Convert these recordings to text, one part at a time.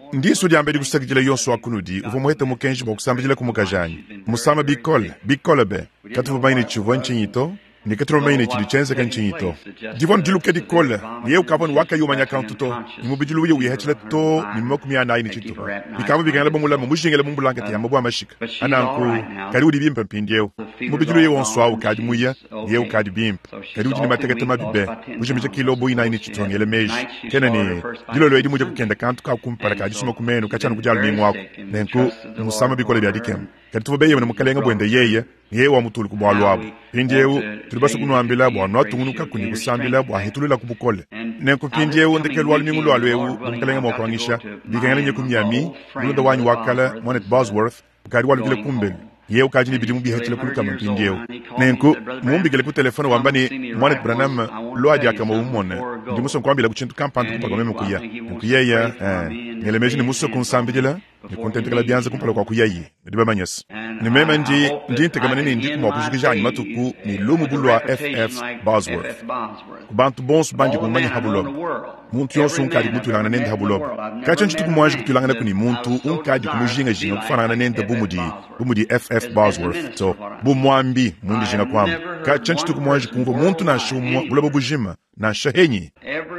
ndiso diambe di kusakijile yonso akunudi uvo muhete mukenji bo kusambijile kumukajanyi musama bikole be katuvo bayini chivo nchinyito ni katro bayini chilichenze kanchinyito divon diluke di kole ni eu kavon waka yu manya kantuto ni mubidilu yu yehechile to ni mokumi ana ini chito bikamu bigangale bomula mujingele mumbulanga te amabu amashika ananku kariudi bimpe mpindieu mubidilu yu onso au kadi muya ni eu kadi bimp kariudi ni matekete mabibe ujimije kilo bo ina ini chito ngele meji kenani dilo lo edi muje kukenda kantu ka kumpara kadi sima kumenu kachanu kujalu mimu wako nenku musama bikole biadikem katuvo beye mwana mukalenga bwende yeye niye wa mutulu kubwalu abo pindieu tulibasa kunuambila bwa notungunu kuni kusambila bwa hitulula kubukole nenko pindieu ndekelu walu mingu lwalu ewu mukalenga mwakwangisha bigangale nye kumyami nunda wanyu wakala Monet Bosworth kadi walu kile kumbelu yeu kaji ni bidimu bihetile kuluka mpindieu nenko mumbi gele ku telefone wambani Monet Branham lo adia kama umone ndi muso kwambila kuchintu kampantu kupaka meme kuya nkuyeya ngele meji ni muso kunsambila ni kontente kala bianza kumpala kwa kuyayi ndiba manyas ni mema ndi ntekamane ndi kuma kujikijani matuku ni lumu bulwa FF Bosworth kubantu bonsu bandi kumanya habulob muntu yonsu unkadi kutulangana nende habulob kachanchi tukumwaji kutulangana kuni muntu unkadi kumujinga jinga kufanana nende bumudi FF Bosworth so bumwambi mundi jinga kwamu kachanchi tukumwaji kumva muntu na shumwa bulabo bujima na shahenyi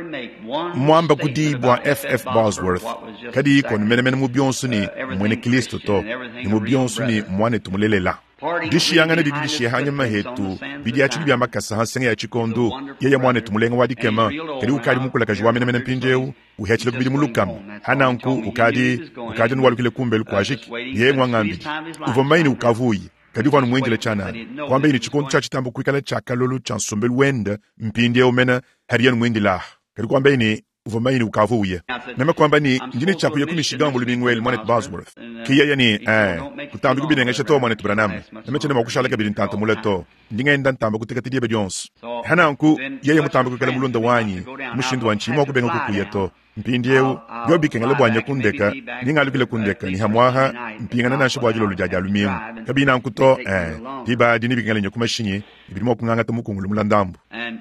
mwamba kudibwa FF Bosworth kadi iko ni menemene mubionsu ni mwene Kristo to ni mubionsu ni mwane tumulelela dishi yangane dishi hanya mahetu bidi achili bya makasa hasenga ya chikondo yeye mwane tumulenga wadikema kadi ukadi mukula kajwa menemene mpinjeu uhechile kubidi mulukam hananku ukadi nwalukile kumbelu kwa jiki yeye mwangambi uvomaini ukavuyi kadi vanu mwenjele chana kwamba ini chikondo cha chitambo kuikala chaka lolo chansombelu wenda mpinjeu mena hariyan mwendila kadi kwamba ini uvomaini ukavuye nema kwamba ni njini chaku ya kumishigambo lumingwele Monet Bosworth kiya yani kutambi kubidi ngeshe to Monet Branham nema chene makushala kabidi ntanta muleto ndinga enda ntamba kutekati diebe Jones hananku yeye mutambi kukala mulunda wanyi mushindu wanchi mo kubenga kukuyeto mpindieu yobi kengale bwanya kundeka ningalukile kundeka ni hamwaha mpingana na shibwa jilo lujaja lumingu kabina nkuto diba dini bikengale nyokumashinyi ibirimo kunganga tamukungulu mulandambu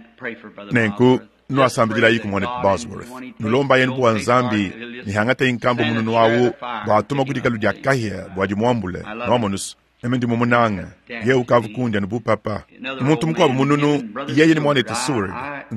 nenku no asambila yiku Monet Bosworth nulomba yenu bwa nzambi ni hangata inkambo mununu wawu bwatuma kudika ludia kahia bwaji mwambule nomonus emendi mumunanga ye ukavukundia nubu papa muntu mkwabu mununu yeye ni Monet Seward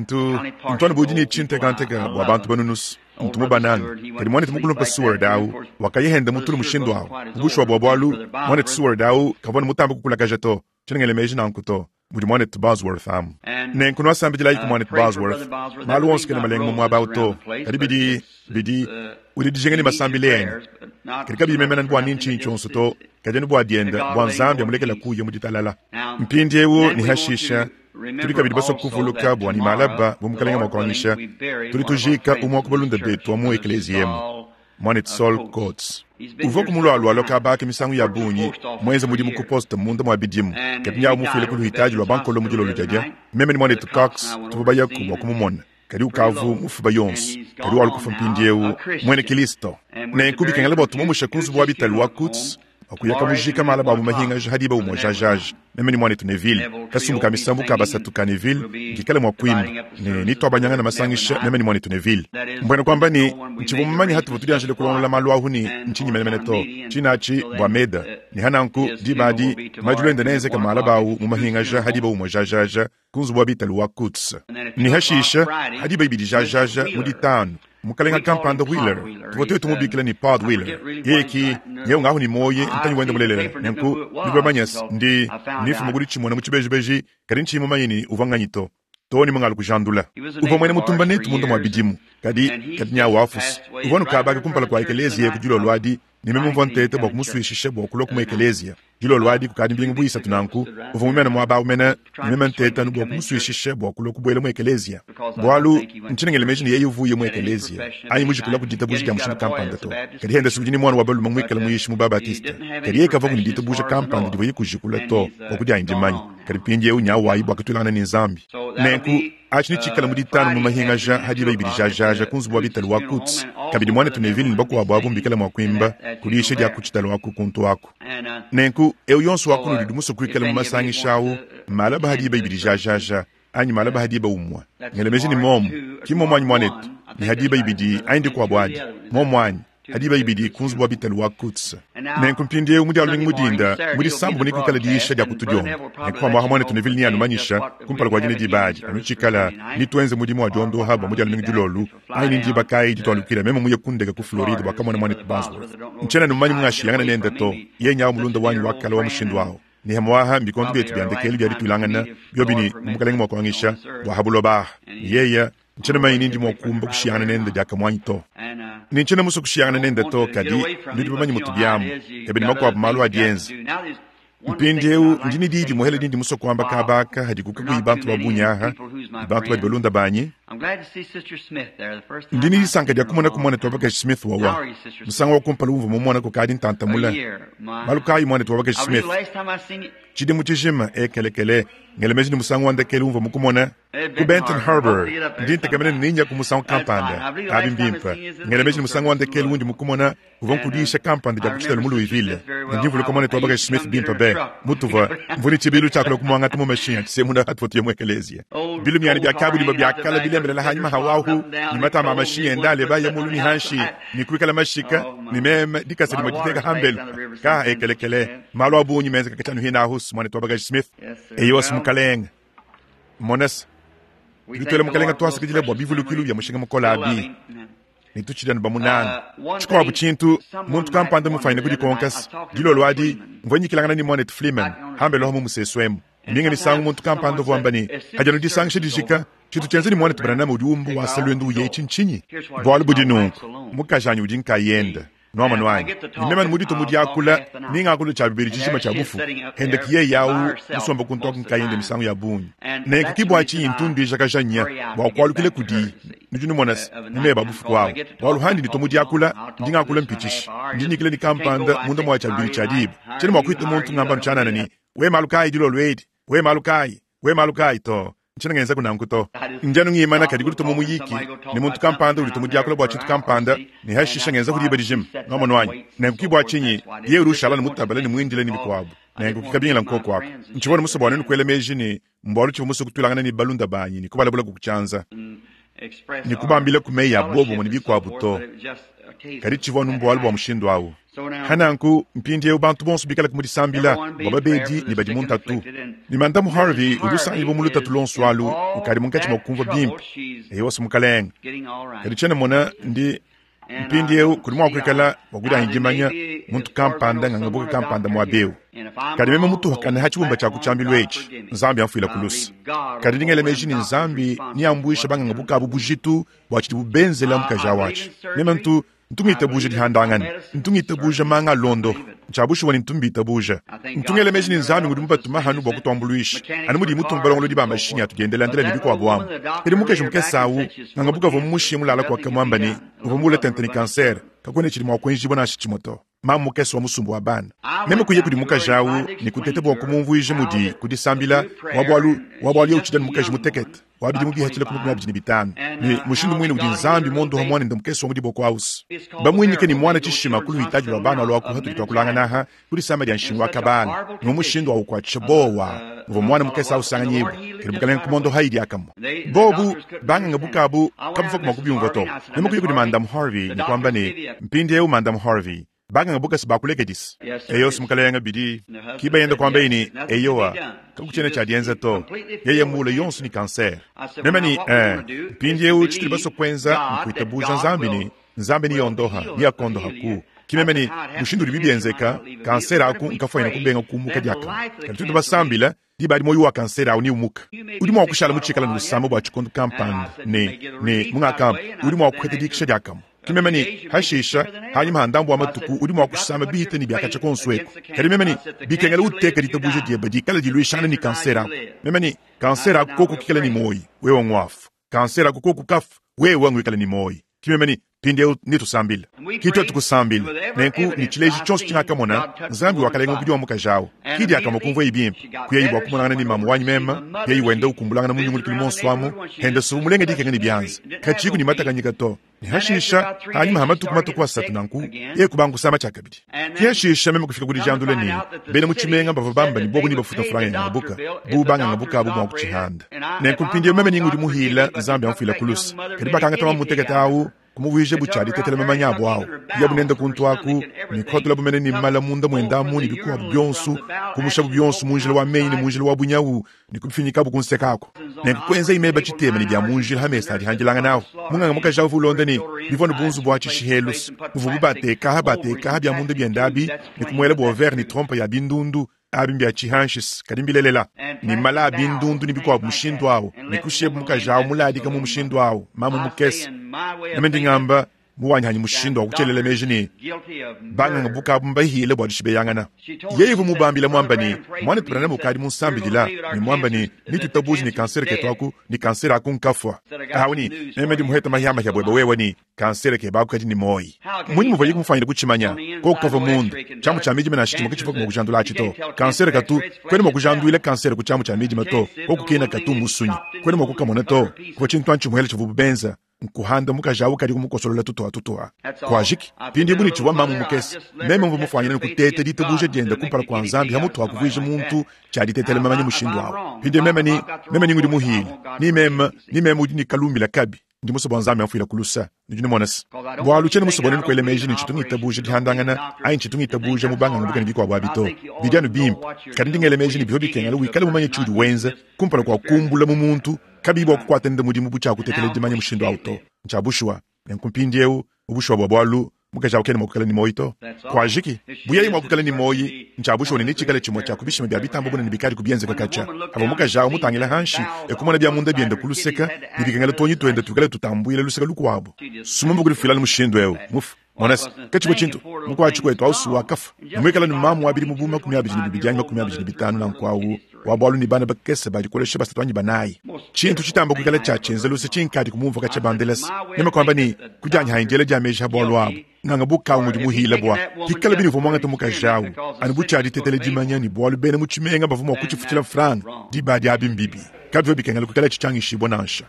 ntwani bujini chinte kanteka bwa bantu banunus mtumu bananga kadi Monet mukulumpa Seward au wakayehenda mutulu mushindu wawu ubushwa bwabwalu Monet Seward au kavoni mutambu kukula kajato chenengele meji na nkuto muri Monet Bosworth am nen kuno asambila yiku Monet Bosworth malu wonskele malengo mu abauto kadi bidi uri dijengeni masambile kadi kabi memena bwa ninchi chonsoto kadi ni bwa dienda bwa nzambi mulekela kuye muditalala mpindi ewo ni hashisha turi kabidi baso kuvuluka bwa ni malaba bumukalenga makonisha turi tujika umwakubalunda betu mu ecclesiam Monet Soul Courts uvoku mulwalu aloka baki misangu ya bunyi mwenze mudi mukuposta munda mwabidimu katinya umufile kuluhitaji lwa banko lo mujilo lujaja meme ni Monet Cox tubaya kubwa kumumona kadi ukavu mufuba yons kadi walukufa mpindieu mwene Kristo na nkubi kengale botu mumusha kunzu bwa bitali wa Courts akuyaka mujika mala babu mahinga jahadiba umojajaj meme ni Monet Neville kasumuka misambu kabasatu Caneville ngikale mwakwimba ni twabanyanga na masangisha meme ni Monet Neville mbona kwamba ni nchibummanyi hatu butudi anjele kulongola malwa huni nchinyi menemene to chinachi bwa meda ni hananku dibadi majulende neze kama labawu mumahinga jahadiba umojajaja kunzu bwa bitali wa Courts ni hashisha hadiba ibidi jajaja muditanu mukalenga kampanda Wheeler tuvote tumubikile ni Pod Wheeler yeki yeu ngaho ni moye ntanyi wende mulelele nenku nibamanyas ndi nifu muguri chimona muchibejibeji karinchi mumayini uvanganyito toni mungalu kujandula uva mwene mutumba netu mundo mwabidimu kadi nya wafus uvonu kabaka kumpala kwa ekelezia kujilo lwadi nimemu mvontete bwa kumuswishishe bwa kuloku mwekelezia jilo lwadi kukadi mbilingi buisa tunanku uva mwemena mwaba umena nimema nteta nubwa kumuswishishe bwa kuloku bwele mwekelezia bwalu nchinengele mejini yeye uvuye mwekelezia ayi mujikula kudita buji kya mushindu kampanda to kadi henda subjini mwana wabalu mwekele mwishi mubabatista kadi yeka vaku nidita buji kampanda diwa yi kujikula to wakudi ainjimanyi kadi pinje yu nyawu wayi bwa kitulana ni nzambi nenku achini chikala muditanu mumahinga ja hadiba ibiri jajaja kunzu bwa bitali wa Courts kabidi Monet Neville nbako wababu mbikala mwakwimba kulishe dia kuchitalo wako kuntu wako nenku yonsu wako nudidumuso kuikala mumasangi shawu malaba hadiba ibiri jajaja anyi malaba hadiba umwa ngelemezi ni momu kimo mwanyi Monet ni hadiba ibidi aindi kwa bwadi momu anyi adiba ibidi kunzbwa bitel wa kuts nenko mpindi umudi alwing mudinda mudi sambu ni kukala diisha dia kutujom nekwa mwahamone tunevili ni anumanyisha kumpala kwa jine dibaji anuchikala ni tuenze mudi mwa jondo haba mudi alwing julolu aini ndiba kai jitolukila memo muye kundega ku Florida wakamone mwane Bosworth nchena numanyi mwashi yangana nende to yenya umulunda wanyu wakala wa mshindu wao ni hamwaha mbikondu betu byandekeli byari tulangana byobini mukalenge mwa kwangisha wahabulo ba yeya nchena mayini ndi mwakumba kushiyana nende jaka mwanyito ni nchena musu kushiyana nende to kadi ndi bamanyi mutubyamu ebeni makwa malu adienzi mpindeu ndini didi muhele ndi muso kwamba kabaka hadi kukugu ibantu babunyaha ibantu babelunda banyi ndini sanka dia kumona tobaka Smith wawa musanga wakumpala umva mumona ko kadi ntantamula malukai mwana tobaka Smith chidi muchishima ekelekele ngelemeji ni musanga wanda kele umva mukumona ku Benton Harbor ndinte kamene ninja ku musanga kampanda abimbimpa ngelemeji ni musanga wanda kele undi mukumona uvonkudisha kampanda dia kuchita lumulu ivile ndivule komone tobaka Smith bimpa be mutuva mvuni chibilu chakula kumwanga tumo machine semunda hatfotie mwekelezia bilu myani bya kabuli babya kala bilembele la hanyuma hawahu ni mata mama machine ndale ba yamulu ni hanshi ni kuikala mashika ni meme dikasa ni majiteka hambel ka ekelekele malo abunyi menza kakatanu hina hus mwana tobaka Smith eyos mukaleng monas bitole mukalenga twasa kijile bo bivulu kilu ya mushinga mukola abi ni tuchidana bamunana chikwa buchintu muntu kampanda mufaina kudi konkas gilo lwadi mvonyi kilangana ni monet Fleeman hambelo homo museswemu minga ni sangu muntu kampanda vwambani hajano di sang shidishika chitu chenze ni monet brana mudumbu wa salwendu ye chinchinyi bwala budi nungu mukajanyi udinka yenda Noma nwani. Nimema mudito mudi akula ninga akulu chabibiri chishima chabufu. Hende kiye yau musomba kuntoku nkayende misangu ya bunyi. Na ikikibu hachi intundu ishakashanya wakwalu kile kudi. Nijuni mwanas nimeba bufu kwao. Walu handi nito mudi akula ndinga akula mpichishi. Ndini kile ni kampanda munda mwa chabibiri chadibu. Chini mwakuitu muntu ngamba mchana nani. We malukai dilo lwedi. We malukai to. Nchina ngenza kunanguto. Njanu ngimana kadi kuto mumuyiki. Ni muntu kampanda ulito mudi akula bwa chitu kampanda. Ni hashisha ngenza kudi barijim. Noma nwanyi. Na mkibu wachinyi. Ye urushala ni mutabala ni muindile ni bikwabu. Na kukikabingi la nkoko wako. Nchibona muso bwana nukwele meji ni mbwalu chifu muso kutulangana ni balunda banyi. Ni kubala bula kukuchanza. Ni kubambile kumeya bobo mwani bikwabu to. Kadi chifu mbwalu wa mshindu wawu. Hananku mpindi ya ubantu bonsu bikala kumudi sambila wababedi ni badimunta tu. Ni mandamu Harvey udusa ibo muluta tulon swalu ukari munkachi makumva bimp. Eyo mukaleng. Kadi chene mona ndi mpindi ya kulimwa kwekala waguda hingimanya muntu kampanda ngangabuka kampanda mwabeu. Kadi mema mutu hakane hachibumba cha kuchambi lwechi. Nzambi amfuila kulusi. Kadi ningele meji ni nzambi ni ambuisha banga ngabuka abubujitu wachiti bubenzela mkaja wachi. Mema ntu Ntumita buja di handangani. Ntumita buja manga londo. Nchabushi wani ntumbita buja. Ntungele meji ni nzami ngudumba tumahanu bwa kutuambuluishi. Animudi mutu mbalongo di ba mashini ya tugendele andele nibiko wabuamu. Hidi muke jumke sawu. Nangabuka vumushi mulala kwa kemwambani. Uvumule tenteni kanser. Kakwane chidi mwakwenji wana shichimoto. Mamu mukesi wa musumbu wa bana. Meme kuye kudi muka jawu. Ni kutete bwa kumungu ije mudi. Kudi sambila. Wabalu ya uchidani muka jimutekete. Wabidi mubi hachile kumukuna bijini bitanu. Ni mushindu mwini udi nzambi mondo hamwani ndo mukesi wa mudi boko hausi. Bamwini ke ni mwana chishima kulu hitaji wa bana lwa kuhatu kitakulanga naha. Kudi sama dia nshindu wa kabana. Ni mushindu wa ukwa chabowa. Uvo mwana mukesi hausi sanga nyibu. Kili mukalenga kumondo haidi akamu. Bobu, banga ngabuka abu. Kabufoku makubi ungoto. Nima kuye kudi Madam Harvey. Ni kwamba ni mpindi eo Madam Harvey. Banga ngabuka sibakuleke dis. Eyo simukalenga bidi. Kiba yenda kwamba ini eyoa. Kakuchene cha dienza to. Yeye mule yonsu ni kanser. Mema ni, pindi eo chitilibaso kwenza mkuita buja nzambi ni yondoha, ni akondo haku. Kimeme ni, mushindu ribibi enzeka, kanser aku nkafuwa inakumbenga kumuka diaka. Kalitutu basambila, di badi moyu wa kanser au ni umuka. Udimo wa kushala mchikala nusamu wa chukondu kampanda. Ni, munga kamp, udimo wa kukwete dikisha diakamu. Kimeme ni hashisha hanyuma handambu wa matuku udimo wa kusama bihite ni biakacha konsweko. Kari meme ni bikengele uteka ditabuje diabadi kala diluishana ni kansera. Meme ni kansera koko kikala ni moi wewe ngwafu. Kansera koko kafu wewe ngwikala ni moi. Kimeme ni pinde nitu sambila. Kitu tukusambila. Nenku ni chileji chonsu chinaka mona nzambi wakalenga kujua muka jao. Kidi akamukumva ibimpi. Kuya ibu wakumulangana ni mamu wanyi mema. Kuya ibu wenda ukumbulangana munyunguli kilimonswamu. Henda sumulenge dike ngani bianzi. Kachiku ni mataka nyikato. Ni hashisha hanyuma hamatuku wa satu nanku. Ye kubangu sama chakabidi. Ki hashisha mema kufika kudi jandule ni. Bena muchimenga bavabamba ni bobu ni bafuta furanga ngabuka. Bubanga ngabuka abu mwakuchihanda. Nenku mpinde meme ni ngudi muhila nzambi amfila kulusi. Kadiba kanga tama muteketa au. kumuwishe buchari tetele mamanya bwao yabu nenda kuntu aku ni khotula bumene ni mala munda mwenda mu ni bikuwa byonsu kumusha byonsu munjile wa meini munjile wa bunyawu ni kufinyika bukunsekako ne kwenza imeba chitema ni bya munjile hamesa ali hanjilanga nawo munganga mukaja vulonde ni bivona bunzu bwa chishihelus vubu bateka bya munde byendabi ni kumwele bo ver ni trompe ya bindundu abimbya chihanshis kadimbilelela ni mala bindundu ni bikuwa mushindu awo ni kushebu mukaja muladi kama mushindu awo mamu mukesi namendingamba muwanyanyi mushindo wakuchelele mejini banga ngabuka mbahile bwa dishibe yangana yevu mubambila mwambani mwane tuprana mukadi musambidila ni mwambani ni tutabuzi ni kansere ketwaku ni kansere akunkafwa awuni nemendi muheta mahiyama ya bwebe wewe ni kansere ke baku kadi ni moi muni muvayi kumufanyira kuchimanya ko kava mundu chamu cha mijima na shitima kichifa kumukujandula chito kansere katu kweni mukujandu ile kansere kuchamu cha mijima to ko kukina katu musunyi kweni mukukamona to kwa chintu anchi muhele chivubu benza nkuhanda mukajawu kadi kumukosolola tutoa kwa jiki pindi buni chiwa mamu mukesi meme mvu mufanyira kutete ditebuje dienda kumpara kwa nzambi hamutu akuvije muntu chadi tetele mamani mushindu wao pindi meme ni ngudi muhili ni meme udi ni kalumbi la kabi ndi musobo nzambi amfuila kulusa ndine monas bwalu chene musobo ni kwele meji ni chitungi tabuje dihandangana ayin chitungi tabuje mubanga ngubuka ni bikwa bwabito bidyanu bim kadi ndingele meji ni bihobi kengala wikale mumanye chudu wenza kumpara kwa kumbula mu muntu kabibo kukwatende mudimu bucha kutetele dimanye mushindo auto nchabushwa nkumpindiyeu ubushwa bwalu mukaja ukene mukala ni moito kwa jiki buyayi mwakukala ni moyi nchabushwa ni chikale chimwe cha kubishima bya bitambo bune nibikari kubienze kakacha abo mukaja umutangila hanshi ekumona bya munda byende kuluseka nibikengala tonyi twende tukale tutambuyile luseka lukwabo sumumbu kulifila mushindo eu mufu monas kachibo chintu mukwa chikwetu ausu wakafa mwekala ni mamu abiri mubuma kumyabiji nibijanga kumyabiji bitanu na nkwawu wabwalu ni bana bakese bali koleshe basatwanyi banayi chintu chitamba kukala chachenze luse chinkadi kumumva kachabandeles nime kwamba ni kujanya haindele jameja bwalu abo nganga buka ngudi muhila bwa kikala bini vomanga tomuka jawu ani buchadi tetele dimanya ni bwalu bene muchimenga bavumo kuchifutila franga di badi abimbibi kabwe bikengala kukala chichangi shibonansha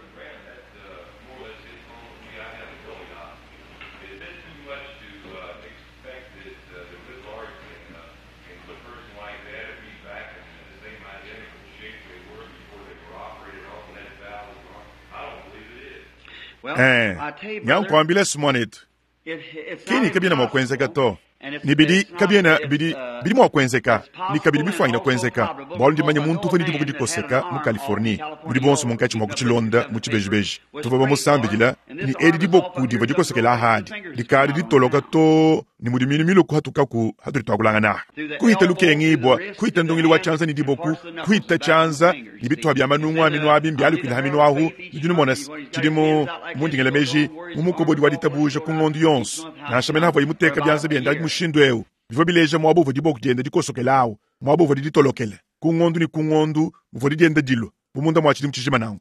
nyang kwambile smonet kini kabina mwakwenzeka to ni bidi kabina bidi mwakwenzeka ni kabidi bifanya kwenzeka bolu ndi manya muntu fani dibuko dikoseka mu California muri bonso mon kachi mwakuchi Londa mu chibejibeji tuva musambigila ni edi diboku diva dikoseka la hadi dikari ditoloka to ni muri milo ku hatuka ku hadri twakulanga na kuhita lukengibwa kuhita ndongili wa chanza ni diboku kuhita chanza ni bitwa bya manungwa minwa bimbi ali kwila hamino ahu ndino monas chidimo mundingele meji mumukobodi waditabuje ku ngondu yonse na shamena havo imuteka byanze byenda mushindo eu vivo bileja mwabovo diboku dienda dikosokelawo mwabovo diditolokele ku ngondu ni ku ngondu mvo dienda dilo bumunda mwachidi mchijima nangu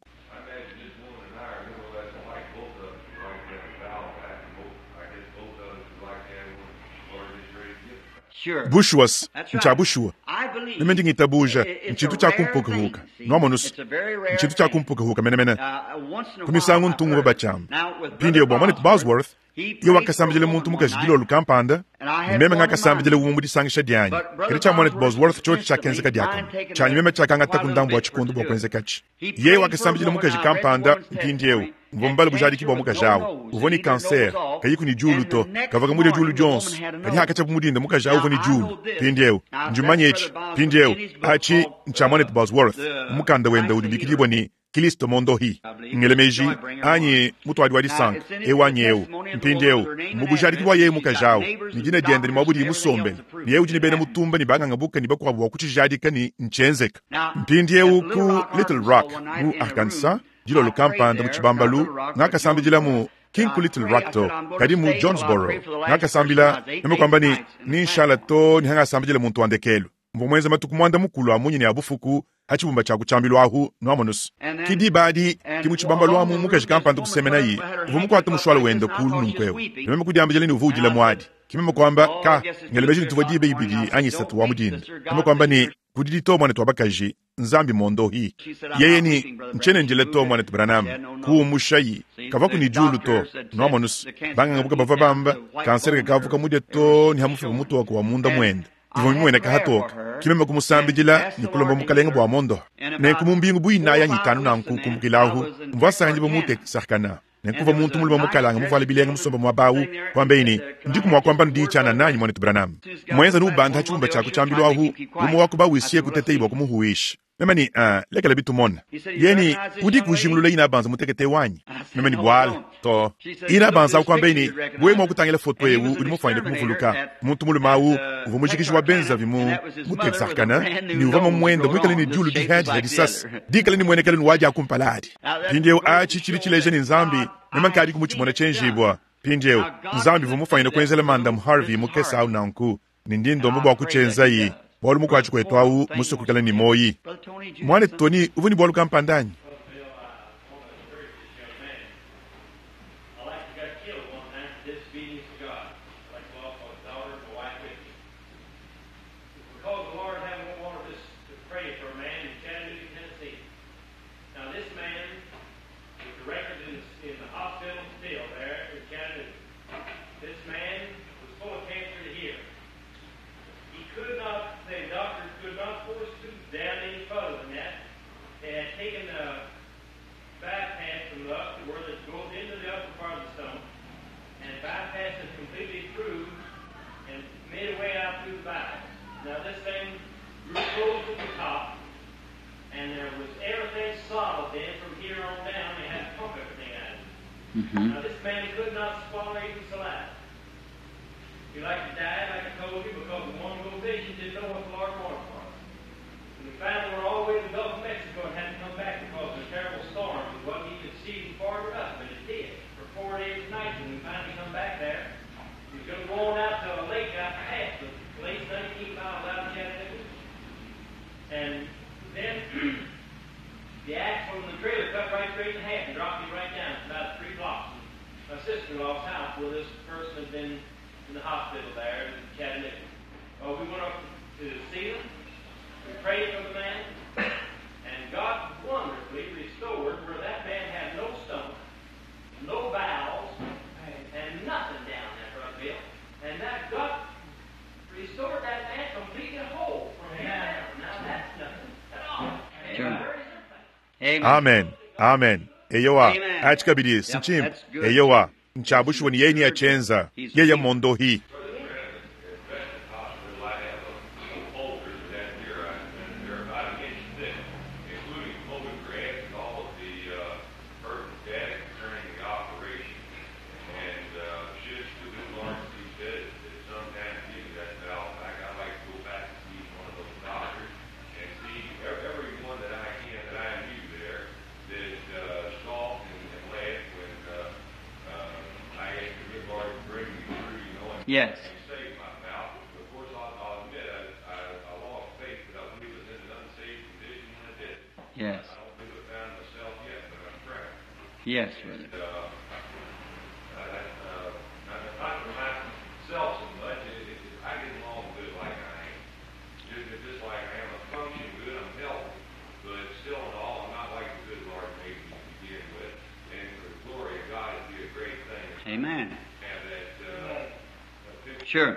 bushwas nchabushwa nimendi ngitabuja nchintu cha kumpuka huka nomonus nchintu cha kumpuka huka mene kumisangu ntungu babacham pindi yo bomanit Bosworth yo wakasambijele muntu mukajidilo lukampanda nimeme ngakasambijele umumudi sangisha dianyi kiricha monet Bosworth chochi cha kenzeka diakam cha nimeme cha kanga takundambu wa chikundu bwa kwenzekachi ye wakasambijele mukajikampanda pindi yo mvombale bujadi kibo mukajawo uvoni kanser kayiku ni julu to kavaga mude julu Jones kani hakacha mudinde mukajawo uvoni julu pindiyeo njumanyechi pindiyeo hachi nchamonet Bosworth mukanda wenda udibikidibwa ni Kilisto mondohi ngelemeji anyi mutwadi wadi sank ewanyeo mpindiyeo mubujadi kibo ye mukajawo nijine diende ni mabudi musombe ni yeu jine bene mutumba ni banga ngabuka ni bakwa bwa kuchijadi kani nchenzeka mpindiyeo ku Little Rock mu Arkansas jilo lukampanda muchibambalu ngakasambijila mu King ku Little Rock to kadi mu Jonesboro ngakasambila neme kwamba ni Charlotte ni hanga sambijile muntu andekelu mbomwenza matuku mwanda mukulu amunyi ni abufuku hachibumba cha kuchambilwa ahu nomonus kidi badi kimuchibambalu amu mukashikampanda kusemena yi uvumukwata mushwala wende kulu nunkwewe neme kujambijile ni uvujile mwadi kimeme kwamba ka ngelemeji nituvajibe ibidi anyisatu wa mudini neme kwamba ni kudidito mwane twabakaji nzambi mondo hii yeye ni nchene njile to mwane tubranam kuumushayi kavaku ni julu to nomonus banga ngabuka bava bamba kansere kavuka mude to ni hamufu mutu wako wa munda mwende ivo mwene kahatoka kimeme kumusambijila ni kulomba mukalenga bwa mondo ne kumumbingu buina ya nyitanu na nkukumbukilahu mvasa hanjibo mute sakana nenkuva muntu mulima mukalanga muvala bilenga musomba mwabawu kwambeini ndikumwa kwamba ndichana nanyi mwanetu Branham mwenza nubanda chumba chako chambilwahu umu wakuba wisiye kuteteiba kumuhuishi memani lekela bitumona yeni udi kujimulula ina banza mutekete wanyi memani bwala to ina banza kwambeini bwe mo kutangela foto yewu udi mufanyile kumuvuluka muntu mulumawu uvumushikishwa benza vimu mutexarkana ni uvamo mwenda mwikale ni julu di haji hadi sas dikale ni mwenekale ni waja akumpaladi pindewu chichilichileje ni nzambi nemankadi kumuchimona chenjibwa pindewu nzambi vumufanyile kwenzele Madam Harvey mukesa au nanku nindindo mbo kuchenza yi bolu mukwachi kwetwawu musukukala ni moyi mwane Tony uvuni bolu kampandanyi Now this man could not swallow even saliva. He like to die, like I told you, because the one go fishing didn't know what the Lord wanted for us. And we finally were all the way to the Gulf of Mexico and had to come back because of a terrible storm. It wasn't even season farther up, but it did for 4 days and nights. When we finally come back there, we was going to go on out to a lake out to half, the lake's 19 miles out of Chattanooga. And then the axe from the trailer cut right straight in half and dropped me right down. It's about 3 blocks. My sister-in-law's house where this person had been in the hospital there in Chattanooga. Oh, we went up to see him. We prayed for the man. And God wonderfully restored where that man had no stomach, no bowels, and nothing down that front bill. And that God restored that man completely whole from him down. Now that's nothing at all. Amen. Amen. Eyowa achikabidi sinchim eyowa nchabushwa ni yeni ya chenza yeye mondo hii Yes. Yes. Yes, brother. Amen. Sure.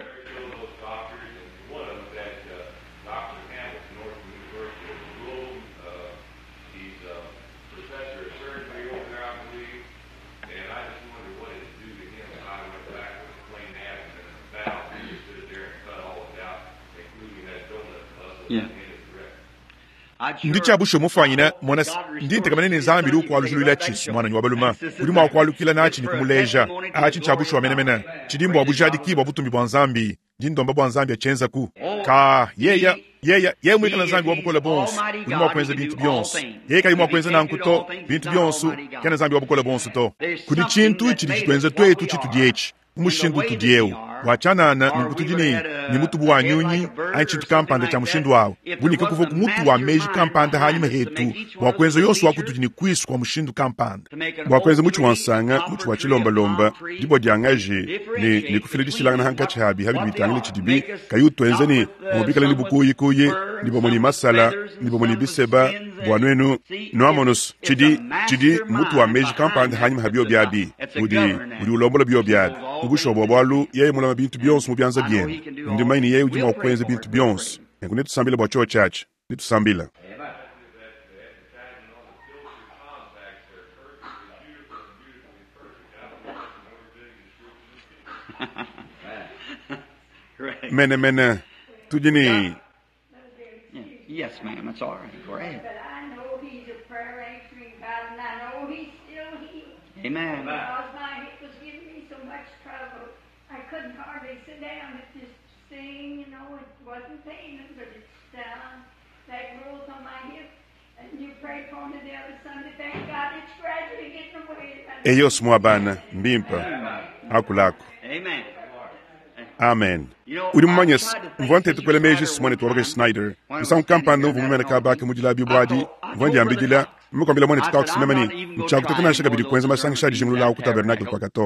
He's a professor of surgery over there, I believe, and I just wonder what it would do to him if I went back with a clean abdomen and a valve and just stood there and cut all of it out, including that donut muscle in his direct. ndichabusho mufanyina mwana ndintekamane nenzambi lukwalujulula chisi mwana nwabaluma ulima wakwalukila nachi nikumuleja achi chabusho amenemena chidimbo abujadi kibo butumbi bwa nzambi ndindomba bwa nzambi achenza ku ka yeya mwikala nzambi wabukola bonsu ulima wakwenza bintu byonsu yeka yima wakwenza nankuto bintu byonsu kena nzambi wabukola bonsu to kudi chintu chidi chitwenza twetu chitudiechi umushindu tudiewu wachanana nikutujini ni mutu wa nyunyi aichitu kampanda cha mushindu wawo bunika kuvo kumutu wa meji kampanda hanyuma hetu wakwenza yosu wakutujini kwisu kwa mushindu kampanda wakwenza muchu wansanga muchu wa chilomba dibo diangaje ni kufile disilanga hankachi habi bitangile chidibi kayutwenze ni mubikala ni bukuyi kuye nibo muni masala nibo muni biseba bwanwenu noamonus chidi mutu wa meji kampanda hanyuma habio biabi udi ulombola bio biabi ubushobo bwalu yeye mulama bintu byonse mubyanza byenu ndi maini yeye ujima okwenza bintu byonse ngune tusambile bwa cho church nitusambila Right. mene tujini Yes, ma'am. That's all right. Go ahead. But I know He's a prayer answering God, and I know He's still healing. Amen. Because my hip was giving me so much trouble, I couldn't hardly sit down. It just sing, you know, it wasn't pain, but it's down, that growth on my hip. And you prayed for me the other Sunday. Thank God it's gradually getting away. eyos mwabana mbimpa akulako. Amen. Amen. Uri mumanyes mvonte tukwele meji simone tuwage Snyder msam kampando vumene kabake mujila bibwadi mvondi ambigila mkombila mone tutalk sinemani mchakutana shaka bidi kwenza masanga jimlu la ku tabernacle kwa kato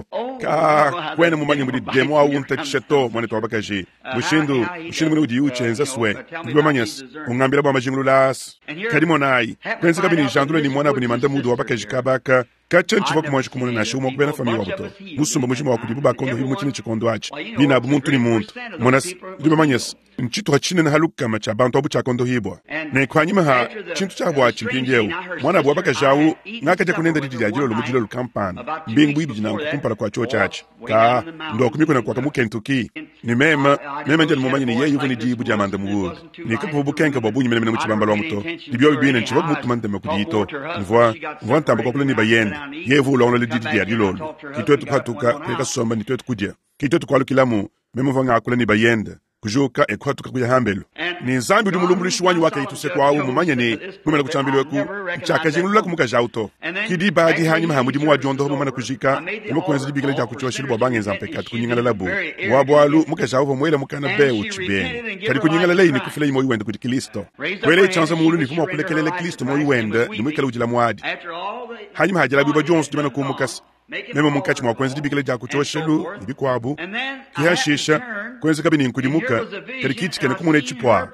ka kwene mumanyi mudi demo au unta cheto mone tuwabaka ji mushindu mune udi uchenza swe ndiba manyes ungambila bwa majimlu las kadimo nai kwenza kabini jandule ni mwana buni manda mudu wabaka jikabaka kachan chivok mwaji kumune na shumo kubena fami wabuto musumba mujima wakudibu bakondo himu chini chikondo achi bina bumuntu ni muntu monas ndiba manyes nchitu hachine na haluka macha bantu abu chakondo hibwa na ikwanyima ha chintu chabu achi mpindieu mwana abu wabaka jau ngakaja kunenda didi ya jilo lumujilo lukampana mbingu ibi jina kukumpala kwa chuo chachi ka ndo kumiko na kwa kamu Kentucky ni mema njani mumanyi ni ye yuvu ni jibu jamanda muwood ni kapu bukenka babunyi mene mchibamba lwa muto dibio bibine nchibok mutu mande makudito mvua ntamba kwa kule ni bayenda ye vu lona le didi ya dilolo kitwetu katuka kweka somba ni twetu kudia kitwetu kwa lukilamu mema vanga akule ni bayenda kujuka ekwatuka kuya hambelo ni zambi dumulumbulishi wanyu wake ituse kwa au mumanya ni mumena kuchambilo ku chaka jingulula kumuka jauto kidi baadi hanyi mahamudi muwa jondo mumana kujika mu kwenza dibigele ja kuchoshili bwabange zampeka kunyingala labu wabwalu muka jauvo mwele mukana be uchibeng kadi kunyingala lei ni kufile mo iwende kuti Kristo kwele chanza mulu ni kuma kulekelele Kristo mo iwende ni mwikala ujila mwadi hanyi mahajala biba Jones dumena kumukas mema munkachi mwa kwenza dibigele ja kuchoshelu nibikwabu kihashisha kwenza kabini nkudimuka kadi kichikene kumune chipwa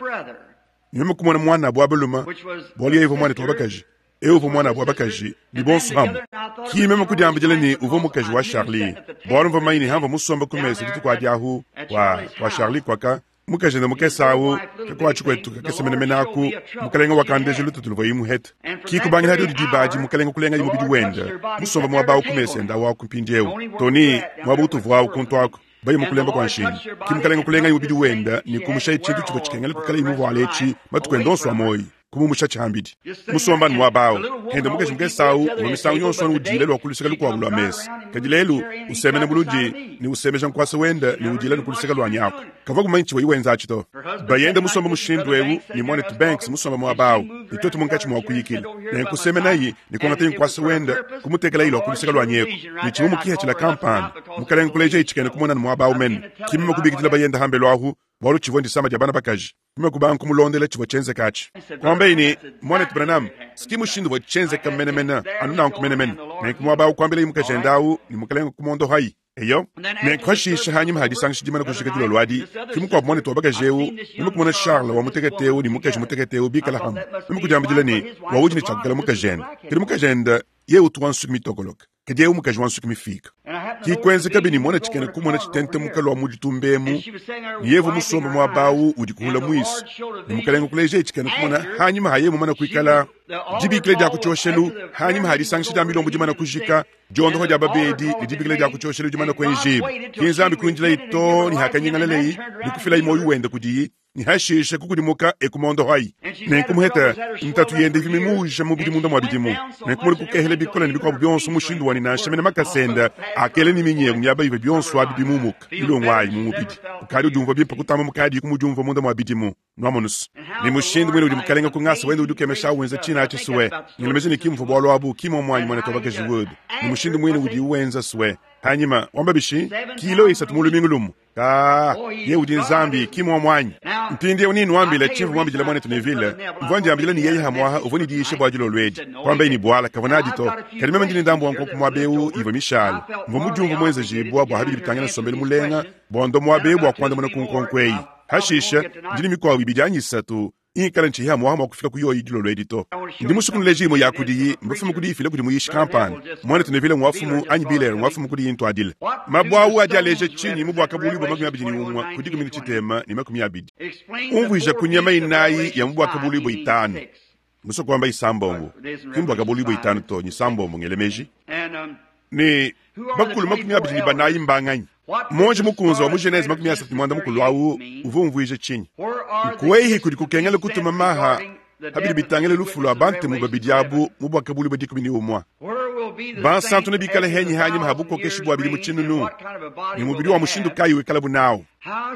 nyuma kumwana mwana abwa baluma boli evo mwana tobakaji evo mwana abwa bakaji ni bonso ham ki mema kudiamba jeleni uvo mukaji wa Charlie boro mva maini hamba musomba kumesa ditu kwa diahu wa Charlie kwaka mukaji na mukesawo kwa chikwetu kasemene menaku mukalenga wakandeje lutu tulvo yimu het ki kubangi hadi dibaji mukalenga kulenga yimu bidi wenda musomba mwaba kumesa nda wa kumpinjeu toni mwabutu vwa kuntwako bayi mukulemba kwa nshini kimkalenga kulenga yubidi wenda ni kumusha chintu chiko chikengele kukala imuvu walechi matukwendonso amoyi kumusha chambidi musomba nwa bao hende mukeshi mukesau mumisau yonso ujile lwa kulisika lukwa bulwa mesi kadilelu usemene bulunji ni usemeja nkwasa wenda ni ujile lukulisika lwa nyako kava kumanchi wayi wenza chito bayenda musomba mushindwewu ni Monet Banks musomba mwa bao itoto munkachi mwa kuyikila na kusemena yi ni kwangata nkwasa wenda kumutekela ilo kulisika lwa nyeko ni chimu kiha chila kampani mukalenga kuleja ichikene kumona mwa bao men kimima kubikitila bayenda hambe lwahu bolu chivondi sama jabana bakaji mime kubanga kumulondele chivo chenze kachi kwamba ini Monet Branham skimu shindu vo chenze kamenemena anuna nkumenemena na kumwaba ukwambele imukajendau ni mukalenga kumondo hai eyo na kwashisha hanyima hadi sangishi jimana kushika dilo lwadi kimukwa Monet wabakajeu nime kumona Charles wa muteketeu ni mukaji muteketeu bikala ham nime kujambijile ni wawuji ni chakukala mukajenda kiri mukajenda ye utuwan sukumi tokoloka kedi eu mukaji wan sukumi fika ki kwenze kabini mwana chikene kumona chitente mukalo wa mujitumbemu ni yevu musomba mwa bawu udikuhula mwisi ni mukalenga kuleje chikene kumona hanyima haye mumana kuikala jibikile ja kuchoshelu hanyima hadi sangshida milombo jimana kushika jondo hoja babedi ni jibikile ja kuchoshelu jimana kwenjibu kinzambi kuinjila ito ni hakanyingalelei ni kufila imoyu wende kudiyi ni hashisha kukudimuka ekumondo hai na kumuheta ntatu yende vimimusha mubidi munda mwabidimu na kumuri kukehele bikola ni bikwa byonso mushindu wani na shemene makasenda akele ni minye myaba ibe byonso abidimumuka ilo ngwayi mumubidi ukali udumva bimpa kutama mukadi kumujumva munda mwabidimu nwamonus ni mushindu mwene udi mukalenga kungasa wende udukemesha wenza china ati suwe nilemezini kimfo bwalo abu kimo mwanyi mwana tobake jiwood ni mushindu mwene udi uwenza suwe hanyima wambabishi kilo isatu mulumingulumu ye udi nzambi kimo mwanyi mpindi unini wambile chifu mwambi jila Monet Neville mvonji ambile ni yeye hamwaha uvoni diishe bwa jilo lweji kwamba ini bwala kavonaji to kadime mjini ndambu wanko kumwabeu ivo mishal mvomujumvu mwenze jibwa bwa habili bitangena sombele mulenga bondo mwabeu bwa kwanda mwana kunkonkwei hashisha jini mikwa wibijanyi satu inkala nchi ya mwama kufika kuyo idilo lweji to ndi musukuni lejimo ya kudiyi mbafumu kudiyi file kudi muyishi kampani Monet Neville mwafumu anyi biler mwafumu kudiyi into adile mabwawu adi aleje chini mubwa kabuli bwa makumi abidi ni umwa kudi kumini chitema ni makumi abidi umvuisha kunyama inayi ya mubwa kabuli bwa itanu muso kwamba isambombo kimbwa kabuli bwa itanu to ni sambombo ngelemeji ni bakulu makumi abidi ni banayi mbanganyi monje mukunzo wa mujenezi 37 mukulwawu uvumvuije chinyi kuweihi kuli kukengele kutuma maha habili bitangele lufulo abante mubabidiabu mubwakabuli badi 11 bansantu ne bikala henyi hanyi mahabuko keshibwa bili muchinunu ni mubiri wa mushindu kayi wekala bunawo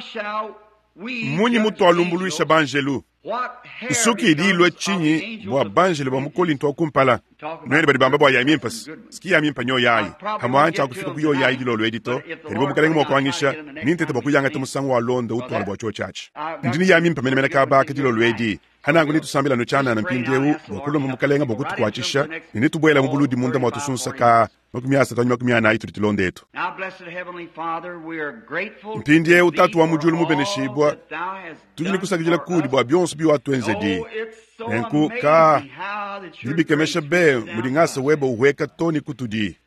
munyi muto alumbuluisha banjelu isuki idilwe chinyi bwa banjelu ba mukoli nto kumpala nwene badi bamba bwa yamimpas ski yamimpa nyo yayi hamwancha kufika kuyo yayi dilo lwedito eribo mukalenga mokwangisha nintete bakuyanga tumusango wa londo utwala bwa cho church ndini yamimpa mene kaba kedilo lwedi hanangu nitusambila no chana na mpindewu bokulo mukalenga bokutu kwachisha ninitubwela mubuludi munda matusunsa ka nokumyasa tanyuma na itu tilondeto mpindewu tatu wa mujulu mubeneshibwa tujini kusakijila kudi bwa byonso biwa twenzedi enku ka libikemesha be mudingasa webo uweka toni kutudi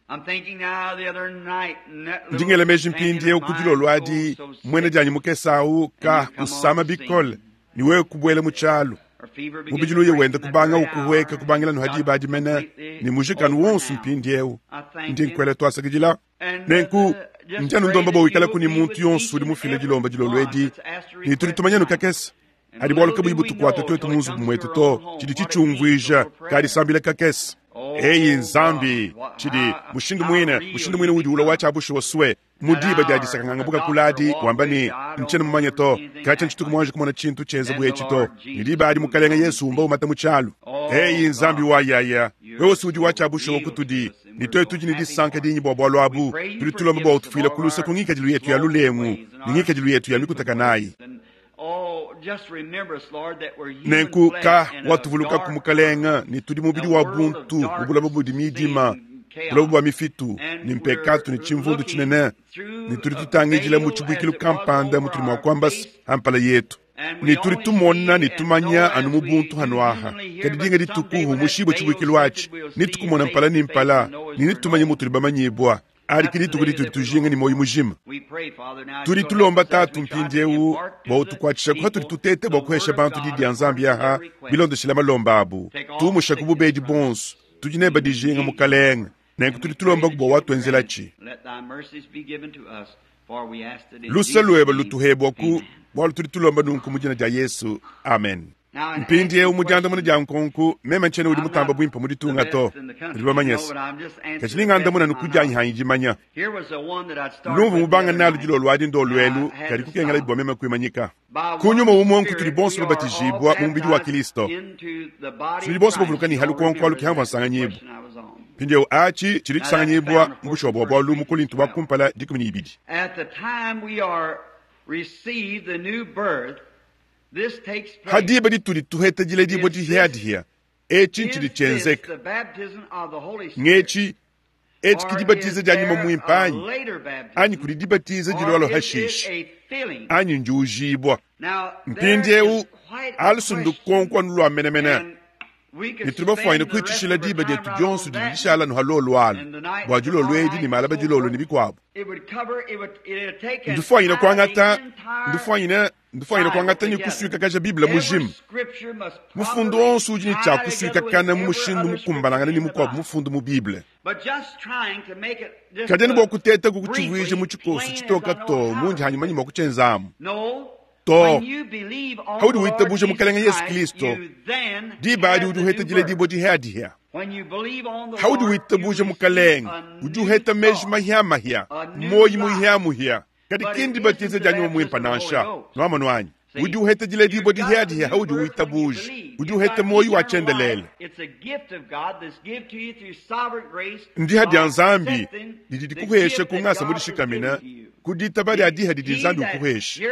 ndingelemeji mpindewu kudilo lwadi mwene janyi mukesawu ka kusama bikole niwe kubwele muchalo mubijiluye wenda kubanga ukuweka kubangila nuhajiba ajimena ni mujikanu wonsu mpindewu ndinkwele twasakijila nenku njanu ndomba bo wikala kuni muntu yonsu di mufile jilomba jilolwedi ni tulitumanyanu kakesa hadi bwalu kabu ibutu kwa tutu munzu mwetu to chidi chichungwija kadi sambile kakesa eyi nzambi chidi mushindu mwine wudi ula wacha abushu waswe mudiba jaji sakangangabuka kuladi wambani mchene mumanye to kacha nchituku mwanje kumona chintu chenze buye chito nidiba adi mukalenga yesu mba umata muchalu eyi nzambi wa yaya wewe si udi wacha abushu wakutudi nitoe tuji nidi sanka dinyi bwa bwalo abu tulitulo mba utufila kulusa kungika jilu yetu ya lulemu ningika jilu yetu ya mikutakanayi nenku ka watuvuluka kumukalenga ni tudi mubidi wa buntu mubula bubudi midima bula bubu wa mifitu ni mpekatu ni chimvundu chinene ni tudi tutangijile muchibwikilu kampanda mutuli mwakwambas hampala yetu ni tudi tumona ni tumanya anu mubuntu hanuaha kadidinga ditukuhu mushibo chibwikilu wachi ni tukumona mpala ni mpala ni nitumanya mutuli bamanyibwa arikini tukudi tutujinga ni moyi mujima turi tulomba tatu mpindewu bautukwachisha kuha turi tutete bakuhesha bantu didi anzambi yaha bilondo shilama lomba abu tumusha kububedi bonsu tujineba dijinga mukalenga nengu turi tulomba kubo watu enzelachi lusa lueba lutuhebwa ku bwalu turi tulomba nunku mujina ja Yesu amen mpindewu mujanda muna jankonku mema nchene udi mutamba bwimpa muditunga to ribamanyesa kachilinga ndamuna nukujanyi hanjimanya lumvu mubanga nalu jilo lwadi ndo lwelu kari kukengala ibwa mema kuimanyika kunyuma umonku tuli bonsu babatijibwa mumbidi wa Kristo tuli bonsu bavulukani halu konku halu kihamva nsanganyibwa mpindewu achi chili chisanganyibwa mbushobo bwa lumu kulintu bakumpala 12 at the time we are received the new birth. This takes place. Hadiba di tuli tuheta jile di bodi hiadhia. Echi nchidi chenzeka. Ngechi, echi kidibatiza janyi mamuimpanyi. Anyi kudibatiza jilo walo hashish. Anyi njujibwa. Mpindewu, alsundu konkwa nulwa mena. Nituliba fwaine kuhichishila diba di etu jonsu di dishala nuhalolo walo. Wajulo lwedi ni malaba jilolo ni bikwabu. Ndufwaine kwangata ni kusuika kaja Biblia mujimu. Mufundu onsu ujini cha kusuika kana mushindu mukumbalangana ni mukwabu mufundu mu Biblia. Kadeni bwa kuteta kukuchivwije muchikosu chitoka to munji hanyimanyi mwa kuchenzamu. To, haudu witabuje mukalenga Yesu Kristo. Diba adi ujuheta jile dibo jihadihia. Haudu witabuje mukalenga. Ujuheta mejma hiya. Moyi muhiamu hiya. Kadi kindi batiza janyo muimpa nansha. Nwama nwanyi. Ujuheta jile dibo jihadihia. Haudu witabuje. Ujuheta moyi wachendelele. Ndi hadi anzambi. Didi kuheshe kungasa mudishikamina. Kudita bari adiha didi nzambi ukuheshe.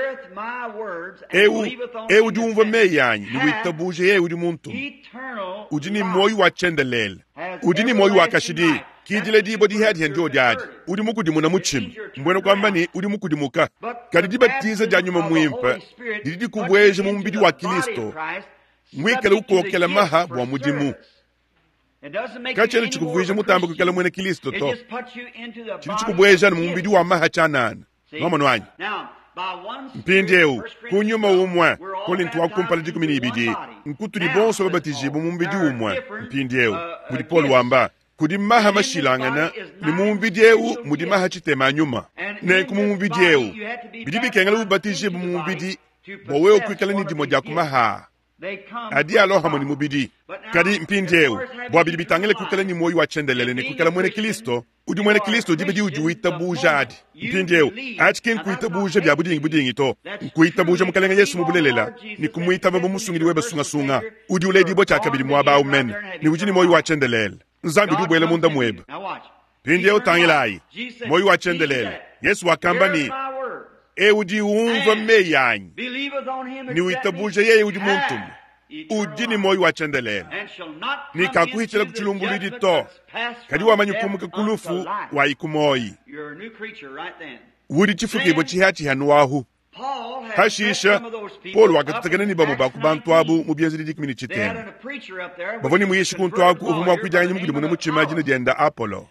Ewu di umva meyanyi. Ni witabuje ye udi muntu. Ujini moyi wachendelele. Ujini moyi wakashidi. Kijile dibo dihadi henjo jadi. Udi mukudimu na muchimu. Mbwena kwamba ni udi mukudimuka. Kadi dibatiza janyuma muimpa. Didi kubweje mumbidi wa Kristo. Mwikele ukokela maha bwa mudimu. Kachele chikuvwije mutamba kukela mwene Kristo to. Chili chikubweje na mumbidi wa maha chanana. Nwama nwanyi. Mpindewu, kunyuma umwa, kolintu wakumpala 12. Nkutuli bonso babatijibu mumbidi umwa. Mpindewu, mudi Paul wamba. kudimaha mashilangana ni mumbidiewu mudimaha chitema nyuma ne kumumbidiewu bidi bikengala ubatije mumbidi bowe okwikala ni dimo jakumaha adi alo hamoni mubidi kadi mpindiewu bo bidi bitangele kwikala ni moyo wachendelele ne kwikala mwene Kristo udi mwene Kristo dibidi ujuita bujadi mpindiewu achkin kuita buja bya budingi to kuita buja mukalenga Yesu mubulelela ni kumuita babo musungiri weba sunga udi uledi bo chakabidi mwaba umen ni ujini moyo wachendelele nzambi dubwele munda mweba mpindiewu tangilai moyo wachendelele Yesu wakambani udi umva meyanyi ni uitabuje yeye udi muntu udi ni moyo wachendelele ni kakuhichela kuchulumbulidi to kadi wamanyukumuka kulufu wa ikumoyi udi chifukibo chihachi hanuahu hashisha Paul wakatutakana ni bamu bakubantu abu mubienzili dikimini chitena bavoni muyeshi kuntu aku uvumwa kujanya mugudi muna muchimajina dienda Apollo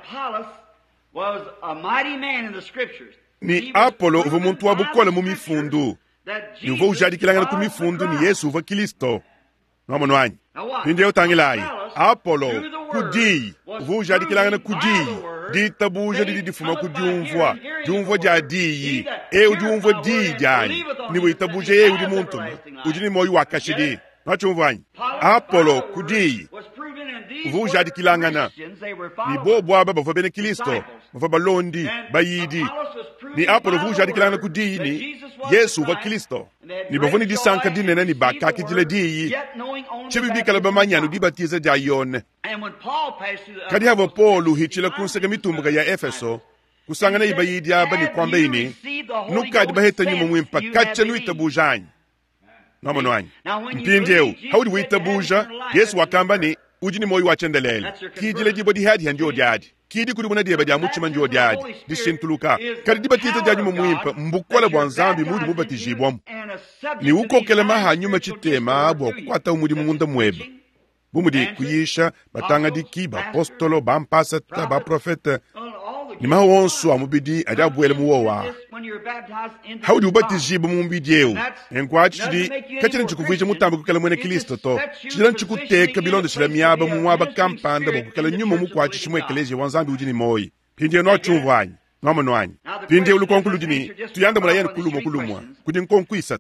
ni Apollo uvumuntu wabukola mumifundu ni uva ujadikilangana kumifundu ni Yesu uva Kristo nomono anyi pinde utangilai Apollo kudi uva ujadikilangana kudi ditabuja didifuma kujumvwa jumvwa jadiyi ujumvwa di jani ni witabuje ye udi muntu ujini moyo wakashidi nachumvanyi Apollo kudi uva ujadikilangana ni bobo aba bava bene Kristo bava balondi bayidi ni Apollo uva ujadikilangana kudi ni Yesu uva Kristo ni bavoni disanka dinena ni bakaki jile diyi chibibikala bamanyanu dibatiza jayone kadi havo Paul hichila kunsega mitumbuka ya Efeso kusangana ibayidi aba ni kwamba ini nukadi baheta nyuma mwimpa kacha nuitabujanyi nomono anyi mpindeu haudi witabuja Yesu wakamba ni ujini moyo wachendelele kijile jibo dihadi hanjo diadi kidi kudi muna dieba jamuchima njo diadi dishintuluka kadi dibatiza janyuma mwimpa mbukola bwanzambi mudi mubatijibwamu ni uko kelema hanyuma chitema abo kukwata umudi mungunda mweba bumudi kuyisha batanga diki bapostolo bampasata baprofeta ni maho wonsu amubidi adabwele muwowa haudi ubatijibu mumbidiewu enkwachichidi kachira nchikuvije mutambo kukala mwene Kristo to chira nchikuteka bilondo shila miyaba muwaba kampanda bokukala nyuma mukwachishi mwekeleje wanzambi ujini moyi pindie no chumvanyi nomono anyi pindie ulukonkulu jini tuyanda mula yenu kulumwa kudi nkonkwisa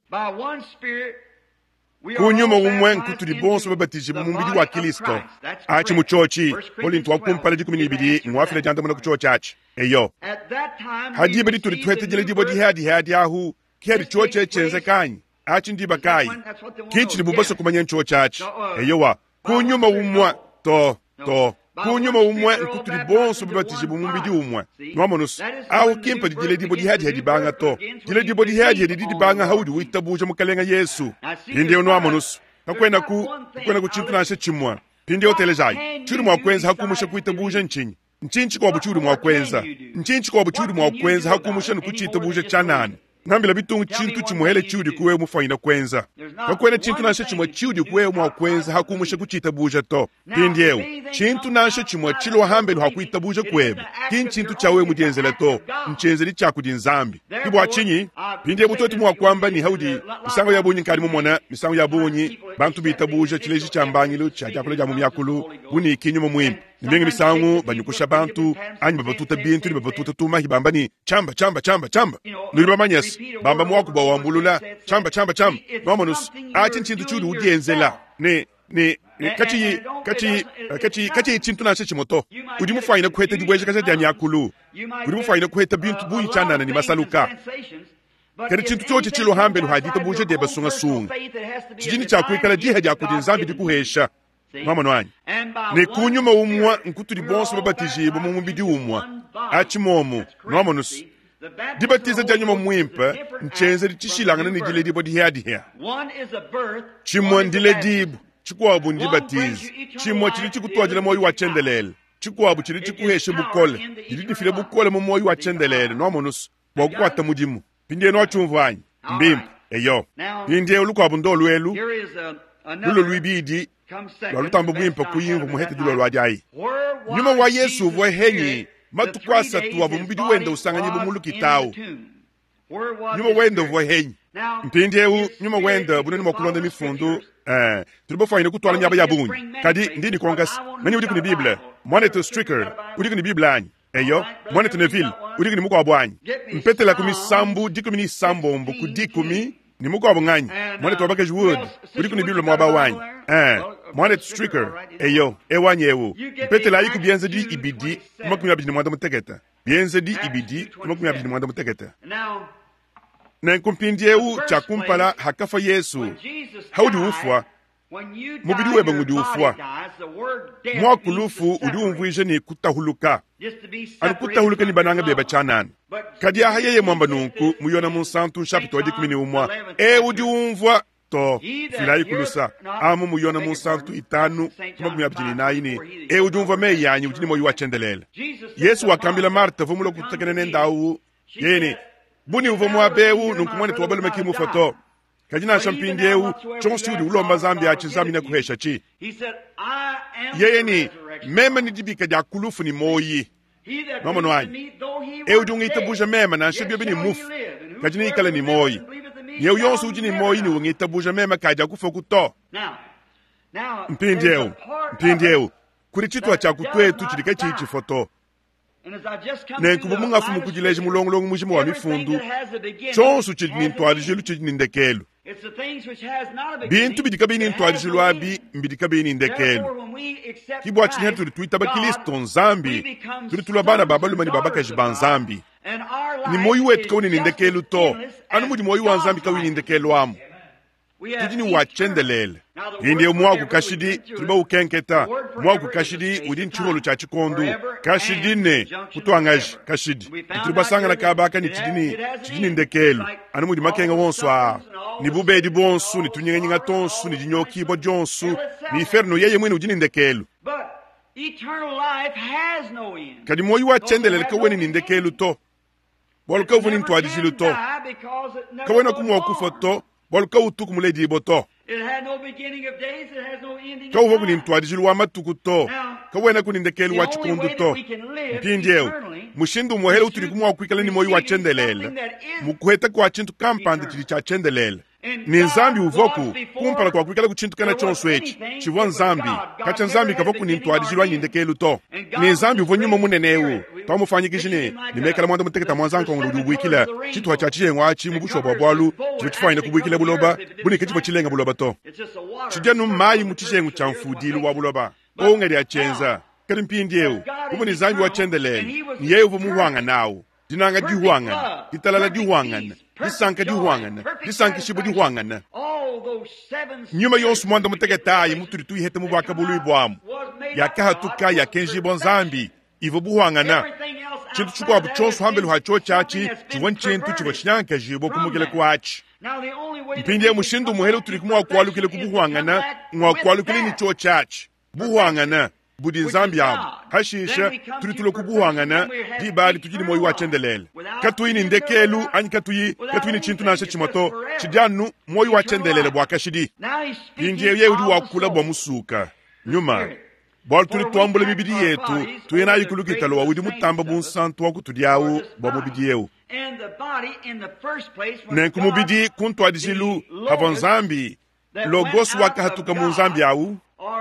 kunyuma umwe nkutuli bonso babatije mumbidi wa Kristo achi muchochi olintu wakumpala 12 mwafile janda muna kuchochi achi eyo hadi bedi tuli twetejele dibo hadi ahu keri choche chenze kanyi achi ndiba kai kichili bubaso kumanya nchochi achi eyo wa kunyuma umwe to kunyuma umwe nkutuli bonso babatije mumbidi umwe nwamonus ahu kimpa dijele dibo hadi banga to jile dibo hadi banga haudi witabuja mukalenga Yesu pinde nwamonus kakwena kuchintu nashe chimwa pinde otelejai churi mwakwenza hakumusha kuitabuja nchinyi nchinchi kwa buchuri mwakwenza hakumusha nukuchitabuja chanani ngambila bitungu chintu chimuhele chiudi kuwe mufaina kwenza kakwena chintu nashe chimwa chiudi kuwe mwakwenza hakumusha kuchitabuja to pindiewu chintu nashe chimwa chilwa hambelu hakuitabuja kuweba kin chintu chawe mudienzele to mchenzeli chaku dinzambi ibu achinyi pindie butoti mwakwamba ni haudi misango ya bunyi nkari mumona misango ya bunyi bantu bitabuja chileji chambangilu chajakula jamu myakulu buni ikinyuma mwimpi nimengi misango banyukusha bantu anyi babatuta bintu ni babatuta tuma hibamba ni chamba nuriba manyes bamba mwaku bawambulula chamba nomonus achin chintu chudu udienzela ne kachi chintu nashe chimoto udi mufaina kuheta dibweje kacha jani akulu udi mufaina kuheta bintu buyi chanana ni masaluka kari chintu choche chilo hambelu hadita buje deba sunga chijini chakuikala diha jakudi nzambi dikuhesha nomono anyi ne kunyuma umwa nkutuli bonso babatijibu mumubidi umwa achimomu nomonus dibatiza janyuma mwimpa nchenze dichishilangana ni dile dibo dihia chimwa ndile dibu chikwabu ndibatiza chimwa chili chikutwajila moyo wachendelele chikwabu chili chikuheshe bukole dili difile bukole mu moyo wachendelele nomonus bwakukwata mujimu pindie no chumvanyi mbimpa eyo pindie ulukwabu ndolwelu lulo lwibidi lwalutambo mwimpa kuyingu muhete dilo lwajayi nyuma wa Yesu vwe henyi matukwasa tuwa mubidi wenda usanganyibu mulukitawu nyuma wenda vwe henyi mpindiewu nyuma wenda bunene makulonda mifundu turibo fayine kutwala nyaba yabunyi kadi ndini kongas mani udikuni bible mwaneto stricker udikuni bible anyi eyo mwaneto neville udikuni mukwabo anyi mpetela kumi sambu dikumi ni sambombo kudikumi ni mukwabo nganyi mwaneto wabake wood udikuni bible mwaba wanyi mwaneto stricker eyo ewanyi ewo mpetela ayiku bienze di ibidi kumakumi abidi ni mwanda muteketa bienze di ibidi kumakumi abidi ni mwanda muteketa na nkumpindiewu chakumpala hakafa Yesu haudi ufwa mubidi webe ngudi ufwa mwakulufu udi umvuije ni kutahuluka anu kutahuluka ni bananga beba chanani kadi ahayeye mwamba nunku muyona munsantu chapito wadi kumini umwa udi umvwa to filayi kulusa amu muyona munsantu itanu kumagumi abjini naini udi umvwa meyanyi udi ni moyu wachendelela Yesu wakambila Marta vumulo kutakene nendawu yeni buni uvomu abewu nunkumwane tuwabalo mekimu foto kajina champindiewu chonsi udi ulomba zambi achi zambi na kuhesha chi yeye ni mema ni dibika dia kulufu ni moyi mama nwanyi udi ungita buja mema na shibyo bini mufu kajina ikale ni moyi yeu yonsu uji ni moyi ni ungita buja mema kaja kufoku to mpindiewu kuri chitwa cha kutwetu chidike chichi foto nenkubu mungafu mukujileje mulongolongo mujimu wa mifundu chonsu chidini ntwarijelu chidini ndekelu bintu bidika bini ntwarijelu abi mbidika bini ndekelu kibwa chinya turi tuita bakilisto nzambi turi tulabana babalumani babakaji banzambi ni moyi wetu kawini nindekelu to anu mudi moyi wa nzambi kawini ndekelu amu tujini wachendelele indi mwaku kashidi tuliba ukenketa mwaku kashidi udin chirolu cha chikondu kashidi ne kutwangaji kashidi tuliba sanga na kabaka ni chidini ndekelu anu mudi makenga wonswa ni bubedi bonsu ni tunyenga tonsu ni jinyoki bo jonsu ni inferno yeye mwini udini ndekelu kadi moyi wachendelele kaweni ni ndekelu to boluka uvuni ntwadijilu to kawena kumwa kufoto boluka utuku muledi boto kawo kuni ntwadijilu wa matuku to kawena kuni ndekelu wa chikundu to mpindiewu mushindu muhele uturi kumwa kwikala ni moyi wachendelele mukuheta kwa chintu kampande chili cha chendelele ni nzambi uvoku kumpala kwa kwikala kuchintu kana chonsu echi chivo nzambi kacha nzambi kavoku ni ntwadijilu wa nyindekelu to ni nzambi uvo nyuma munenewu tamufanyikishini nimekala mwanda muteketa mwanzanko ngulubwikila chitu hachachiye achi mubusho bwabwalu chifaine kubwikila buloba bunike chipo chilenga buloba to chijanu mayi muchishengu chamfudilu wa buloba ongeri achenza kali mpindiewu umu ni zambi wachendelele niye uvu muhuanga nawu dinanga dihuangana ditalala dihuangana disanka dihuangana disankishibu dihuangana nyuma yonsu mwanda muteketayi muturitu ihete mubaka bulu ibwamu yakahatuka yakenjibo nzambi ivo buhuangana chintu chukwabu chonsu hambelu hacho chachi chiwon chintu chivo chinyanka jibo kumugele kwachi mpindie mushindu muhele uturi kumwakwalukile kubuhuangana mwakwalukile ni cho chachi buhuangana budi nzambi yamu hashisha turitule kubuhuangana dibali tujini moyi wachendelele katuyi ni ndekelu anyi katuyi ni chintu nashe chimoto chidianu moyi wachendelele bwakashidi pindie ye udi wakula bwa musuka nyuma bwal turi tuambule mibidi yetu tuyena yikulukitalo wawidi mutamba bunsantu wakutudiawu bwa mubidi yewu nenku mubidi kuntwadijilu havonzambi logos waka hatuka munzambi yawu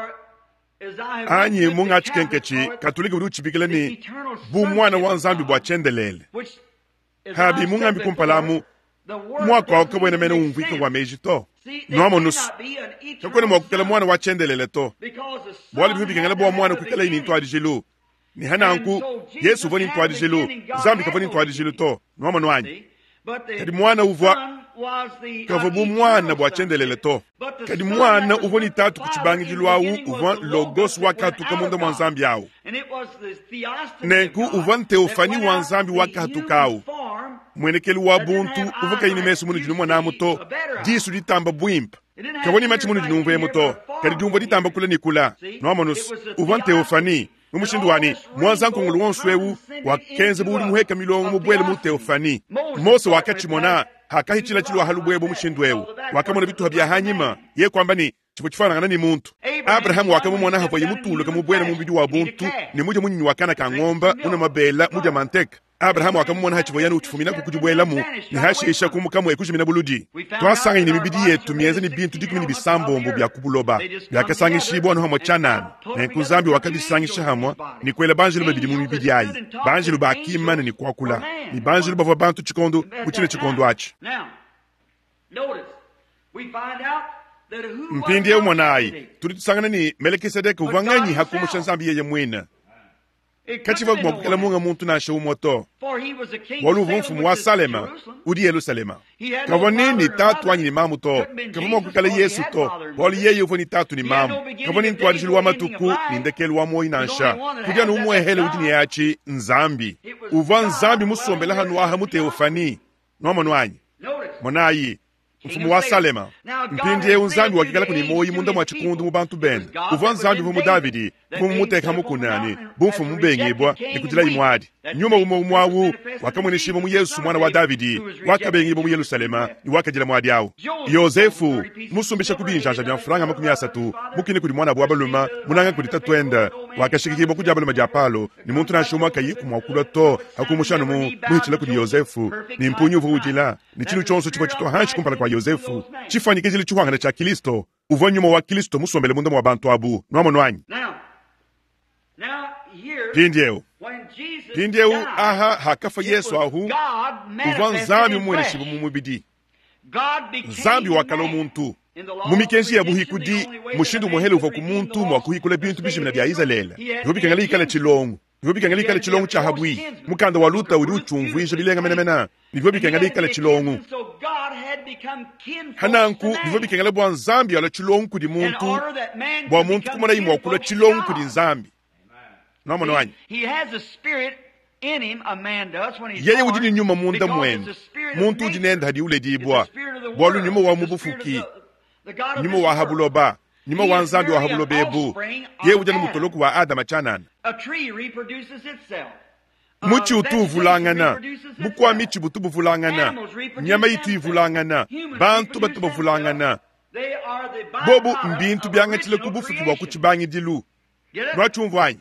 anyi munga chikenkechi katulika budi uchibikile ni bu mwana wa nzambi bwa chendelele habi munga mbikumpalamu mwaka wakabwena mene umvika wa meji to nomo nusu kakone mwakukela mwana wa chendelele to bwali bibi kengele bwa mwana kukela ini ntwadijilu ni hananku Yesu voni ntwadijilu zambi kavoni ntwadijilu to nomo nwanyi kadi mwana uvwa kavobu mwana bwa chendelele to kadi mwana uvoni tatu kuchibangijilu awu uvwa logos wakatuka mundo mwanzambi awu nenku uvwa nteofani wanzambi wakatuka awu mwenekeli wa buntu uvuka ini mesu munu jinu mwana muto disu ditamba bwimpa kavoni machi munu jinu mwe muto kadi dumbo ditamba kula nikula nomonus uvwa nteofani mumushindu wani mwanzanku ngulu wonswewu wakenze buli muheka milongo mubwele mu teofani Mose wakachimona hakahichila chilwa halubwebo mushindwewu wakamona bitu habya hanyima ye kwamba ni chipo chifanana ni muntu Abraham wakamumona hapo yimutulo kamubwele mu bidi wa buntu ni muje munyi wakana ka ngomba una mabela muja manteka Abrahamu akamumona hachivoyani uchifumina kukujubwelamu ni hashisha kumukamu ekushimina buludi twasanga ni mibidi yetu mienze ni bintu dikumini bisambombo bya kubuloba byakasangishibwa no hamo chanana nenkuzambi wakabisangishya hamwa ni kwela banjilu babidi mu mibidi ayi banjilu bakimana ni kwakula ni banjilu bava bantu chikondo muchine chikondo achi mpindi ye umwanayi turi tusangana ni Melikisedeki uvanganyi hakumusha nzambi yeye mwina kachiva kumwakukela munga muntu nashe umoto waluvu mfumu wa Salema udi Yerusalema kavo nini tatu wanyi ni mamu to kavo mwakukela Yesu to wali yeye uvo ni tatu ni mamu kavo nini tuwarishilu wa matuku ni ndekelu wa moi nansha kudia ni umwehele udi ni yachi nzambi uva nzambi musombela hanu aha muteofani nwama nwanyi mwanayi mfumu wa Salema mpindi ye unzambi wakikala kuni moi munda mwa chikundu mubantu bene uva nzambi vumu Davidi vumu muteka mukunani bumfumu mbengibwa ni kujila imwadi nyuma umwawu wakamwenishimu mu Yesu mwana wa Davidi wakabengibwa mu Yerusalema ni wakajila mwadi yawo Yosefu musumbisha kubinjanja bya mfuranga 30 mukini kuli mwana bwa baluma munanga kuli tatwenda wakashikikibwa kujya baluma ja palo ni muntu nashuma kayiku mwakula to hakumushano mu muhitila kuli Yosefu ni mpunyu vujila ni chinu chonso chiko chito hanshi kumpala kwa Yosefu chifanyikizili chuhangana cha Kristo uvanyuma wa Kristo musombele munda mwa bantu abu nwamo nwanyi pindyeu aha hakafa Yesu ahu uva nzambi mweneshibu mumubidi nzambi wakala omuntu mumikenshi ya buhikudi mushindu muhele uva kumuntu mwakuhikula bintu bishimina bya Israeli nibikangala ikala chilongo nibikangala ikala chilongo cha habwi mukanda waluta uri uchumvu injo bilenga menamena nibikangala ikala chilongo hananku nibikangala bwa nzambi ala chilongo kudi muntu bwa muntu kumana imwa kula chilongo kudi nzambi nomo nwanyi yeye ujini nyuma munda mwenu muntu ujinenda hadi ule dibwa bwalu nyuma wa mubufuki nyuma wa habuloba nyuma wa nzambi wa habulobebu yeye ujani mutoloku wa Adama chanana muchi utuvulangana bukwa michi butubuvulangana nyama itu ivulangana bantu batubuvulangana bobu mbintu byangachile kubufuki wa kuchibanyi dilu nwachumvanyi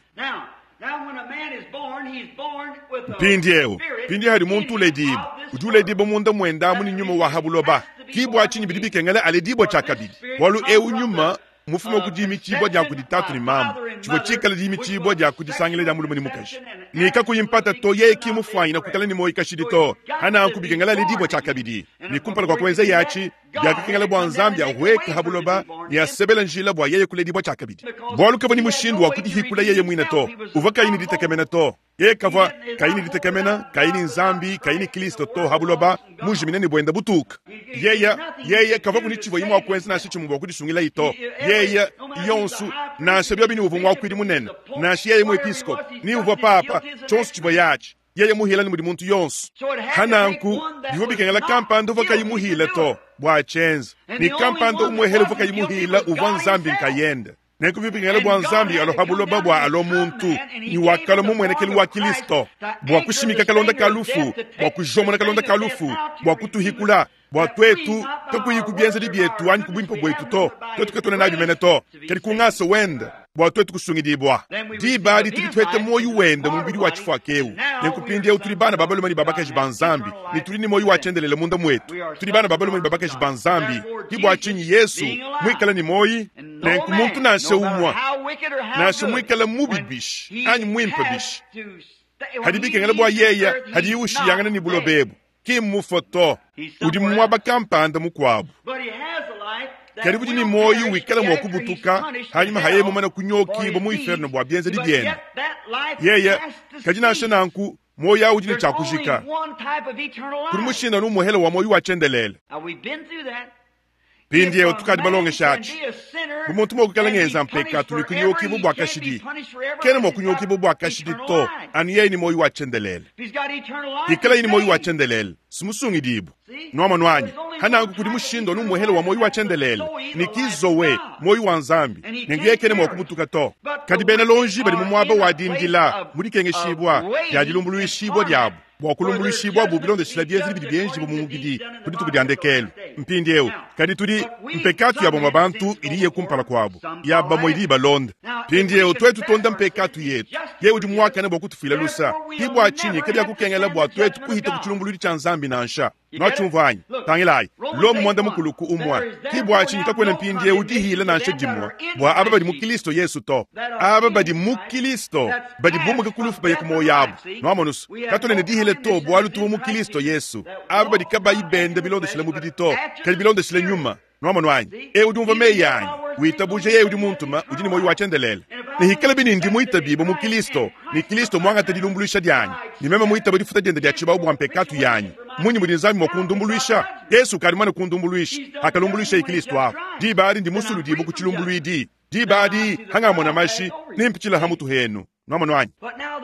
pindi hari muntu ledibu ujuledibu munda mwenda muni nyuma wa habuloba kibwa chini bidibikengele aledibu chakabidi walu nyuma mufumo kujimi chibwa ja kuditatu ni mamu chivo chikala jimi chibwa ja kudisangile ja mulumuni mukashi nika kuyimpata to ye kimufwanyi na kutala ni moi kashidi to hana kubikengele aledibu chakabidi ni kumpala kwa kwenze yachi ya kikengele bwa nzambi ya huweka habuloba ni ya sebela njila bwa yeye kuledibu chakabidi bwalu kava ni mushindu wa kudihikula yeye mwina to uva kaini ditekemena to ye kava kaini ditekemena kaini nzambi kaini Kristo to habuloba mujimine ni bwenda butuka yeye kava kunichivo yimwa wa kwenze na shichi mungwa kudishungila ito yeye yonsu na shebya bini uvu mwa kwidi munene na shiye mu episkop ni uvu papa chonsu chivo yachi yeye muhila ni muri muntu yonsu hananku bivo bikengela kampando voka yimuhila to bwa chenza ni kampando umwehele voka yimuhila uva nzambi nkayenda neku bibingela bwa nzambi alo habuloba bwa alo muntu ni wakalo mumwenekeli wa Kristo bwa kushimika kalonda kalufu bwa kujomona kalonda kalufu bwa kutuhikula bwa twetu tukuyikubyenza libyetu anyi kubwimpo bwetu to tukatona na bimene to kali kungasa wenda bwa twetu kusungi bwa diba di twete moyo wenda mubiri wa chifu akeu nekupindia utulibana babalo mani babaka jibanzambi ni tulini moyo wa chendelele munda mwetu tulibana babalo mani babaka jibanzambi kibwa chinyi Yesu mwikala ni moyi nenku muntu nashe umwa nashe mwikala mubibish anyi mwimpabish hadibikengele bwa yeya hadi ushi yangana ni bulobebu kimufoto udi mwaba kampanda mukwabu karibu jini moyo wikala mwakubutuka hanyuma haye mumana kunyoki bomu iferno bwa bienza di biena yeye kajina ashe nanku moyo au jini chakushika kuri mushina n'umuhele wa moyo wa chendelele pindi utukadi balonge shachi umuntu mo kukala ngeza mpeka tuli kunyoki bo bwa kashidi kene mo kunyoki bo bwa kashidi to aniye ni moyo wa chendelele ikala ni moyo wa chendelele sumusungi dibu noma nwanyi hana kuri mushindo n'umuhele wa moyo wa chendelele nikizowe moyo wa nzambi nengiye kene mo kubutuka to kadi bene lonji bali mu mwaba wa dimgila muri kenge shibwa yajilumbulu shibwa dyabo bwa kulumbulu shibwa bu bilonde shilabye zili byenji bu mugidi kudi tukudi andekele mpindyeu kadi tudi mpekatu yabo mabantu iliye kumpala kwabo yaba moidi balonda mpindyeu twetu tonda mpekatu yetu yewu di mwaka nebo kutufila lusa kibu achinyi kadi akukengela bwa twetu kuhita kuchulumbuludi chanzambi na ansha nachumvanyi tangilai lomu mwanda mukuluku umwa kibu achinyi kakwena mpindyeu dihile na ansha jimwa bwa aba badi mukilisto yesu to aba badi mukilisto badi bumu kekulufu baye kumo yabu nwamonus katolene dihile to bwa lutu mukilisto yesu aba badi kaba ibende bilondo shile mubidi to kadi bilondo shile nyuma nwamonu wanyi udumva meyanyi witabuje ye udi muntuma udini moyi wachendelela ni hikala bini ndi muita bibo mu Kristo ni Kristo mwanga tadilumbuluisha dyanyi ni mema muita badi futa jenda dyachiba ubu wampekatu yanyi munyi muri nzami mwakundumbuluisha Yesu karimane kundumbuluisha akalumbuluisha i Kristo hafu di badi ndi musulu dibu kuchilumbuluidi di badi hanga mwana mashi ni mpichila hamutu henu nwamonu wanyi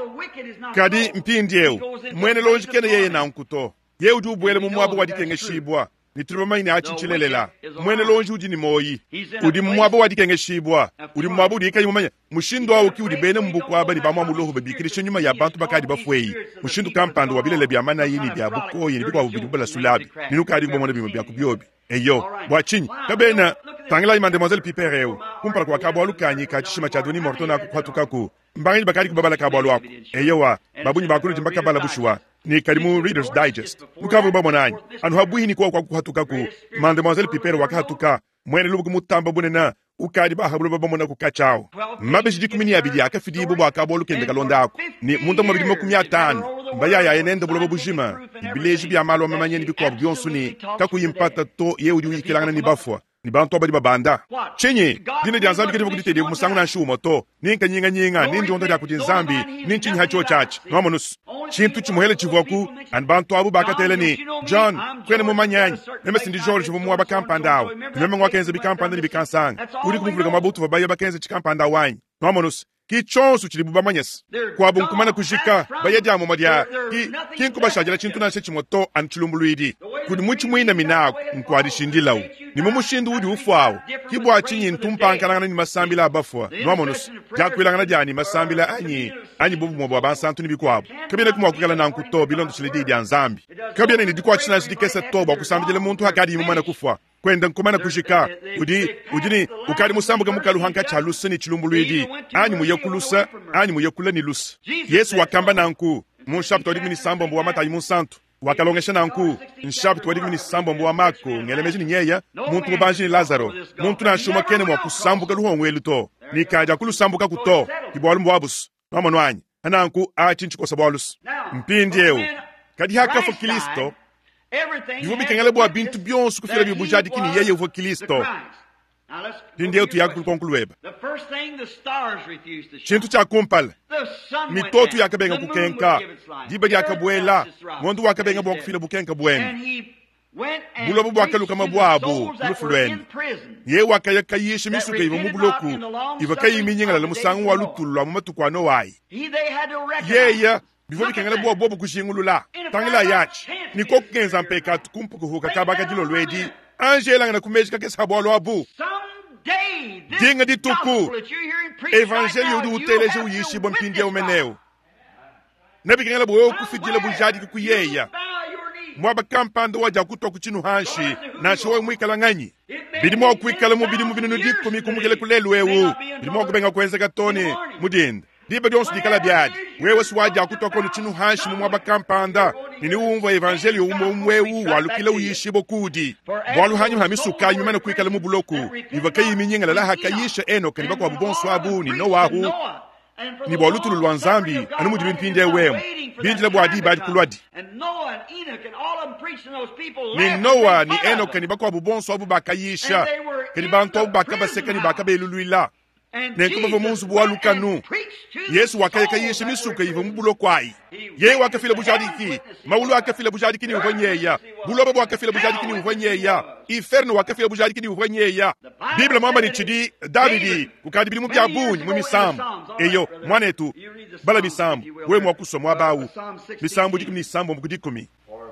kadi mpindyeu mwene lonjikene yeye na nkuto ye udi ubwele mumwabu wadikenge shibwa nitiribamaini achinchilelela mwene lonji udi ni moyi udi mwabo wadikenge shibwa udi mwabo udi ikayi mumanya mushindu wawo ki udi bene mbuku abani bamwa mulohu babikirisha nyuma ya bantu bakadi bafweyi mushindu kampando wabilele byamana yini bya buko yini bikwa bubidubala sulabi ninukadi kubomona bimo bya kubyobi eyo bwachinyi kabena tangila ima Mademoiselle Pipereu kumpala kwa kabwa lukanyi kachishima chadoni mortona kukwatukaku mbangili bakadi kubabala kabwa lwako eyo wa babunyi bakulu jimbaka bala bushwa ni karimu Reader's Digest mukavu bamonanyi anu habuhi ni kwa kuhatukaku Mademoiselle Pipereu wakahatuka mwene lubuku mutamba bunena ukadi bahabulu babamona kukachao mabeshidi kumini abidi akafidi bubu akabwa lukende kalonda ako ni munda mabidi makumi atano mbaya ya enende bulo bujima ibileji bya malo mamanyeni bikwa byonsuni kakuyimpata to yeudi wikilangana ni bafwa ni bantu abadi babanda chenye dine dya nzambi kedi bukuditede musangu na nshuma to ninka nyinga nindi ondo dya kudinzambi ninchinyi hacho chachi nomonus chintu chimuhele chivoku an bantu abu bakatele ni John kwene mumanyanyi nemesi ndi George vumwa bakampandao neme ngwakenze bikampanda ni bikansanga uri kumufulika mabutu vabaye bakenze chikampanda wanyi nomonus kichonsu chili bubamanyesi kwa bunkumana kushika bayedya momadya kinkubashajala chintu nanshe chimoto an chilumbuluidi kudi muchi mwina minaku nkwadi shindilawu ni mumushindu udi ufuawu kibu achinyi ntumpankalangana ni masambila abafwa nomonus jakwilangana dyani masambila anyi bubu mwabu abansantu ni bikwabo kabine kumwakukala nankuto bilondo chilidi dya nzambi kabine ni dikwa chinanshi dikese toba kusambijele muntu hakadi imumana kufwa kwenda nkumana kushika udini ukadi musambuga mukalu hanka chalusa ni chilumbuluidi anyi muyekulusa anyi muyekula ni lusa Yesu wakamba nanku munshapto wadimi ni sambo mbuwa mata imu santu wakalongesha nanku nshapto wadimi ni sambo mbuwa mako ngelemeji ni nyeya muntu mubanji ni Lazaro muntu na shuma kene mwa kusambuga luhongwelu to ni kaja kulusambuga kuto kibuwalu mbuwabusu mamonu anyi ananku achinchikosa bwalus mpindyeu kadi haka fo Kristo Yubi kengele bwa bintu byonsu kufira bibujadi kini yeye uvo Kristo Pindeu tu yaku konkulueba chintu cha kumpala mitotu yakabenga kukenka diba yakabwela mondu wakabenga bwa kufira bukenka bwene bulobo bwakaluka mabwabo lufulweni ye wakayakayisha misuka ivo mubuloku ivo kayiminyengala la musangu wa lutulwa mumatukwano wayi yeya bifo bikengele bwa bobo kushingulula tangila yachi niko kugenza mpekatu kumpukuhuka kabaka jilo lwedi Angela ngana kumejika kesabo lwabu dinga dituku evangeli udu uteleje uyishi bo mpindi ya umeneo nabi kengela bwo kufidile bujadi kuyeya mwaba kampando waja kutwa kuchinu hanshi na showe mwikalanganyi bidimo kwikala mu bidimo binunu dikko mikumugele kulelwewu bidimo kubenga kwenza gatone mudinda diba dionsu dikala byadi wewe siwaja kutwa kono chinu hanshi mwaba kampanda nini umva evangeli umwewu walukile uyishibo kudi bwalu hanyu hamisuka nyumana kwikala mu buloku ivakayi minyengala la hakayisha enoka ni bakwa bubonso abu ni Noahu ni bwalutu lwanzambi anu mudi mpinde wemu bindila bwadi badi kulwadi ni Noa ni Enoka ni bakwa bubonso abu bakayisha kani bantu abu bakabaseka ni bakabeluluila nenkuba vomunsu bwalukanu Yesu wakayakayisha misuka ivo mubulo kwai ye wakafila bujadiki maulu wakafila bujadiki ni uvanyeya buloba wakafila bujadiki ni uvanyeya iferno wakafila bujadiki ni uvanyeya Biblia mama ni chidi Davidi kukadi bilimu bya bunyi mu misambu eyo mwanetu bala misambu we mwakuso mwabawu misambu dikumi misambu mukudikumi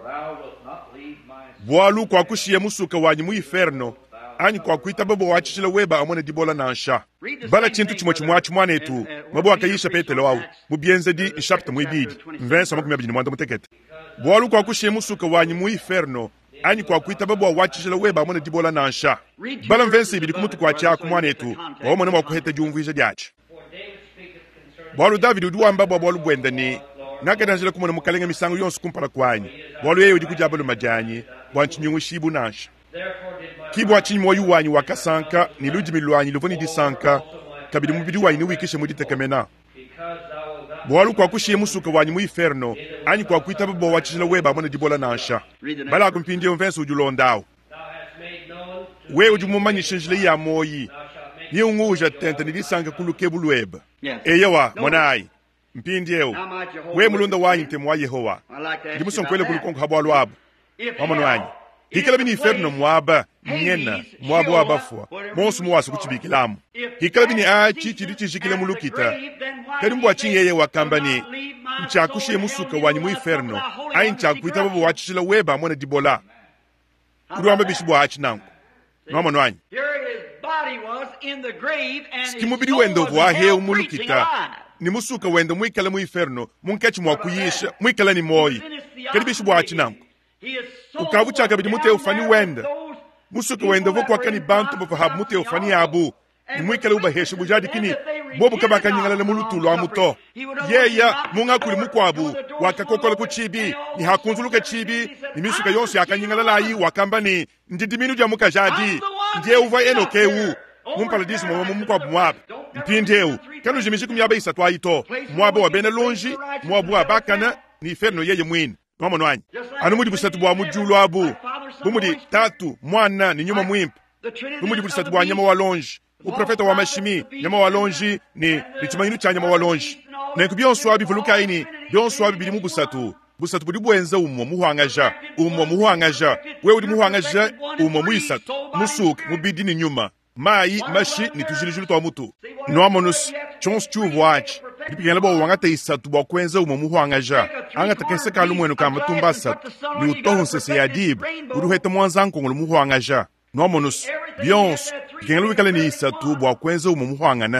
bwalu kwa kushiya musuka wanyi mu iferno ani kwa kuita babo wachishila weba amone dibola na ansha bala chintu chimwachi mwanetu mabo akayisha petelo wawu mubienze di nshapta mwibidi mvensa makumya bini mwanda mutekete bwalu kwa kushiya musuka wanyi mu iferno ani kwa kuita babo wachishela weba mwana dibola na ansha bala mvensi bidi kumutu kwa cha kumwana etu wa mwana wakuheta jumvije jachi bwalu David uduwa mbabo bwalu bwenda ni nakadanjela kumwana mukalenga misango yonsu kumpala kwanyi bwalu yeyo di kujabalo majanyi bwanchi nyungu shibu nansha kibwa chinyi moyu wanyi wakasanka ni luji milwanyi luvoni di sanka kabidi mubidi wanyi ni wikishe mudi tekemena bwalu kwa kushiye musuka wanyi mu inferno ani kwa kuita babo wachishela weba mwana dibola nansha bala kumpindi mvensi ujulondao we ujumumanyi shenjile ya moyi ni unguja tenta ni disanga kulukebu lweba eyewa monai mpindieo we mulunda wanyi ntemu wa Yehowa ndimusonkwele kulukongo habo alwabo wamano wanyi hikala bini inferno mwaba mnyena mwaba wabafwa monsu muwasu kuchibikilamu hikala bini achi chirichishikile mulukita kadi mbwa chingi yeye wakambani nchakushiye musuka wanyi mu inferno ayi nchakuita babo wachishila weba mwana dibola kuruwamba bishibu achi nangu wamano wanyi sikimubidi wendo wahe umulukita ni musuka wendo mwikala mu inferno munkechi mwakuyisha mwikala ni moyi kadi bishibu achi nangu ukabu chaka bidi mute ufani wenda musuka wenda vokwa kani bantu bafahabu mute ufani abu ni mwikala ubaheshe bujadi kini bobu kabaka nyingala na mulutulo amuto yeya munga kuli mukwabu wakakokola kuchibi ni hakunzuluka chibi ni misuka yonsi akanyingala layi wakambani ndidiminu ja mukajadi ndiye uva enokewu mumpaladisi mwa mukwabu mwabu mpindeu kanu jimishi kumyaba isa twaito mwabu wabene lonji mwabu wabakana ni inferno yeye mwini Mama nwanyi anumudi busatu bwa mujulu abu bumudi tatu mwana ni nyuma mwimpa bumudi busatu bwa nyama walonji uprofeta wa mashimi nyama walonji ni chimanyinu cha nyama walonji na kubyonso abi vuluka ini byonso abi bili mu busatu budi bwenza ummo muhwangaja we udi muhwangaja ummo muisatu musuk mubidi ni nyuma mai mashi ni tujilijulu to mutu no amonus chons chuwachi Dipigala bo wangata isatu bo kwenza umuhwangaja angata kense kalumwenu kama tumbasa ni utohunse se yadib uruheta mwanzanko ngulu muhwangaja no monus bions dipigala wikala ni isatu bo kwenza umuhwangana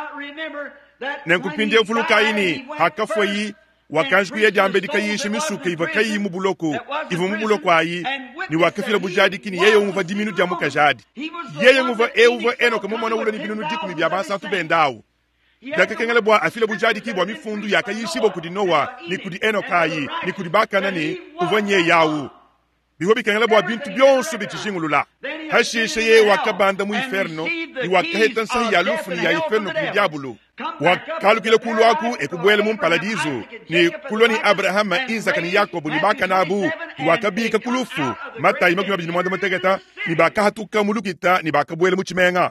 nenkupinde ufuluka ini hakafwayi wakanjku ya jambe dikayishi misuke ibakayi mubuloko ivo mubuloko ayi ni wakafila bujadi kini yeye umuva diminu jamu kajadi yeye umuva enoka mumona ula ni binunu dikumi biabasa tubendao Daka kengele bwa afile bujadi kibwa mifundu ya kayishibo kudi Noa ni kudi Enokayi ni kudi Bakana ni uvanye yawu. Bihobi kengele bwa bintu byonsu bitishingulula. Hashishe ye wakabanda mu inferno ni wakaheta nsahi ya lufu ni ya inferno kudi diabulu. Wakalu kile kulu waku ekubwele mumpaladizo ni kulwa ni Abrahama, Isaka ni Yakobu ni Bakana abu ni wakabika kulufu. Mata imaku mabijini mwanda mategeta ni bakahatuka mulukita ni bakabwele muchimenga.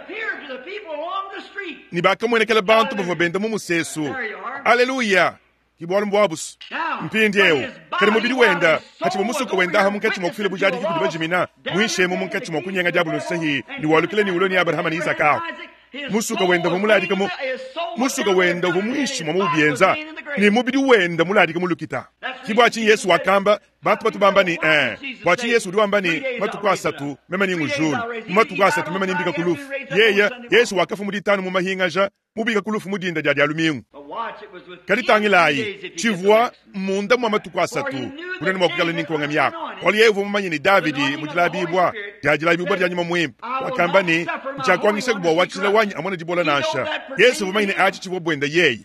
Ni baka mwenekele bantu bavabenda mu musesu. Haleluya. Kibwala mbwabus. Mpindieo. Kari mubidi wenda. Hachi musuka wenda ha munkechi mwakufile bujadi kikudu bajimina. Mwishe mu munkechi mwakunyenga jabulu sahi. Ni walukile ni ulo ni Abrahama ni Isaka. Musuka wenda vumuladika mu. Musuka wenda vumuishi mwamubienza. Ni mubidi wenda muladika mulukita. Kibwachi Yesu wakamba. Bantu bamba ni Bwachi Yesu duwamba ni matukwa satu. Mema ni ngujulu. Matukwa satu mema ni mbika kulufu. Yesu wakafu muditanu mumahingaja. Mubika kulufu mudinda jadi alumiungu. Karitangilayi. Chivwa munda mwa matukwa satu. Kuneni mwakugala ninkuwanga miyako. Wali yevu mmanyi ni Davidi mujilabibwa. Jajilabibwa janyuma mwimpa. Wakamba ni mchakwangisha kubwa wachila wanyi amwana jibola nasha. Yesu mmanyi ni achi chivwa bwenda yeyi.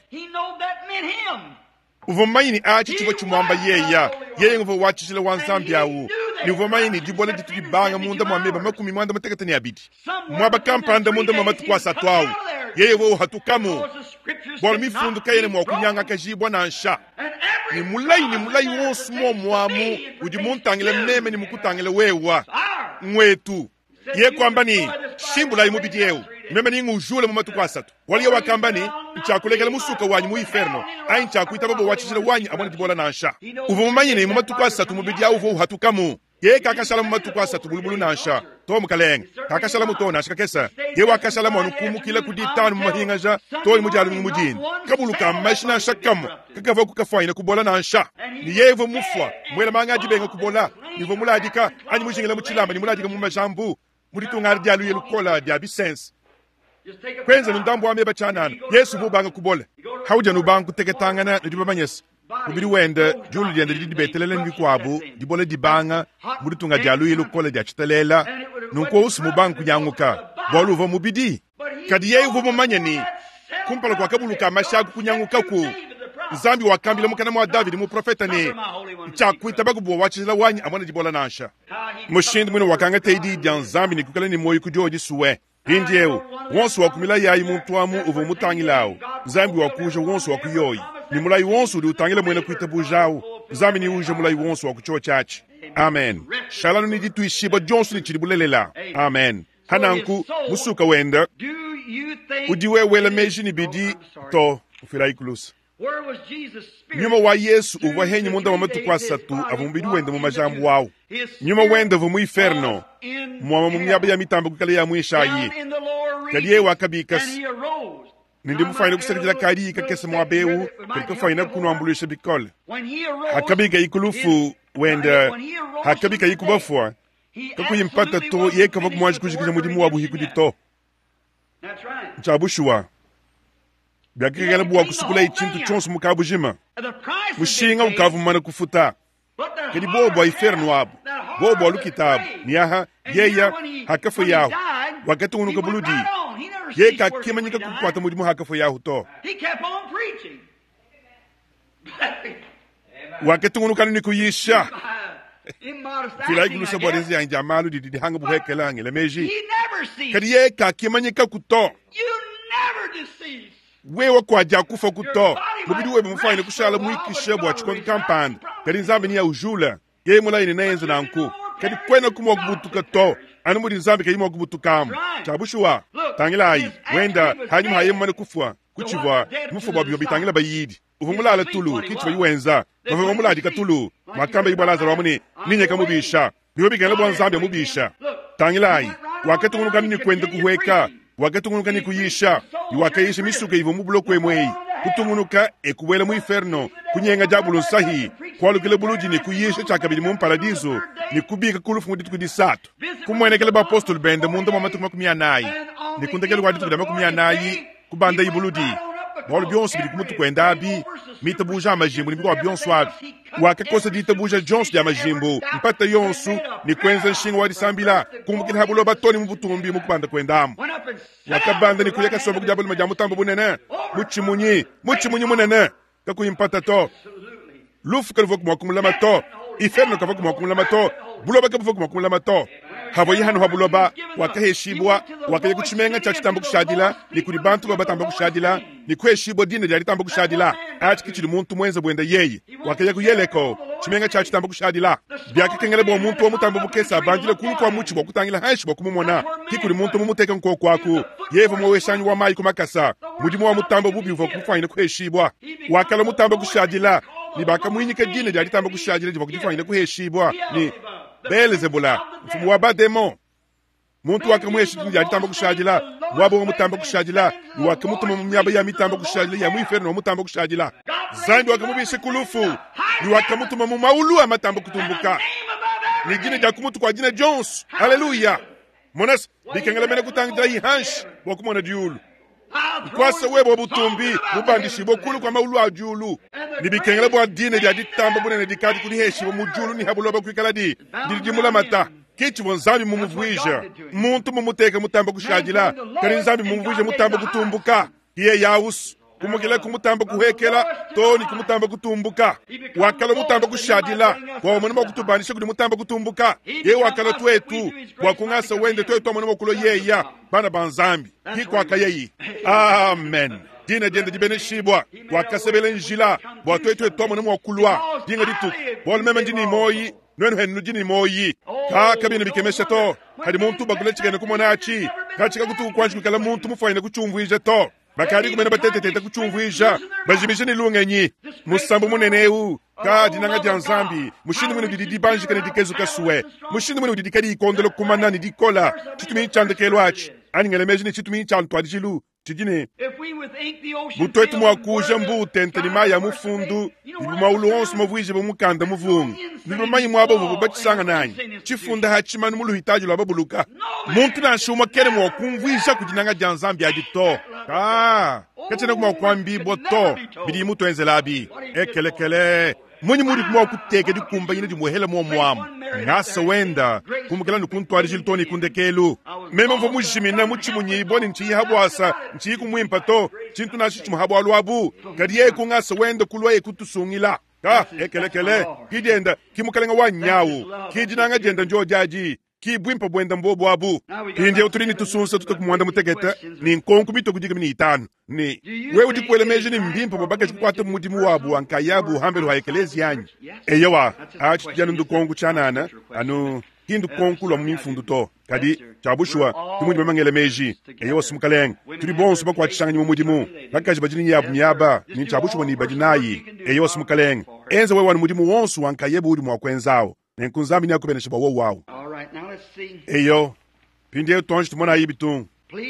Uvomanyi ni achi chivwa chumwamba yeya. Yeye nguvo wachishila wanzambi yawu. Ni uvomanyi ni jibola jitujibanga munda mwameba makumi mwanda matekatani abidi. Mwaba kampanda munda mwamatukwa satu awu. Yeye wo hatukamu. Bwala mifundu kayene mwakunyanga kajibwa na ansha. Ni mulai wonsu mwamu. Uji muntangile mneme ni mukutangile wewa. Mwetu. Ye kwamba ni shimbula imubidi yewu. Meme ni ngujule mwamatukwa satu. Wali ya wakamba ni nchakulekele musuka wanyi mu inferno. Ayi nchakuita babo wachishile wanyi amwana jibola na ansha. Uvomanyi ni mwamatukwa satu mubidi ya uvo hatukamu. Ye kakashala mwamatukwa satu bulubulu na ansha. To mukalenga. Kakashala muto na ashika kesa. Ye wakashala mwanukumu kila kuditanu mwahingaja. To imujalu mujini. Kabuluka mashina shakamu. Kakava kukafayina kubola na ansha. Ni ye ivo mufwa. Mwela mangaji benga kubola. Ni ivo muladika. Ani mujingila muchilamba. Ni muladika mumajambu. Muditunga dialu ye lukola diabi sense. Kwenza nundambu wa meba chanana. Yesu mubanga kubola. Hauja nubanga kuteketangana. Nidibamanyesi. kubiri wende julu diende di betelele ngi kwabo di bole di banga muri tunga jalu yelo kole dia chitelela nunko usmu banku nyanguka bolu vo mubidi kadi ye vo manyani kumpala kwa kabuluka mashaku kunyanguka ku zambi wakambile mukana mwa David mu profeta ne chakwita bagubo wachila wanyi amana di bola nasha mushindi mwino wakanga teidi dia zambi ni kukala ni moyi kujoji suwe Hindieu, wonsu wakumila yayi muntwamu uvo mutangilao. Zambi wakuja wonsu wakuyoyi. Ni mulai wonsu di utangila mwena kuita bujao. Zambi ni uje mulai wonsu wakucho chachi. Amen. Shalanu ni ditu ishiba jonsu ni chiribulelela. Amen. Hananku, musuka wenda. Udiwe wela meji ni bidi to ufiraikulus. Nyuma wa Yesu uva henyi munda mamatu kwa satu avumbidi wenda mumajambu wao. Nyuma wenda vumu inferno. Mwama mumyaba ya mitambo kukale ya mwishayi. Kadiye wakabikas. Nindi mufayina kusarikila kari kakese mwabeu. Kalika fayina kunuambulisha bikole. Hakabika ikulufu wenda. Hakabika ikubafua. Kaku yimpata to ye kavak mwaji kujikija mudimu wabu hikudi to. Mchabushua. Byakigala buwa kusukula ichintu chonsu mukabu jima. Mushinga ukavu mana kufuta. Kedi bobo inferno wabu. Bobo alukitabu. Niyaha yeya hakafu yahu. Wakati unuka buludi. Ye ka kimanyika kukwata mudimu hakafu yahu to. Wakati unuka nikuyisha. Fila ikulusa bwarenzi ya njamalu di hanga buheke lange lemeji. Kadi ye ka kimanyika kuto. Wewa kwa jakufa kuto. Mubidi webe mufayine kushala mwikishe bwa chikongi kampand. Kadi nzambi ni ya ujula. Ye mula ine naenzo na nku. Kadi kwena kumu wakubutuka to. Anu mudi nzambi kaya wakubutukamu. Chabushuwa. Tangila ayi. Wenda hanyuma haye mwane kufwa. Kuchivwa. Mufu babi wabi tangila bayidi. Uvumula ala tulu. Kichwa yuwenza. Uvumula adika tulu. Makamba ibalaza wamuni. Ninye kamubisha. Biwabi kaya labuwa nzambi ya mubisha. Tangila ayi. Wakati unuka nini kwenda kuhweka. Wakati unuka ni kuyisha. Iwakayisha misuke ivo mubulo kwe mwei. Kutungunuka ekuwela mu inferno. Kunyenga jabulo sahi. Kwalukile buluji ni kuyisha chakabili mu paradiso. Ni kubika kulufu muditu kudisatu. Kumwene kele ba apostol bende mundo mamatu kumakumia nayi. Ni kundekele waditu kudama kumia nayi. Kubanda ibuludi. Walo bionsu bidi kumutu kwenda abi. Mita buja amajimbo. Nibiko wa bionsu abi. Wake kosa dita buja jonsu ya majimbo. Mpata yonsu. Ni kwenza nshinga wadi sambila. Kumukini habulo batoni mbutumbi mukubanda kwendamu. Wakabanda ni kuyeka sobo kujabuli majamu tambo bunene. Muchi munyi munene. Kaku impata to. Lufu kalvoku mwakumulama to. Iferno kavoku mwakumulama to. Buloba kavuku mwakumulama to. Havo yihanu habuloba. Wakaheshibwa. Wakaye kuchimenga chachi tambo kushadila. Ni kuribantu baba tambo kushadila. Ni kuheshibwa dine jari tambo kushadila. Achi kichili muntu mwenza buenda yeyi. Wakaye kuyeleko. Chimenga chachi tambo kushadila. Biaki kengele bo muntu wa mutambo bukesa. Banjile kulu kwa muchi wa kutangila haishibwa kumumona. Kikuli muntu mumuteka nko kwaku. Yevo mweshanyi wa mai kumakasa. Mujimu wa mutambo bubi uva kufanyina kuheshibwa. Wakala mutambo kushadila. Ni baka mwinyike dine jari tambo kushadila. Jiva kufanyina kuheshibwa. Ni Belzebula. Mfumu wa bademo. Muntu waka mweshidini jari tambo kushadila. Mwabo wa mutambo kushadila. Ni waka mutuma mnyaba ya mitambo kushadila. Ya muiferno wa mutambo kushadila. Zambi waka mubishe kulufu. Ni waka mutuma mumaulu wa matambo kutumbuka. Ni jine jakumutu kwa jine Jones. Hallelujah. Monas, bikengele mene kutangila hii hansh. Wakumona diulu. Kwasa webo butumbi. Mubandishi bokulu kwa maulu wa diulu. Ni bikengele bwa dine jadi tambo bunene dikati kudiheshi. Mujulu ni habuloba kuikala di. Dilijimula mata. Kichi wanzambi mumuvuija. Muntu mumuteka mutambo kushadila. Kari nzambi mumuvuija mutambo kutumbuka. Iye yaus. Kumugila kumutambo kuhekela. Toni kumutambo kutumbuka. Wakala mutambo kushadila. Kwa mwanama kutubanisha kudi mutambo kutumbuka. Ye wakala tuetu. Wakungasa wende tuetu mwanama kulo yeya. Bana banzambi. Kiko wakayeyi. Amen. Dina jende jibene shibwa. Wakasebele njila. Bwa tuetu mwanama wakulwa. Dinga ditu. Bwal meme njini moyi. Nwenu henu jini moyi. Kabine bikemesha to. Hadi muntu bagule chikene kumonachi. Kachika kutu kwanchi kukala muntu mufayine kuchumvuije to. Bakari kumene batete kuchumvuija. Bajimishe ni lungenyi. Musambu muneneu. Kadi nanga janzambi. Mushini mwene didi banji kane dikezu kasuwe. Mushini mwene didi kadi ikondelo kumanani dikola. Chitumi chande keluachi. Ani ngelemeji ni chitumi chande tuadijilu. Chidine. Butoetu mwakuja mbute nteni maya mufundu. Ibu maulu onsu mavuije bumukanda muvungu. Ibu mayi mwaba vubu bachisanga nanyi. Chifunda hachimanu mulu hitaji lwa babuluka. Muntu na nshuma kere mwakumvuija kujinanga janzambi adito. kachene kuma kwambi boto bidi muto enzelabi ekelekele mwenye muri kuma kuteke di kumba yine di muhele mo muamu ngasa wenda kumukela nukuntwari jiltoni kundekelu mema mvo mujimina muchimunyi boni nchi habwasa nchi kumwimpa to chintu nashi chumuhabu alwabu kadiye kungasa wenda kulwa ekutusungila ekelekele kidenda kimukalenga wanyawu kidinanga jenda njojaji kibwimpa bwenda mbobo abu indi uturini tusunsa tutokumwanda mutegeta ni nkonku bito kujiga mini itanu ni wewe dikwele meje ni mbimpa babake chikwata mudimu wabu ankayabu hambelu haekelezi yanyi eyewa janu ndukonku chanana anu hindu konku lo mmifundu to kadi chabushwa tumuji mamangele meji eyewa sumukaleng turi bonsu bakwa chishanga nyimu mudimu lakaji bajini yabu nyaba ni chabushwa ni bajinayi eyewa sumukaleng enza wewa ni mudimu wonsu ankayebu udimu wakwenzao nenkunzami ni akubene shiba wow eyo pindi tonji tumona yibitung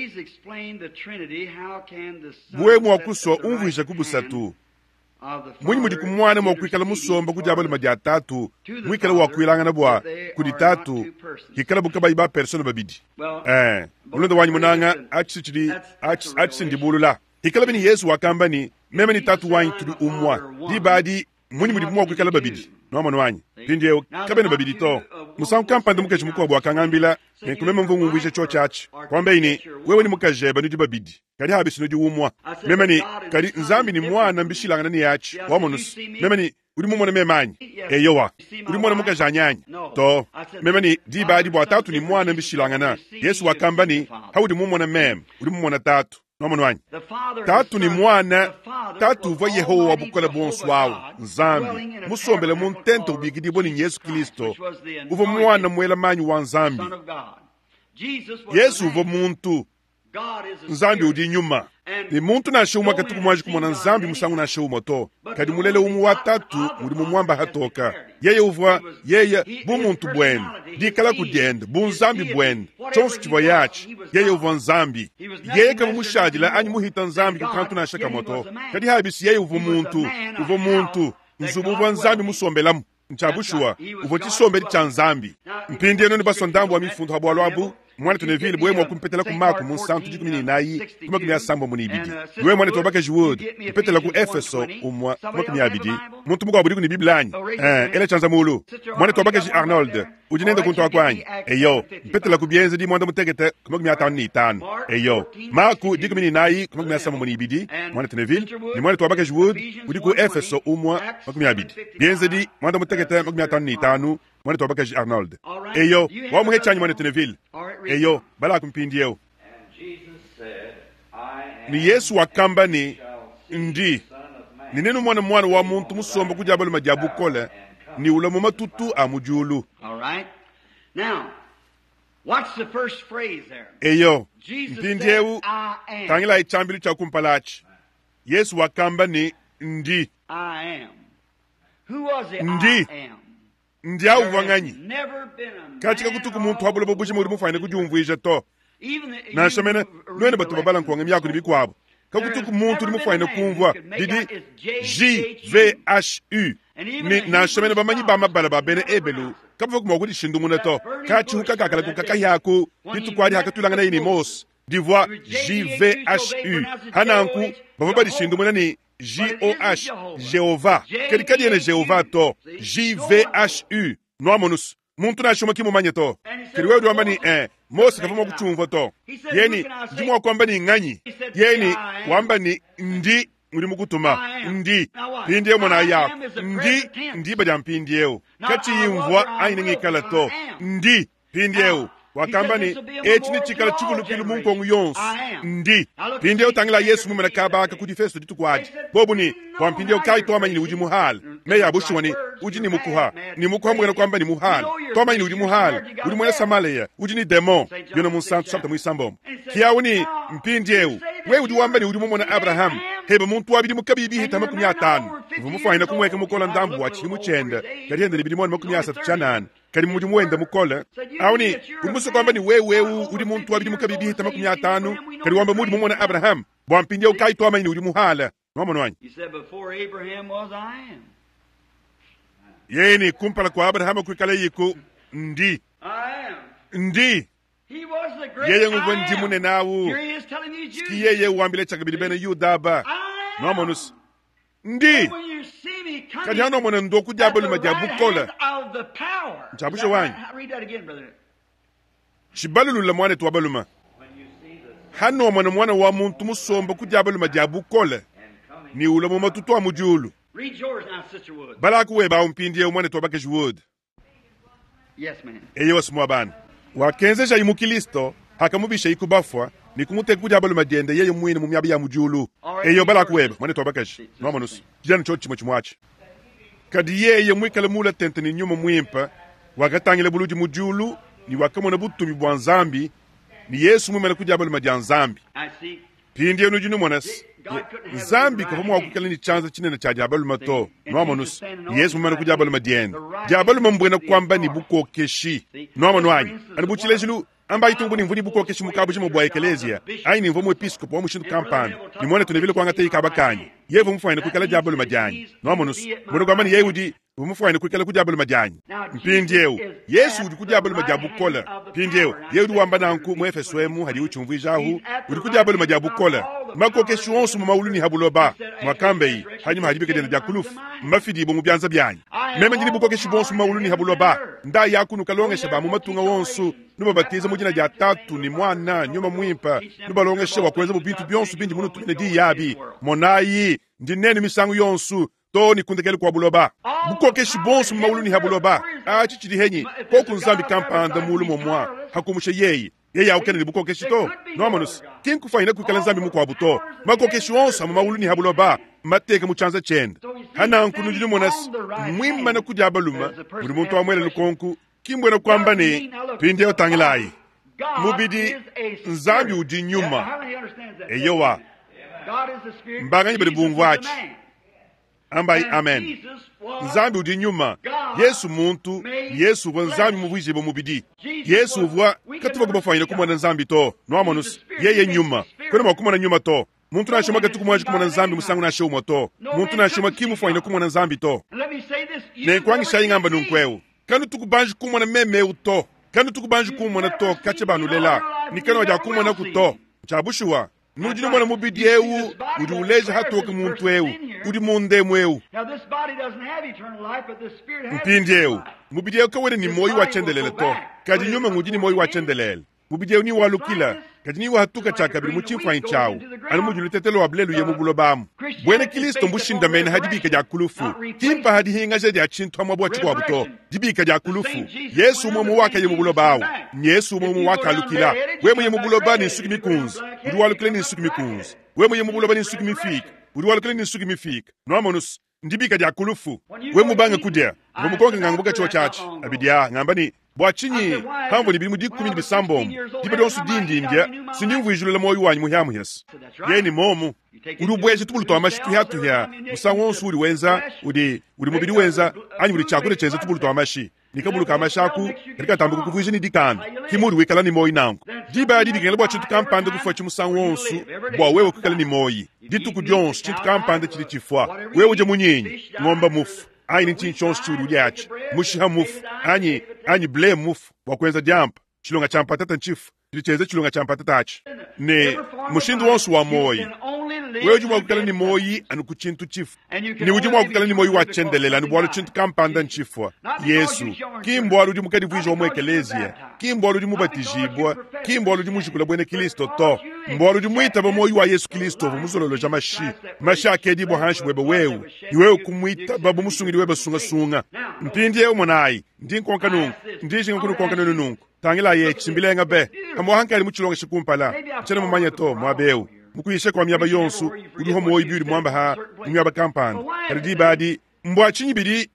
buwe mwakuso umvuisha kubusatu mwinyi mudi kumwana mwakwikala musomba kujabali madi atatu mwikala wakwilangana bwa kudi tatu kikala bukaba iba persona babidi ulondo wanyi munanga achisindi bulula kikala bini yesu wakambani meme ni tatu wanyi tudi umwa di badi mwinyi mudi mwakwikala babidi no wanyi pindi kabene babidi to musam kampande mukechi mukwa bwa kangambila kumeme mvungu ngwishe cho chachi kwamba ini wewe ni mukajeba nudi babidi kadi habisi nudi umwa meme ni kadi nzambi ni mwana mbishilangana ni yachi wamonus meme ni uri mumona memanyi eyowa uri mwana mukajanyanyi to meme ni di badi bwa tatu ni mwana mbishilangana yesu wakamba ni haudi mumona mem uri mumona tatu no wanyi tatu ni mwana tatu va yehowa bukola bonswawo nzambi musombele muntento bigidi boni yesu kristo uvo mwana mwela manyi wa nzambi yesu uvo muntu nzambi udi nyuma ni muntu na shuma katuku mwaji kumona nzambi musangu na shuma to kadi mulele umu wa tatu muri mumwamba hatoka yeye uvwa yeye bu muntu bwen dikala kudenda bu nzambi bwen chonsu chivo yachi yeye uvo nzambi yeye kama mushadila anyi muhita nzambi kukantu na shaka moto kadi habisi yeye uvo muntu nzubu uvo nzambi musombelamu nchabushua uvo chisombeli cha nzambi mpindi eno ni basondambu wa mifundu habu alwabu mwana tunevile bwe mwa kumpetela ku Marko mu santu jikumini nayi kuma kumya sambo muni ibidi bwe mwana tobaka jiwood mpetela ku Efeso umwa kuma kumya ibidi muntu mugo abudi ku ni biblani ele chanza mulu mwana tobaka ji Arnold ujinenda kunto akwanyi eyo mpetela ku bienze di mwanda mutegete kuma kumya tani tano eyo Marko jikumini nayi kuma kumya sambo muni ibidi mwana tunevile ni mwana tobaka jiwood udi ku Efeso umwa kuma kumya ibidi bienze di mwanda mutegete kuma kumya tani tano mwana tobaka ji Arnold eyo wa muhechanyi mwana tunevile eyo bala kumpindiyo ni yesu wakamba ni ndi ni nenu mwana wa muntu musomba kujabali majabu kole ni ulamu matutu amujulu eyo mpindiyo tangila ichambili cha kumpalachi yesu wakamba ni ndi ndi auvanganyi kachika kutuku muntu habula bobushi muri mufane kujumvuisha to na shamene nwene batu babala nkwanga myako nibikwabo kakutuku muntu uri mufane kumvwa didi JVHU ni na shamene bamanyi bamabala babene ebelu kapo kuma kudi shindu muneto kachuka kakala kukaka yako ditukwadi hakatulangana ini mos divwa JVHU hananku babadi shindu munani JOH Jehova kedi ene Jehova to JVHU no amonus muntu na shoma kimu manyeto kedi wewe wamba ni Mose kafuma kuchumva to yeni jimu kwamba ni nganyi yeni wamba ni ndi muri mukutuma ndi ndiye mwana ya ndi bajampindiyo kachi yimvwa aine ngikala to ndi pindiyo wakamba ni echini chikala chukulu pilu munkongu yonsu ndi pindiyo tangila yesu mumena kabaka kudifesto ditukwadi bobu ni wampindiyo kai toa manyini uji muhal meya bushuwa ni uji ni mukuha mwena kwamba ni muhal toa manyini uji muhal uji mwena samaleya uji ni demon yona munsantu sabta muisambom kiyawu ni mpindiyo we uji wamba ni uji mumona Abraham heba muntu wabidi mukabibi hitama kumya tanu mufahina kumweke mukola ndambu wachi muchenda kadi hende libidi mwana makumya asatu chanani kadi mudi mwenda mukola awuni umuso kwamba ni wewe udi muntu wabidi mukabibi hitama kumya tanu kadi wamba mudi mumona Abraham bwampindia ukai toa manyini udi muhala nomono wanyi yeni kumpala kwa Abraham kwikala yiko ndi yeye nguvo ndi mune nawu sikiyeye wambile chakabili bene yudaba nomonus ndi kadi hano mwana ndoku diabolo majabukola chabusho wanyi shibalulu la mwana tuwabaluma hano mwana wa muntu musomba ku diabolo majabukola ni ula mu matutu amujulu bala kuwe ba umpindie umwane tuwabake Wood. Yes, man. Eye wasumwa bana wakenzesha imukilisto hakamubisha ikubafwa ni kumuteka kudiabolo majende yeye mwini mumyabi ya mujulu eyo bala kuweba mwane tuwabake nomanus jani chochi mochimwachi kadi yeye mwikale mula tente ni nyuma mwimpa wakatangile buluji mujulu ni wakamona butumi bwa nzambi ni Yesu mwimana kudiabolo majanzambi pindi enu junu mwanas nzambi kafamu wakukale ni chanza chine na cha diabolo mato nomanus Yesu mwimana kudiabolo madiende diabolo mbwena kwamba ni buko keshi nomanu anyi anibuchile jilu amba itungu ni mvuni buko keshi mukabu jimu bwa ekelezia ayi ni mvomu episkopo wa mushindu kampani ni mwone tunevile kwa ngata ikaba kanyi yevu mfwaine kukala diabolo majanyi nomanus mwene kwa mani yehuji mfwaine kukala kudiabolo majanyi mpindieu Yesu udi kudiabolo majabukola pindieu yehudu wamba nanku mu Efeswemu hadi uchumvu ijahu udi kudiabolo majabukola mako keshi wonsu mamaulu ni habuloba mwakambei hanyuma hadibi kedena jakulufu mafidi ibo mubyanza byanyi meme njini buko keshi wonsu mamaulu ni habuloba nda yakunu kalongesha ba mumatunga wonsu nubabatiza mujina ja tatu ni mwana nyuma mwimpa nubalongesha wakweza mu bintu byonsu bindi munu tumene di yabi monayi ndinene misangu yonsu to ni kundekele kwa buloba bukoke shibonsu mawulu ni habuloba chichidi henyi koku nzambi kampanda mulu momwa hakumushe yeye aukene ni bukoke shito nomanus kinku faina kukala nzambi muko abuto makoke shonsu mawulu ni habuloba mateke muchanza chenda hana nkunu jini monas mwimma na kudiabaluma muri muntu wa mwele lukonku kimbwena kwamba ni pindi otangilai mubidi nzambi udi nyuma eyowa mbanganyi bade bungwachi ambai amen nzambi udi nyuma Yesu muntu Yesu wa nzambi muvije bo mubidi Yesu vwa katuva kubafanya kumwana nzambi to noamonus yeye nyuma kwena makumana nyuma to muntu na shema gatuku mwaji kumwana nzambi musangu na shema to muntu na shema kimu fanya kumwana nzambi to ne kwangi shayingamba nunkweu kanu tukubanji kumwana meme uto kanu tukubanji kumwana to kache banulela nikana waja kumwana kuto chabushuwa nujini mwana mubidi ewu udi uleja hatoke muntu ewu udi mundemu ewu mpindi ewu mubidi ewu kawede ni moyi wachendelele to kaji nyume ngujini moyi wachendelele mubidi ewu ni walukila kaji ni wahatuka chakabiri muchimfa inchawu anu mujulu tetelo wablelu ye mubulo bamu bwene Kristo mbushinda mene hadibika jakulufu kimpa hadi hinga jedi achintu amwabu chikwa buto dibika jakulufu Yesu mumu waka ye mubulo bawu Yesu mumu waka alukila wemu ye mubulo ba ni suki mikunzi udi walukile ni suki mikunzi wemu ye mubulo ba ni suki mifik udi walukile ni suki mifik noamonus ndibika jakulufu wemu banga kudea ngomukonga ngangubuka chiwa chachi abidia ngambani bwachinyi hambo ni bilimu dikumi bisambom dibadonsu dindi india sindimvu ijulele moyo wanyu muhyamu yes yeni momu uri ubweje tubuluto amashi hatu ya musango wonsu uri wenza uri mubiri wenza anyi uri chakure cheze tubuluto amashi nikabuluka amashaku rika tambuko kuvije ni dikanda kimuri wekala ni moyi nangu diba dibi ngelo bwachitu kampande kufachi musango wonsu bwa wewe kukala ni moyi ditu kujonsu chitu kampande chili chifwa wewe je munyinyi ngomba mufu aini chinchonsu churu yachi mushiha mufu anyi ble mufu wakwenza jampa chilonga champatata nchifu chilicheze chilonga champatata achi ne mushindu wonsu wa moyi wewe ujimwa wakukala ni moyi anu kuchintu chifu ni ujimwa wakukala ni moyi wachendelela anu bwalo chintu kampanda nchifwa Yesu kimbwalo ujimu kadi vuijo omwe ekelezia kimbwalo ujimu batijibwa kimbwalo ujimu jikula bwene Kristo to mbwalo ujimu itaba moyi wa Yesu Kristo vumuzololo ja mashi akedi bwa hanshi webe wewe ni wewe kumwita babu musungiri webe sunga mpindi ewe monayi ndi nkonka nungu ndi jinga kunu konka nungu tangila ye chimbilenga be amo hankali muchilonga shikumpala chene mumanya to mwabeu mukuyishe kwa myaba yonsu uliho moyi biri mwamba ha myaba kampani kadi badi mbwa chinyibiri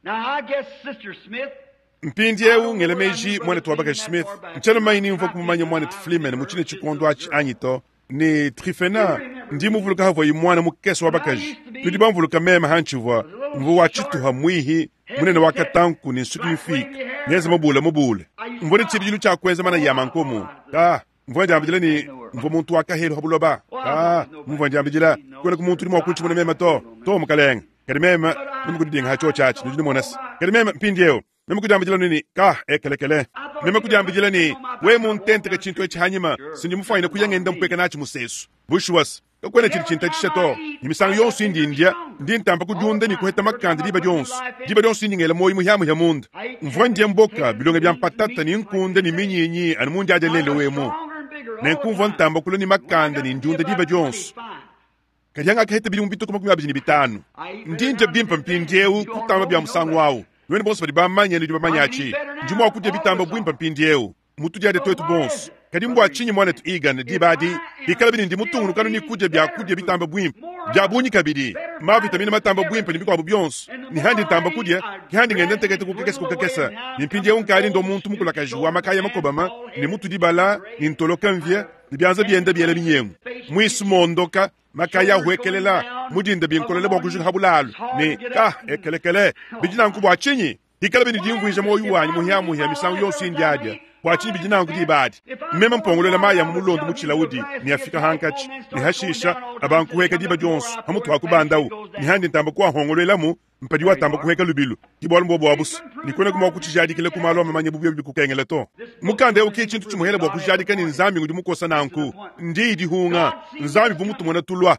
mpindi ewu ngelemeji mwana tuwabaka Smith mchene maini mvo kumumanya mwana Flimen muchine chikondo achi anyito ni Trifena ndi muvuluka havo imwana mukeso wabakaji tudiba mvuluka mema hanchivwa mvu wachituha mwihi munene wakatanku ni nsuki mifiki nyeze mobule mvone chibijilu cha kweza mana yamankomu mvone jambijila ni mvo muntu wakahelu habuloba mvone jambijila kwele kumuntu ni mwakunchi mune mema to mukalenga kadi mema nimu kudidinga hacho chachi nujini mwanasi kadi mema mpindi eo mema kujambijila nini ekelekele mema kujambijila ni we muntente ke chintu echi hanyima sinji mufayina kuyangenda mpweka nachi musesu bushwas kwene chiri chinta chishato imisango yonse indindia ndintamba kujunda ni kuheta makandi diba jonse indingela moyi muhyamu hyamunda mvonje mboka bilonga bya mpatata ni nkunde ni minyinyi animundi ajelele wemu nenkumva ntamba kulo ni makanda ni njunda diba jonse kajanga kaheta bili mbito kuma kumabiji ni bitanu ndinje bimpa mpindieu kutamba bya musango wawo wene bonse bali bamanya ni bamanyachi njuma wakute bitamba bwimpa mpindieu mutu jade twetu bonse kadi mbwa chinyi mwana tu igane dibadi ikala bini ndi mutungu kanu ni kuje bitamba bwimpa bya bunyi kabidi ma vitamina matamba bwimpa ni bikwa byonse ni handi tamba kuje kihandi ngende ntekete kukekesa ni mpindieu nkali ndo muntu mukula kajua makaya makobama ni mutu dibala ni ntoloka mvye ni byanza byenda byele binyengu mwisu mondoka makaya hwekelela mudinda binkolele bokujuka habulalu ni ekelekele bijina nkubwa chinyi ikala bini dimvuje moyo wanyu muhya misango yonse indiadia bwachinyi bijina nkudibadi mema mpongolele maya mumulondo muchilawudi ni afika hankachi ni hashisha abantu hweka diba jonse hamutu hakubandawu ni handi ntamba kwa hongolela mu mpadi watamba kuheka lubilu dibolu mbobo wabusu ni kwene kuma kuchijadikile kumalo mamanye bubye bikukengele to mukande ukichintu chumuhela bwa kujadika ni nzambi ngudi mukosa nanku ndidi hunga nzambi bumutu mwana tulwa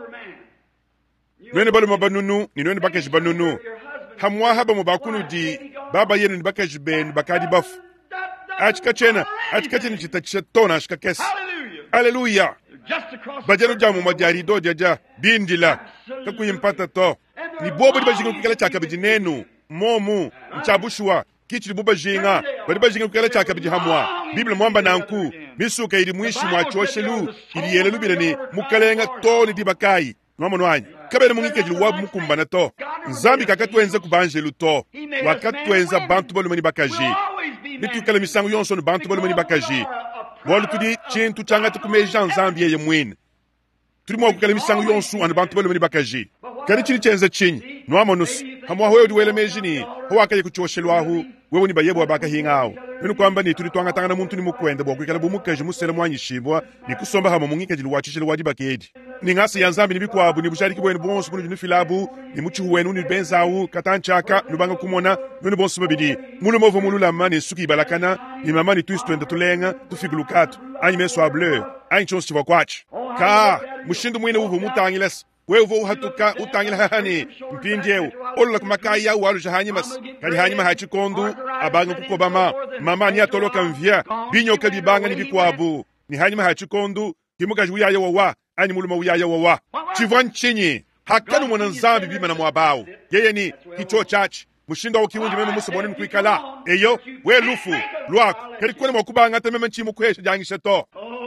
nwene balu mabanunu ni nwene bakaji banunu hamwa haba mubakunu di baba yenu ni bakaji ben bakadi bafu achikachena chitachetona ashikakesi haleluya bajano jamu majari do jaja bindila kakuyimpata to ni bobo di bajinga kukala chaka bijinenu momu mchabushwa kichiri buba jinga badi bajinga kukala chaka bijihamwa biblia mwamba nanku misuka ili mwishi mwachoshelu ili yele lubile ni mukalenga to ni dibakai mwamono wanyi kabele mungike jilu wabu mukumbana to nzambi kakatwenze kubanjelu to wakatwenza bantu bolu mani bakaji nitukala misango yonso ni bantu bolu mani bakaji wolu tudi chintu changa tukumeja nzambi yeye mwini tuli mwa kukala misango yonso anu bantu bolu mani bakaji kari chini chenze chinyi nwamonus hamwa huwe udiwele mejini huwa akaye kuchoshelwahu wewe ni bayebu wabaka hingao minu kwamba ni tuli tuanga tanga na muntu ni mukwende bwa kukala bumukaji musele mwanyi shibwa ni kusomba hama mungike jilu wachishele wadi bakedi ni ngasi yanzambi ni bikwabu ni bushari kibwenu bonsu bunu jinu filabu ni muchi huwenu ni benzawu katanchaka nubanga kumona minu bonsu babidi mulu movo mulu lama ni suki ibalakana ni mama ni twist tuenda tulenga tufigulukatu anyi meso ableu anyi chonsi chiva kwachi ka mushindu mwine uvu mutangiles wewe uhatuka utangila hahani mpinjeu olola kumakaya walu jahanyimas kali hanyima hachikondu abanga kukobama mama ni atoloka mvya binyoka bibanga ni bikwabu ni hanyima hachikondu kimukaji uyaye wawa ani muluma uyaye wawa chivwan chinyi hakanu mwana nzambi bima na mwabao yeye ni kicho chachi mushinda ukiwunji meme musubone nkuikala eyo we lufu lwako kali kwene mwakubanga ate meme nchimu kuhesha jangisha to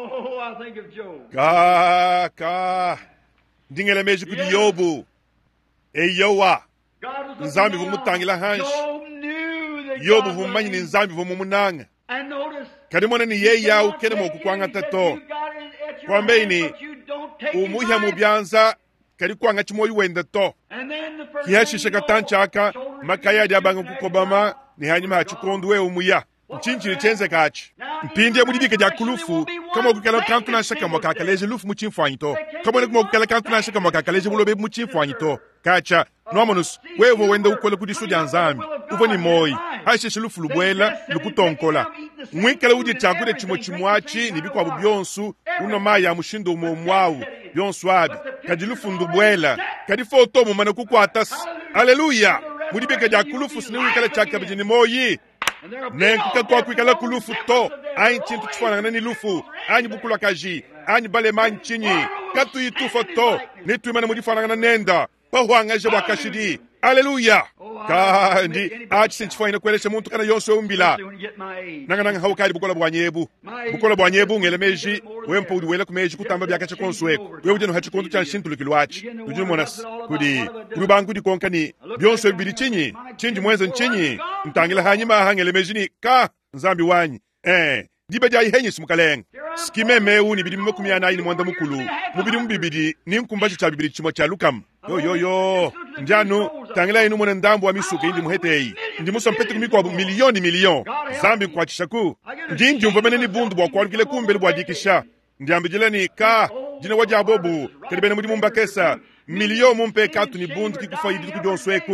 ndingele meji kudi yobu eyowa nzambi vumutangila hanshi yobu vumanyi ni nzambi vumumunanga kadimona ni yeyawu kene mokukwanga tato kwambeini umuhya mubyanza kari kwanga chimoyi wende to kihashishe katanchaka makayadi abanga kukobama ni hanyuma hachikondu we umuya nchinchiri chenze kachi mpindi ya mudibika ja kulufu kama ukukala kantu na shaka mwakakaleje lufu muchimfwanyito kama ukukala kantu na shaka mwakakaleje mulobe muchimfwanyito kacha nomonus wevo wende ukola kudisu ja nzambi uvo ni moi haishe lufu lubwela lukutonkola mwikala uje chakude chimo chimwachi nibikwa bubyonsu uno maya mushindo umomwawu byonsu abi kadi lufu ndubwela kadi foto mumana kukwatas haleluya mudibika ja kulufu siniwikala chaka bijini moyi nenkuka kwa kwikala kulufu to ayi chintu chifana ni lufu anyi bukula kaji anyi bale manchinyi katu yitufa to nitwimana mudifana nenda pahwanga je bakashidi haleluya kandi achi sinchifana kwelesha muntu kana yonso umbila nanga hawkali bukola bwanyebu ngelemeji wempo udiwela kumeji kutamba byakache konsweko wewe ujeno hachikonto cha shintu likilwachi ujino monas kudi kubangu di konkani byonso bili chinyi mwenza nchinyi ntangila hanyima hangelemeji ni ka nzambi wanyi diba jai henyi simukalenga skimeme uni bidi mmekumyana ini mwanda mukulu mubidi mbibidi ni nkumbachi cha bibidi chimo cha lukam yo njanu tangila inu mwene ndambu wa misuke indi muhetei ndi musa mpete kumikwa milion zambi kwa chishaku ndi mvamene ni bundu bwa kwa kile kumbele bwa jikisha ndi ambijile ni ka jina waja abobu kalibene mudi mumbakesa milion mumpe katu ni bundu kikufa yidi kujonsweku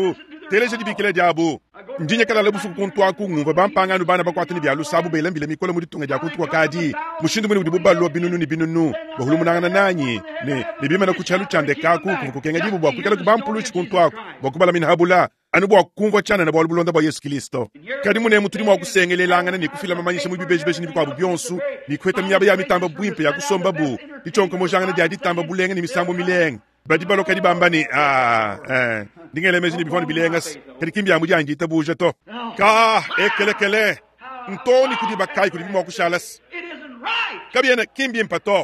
teleje di bikele diabo ndinye kala lebu fu kontwa ku ngumva bampanga no bana bakwatini byalu sabu belambile mikolo muri tunga jakuntu kwa kadi mushindu muri budibu ballo binunu bahulu munanga nanyi ne bima na kuchalu chande kaku kukenga dibu bwa kukala kubampulu chikuntwa bakubala min habula anu bwa kungo chana na bwa bulonda bwa Yesu Kristo kadi mune mutuli mwa kusengelelanga ne kufila mamanyisha mu bibeji ni bikwa byonsu ni kweta myaba ya mitamba bwimpe ya kusomba bu ichonko mojanga na jadi tamba bulenge ni misambo milenge badi balo kadi bambani ndingele mezi ni bifoni bilengas kadi kimbi amu jangi tabuja to ka ekele ntoni kudi bakai kudi mwa kushalas kabiena kimbi mpato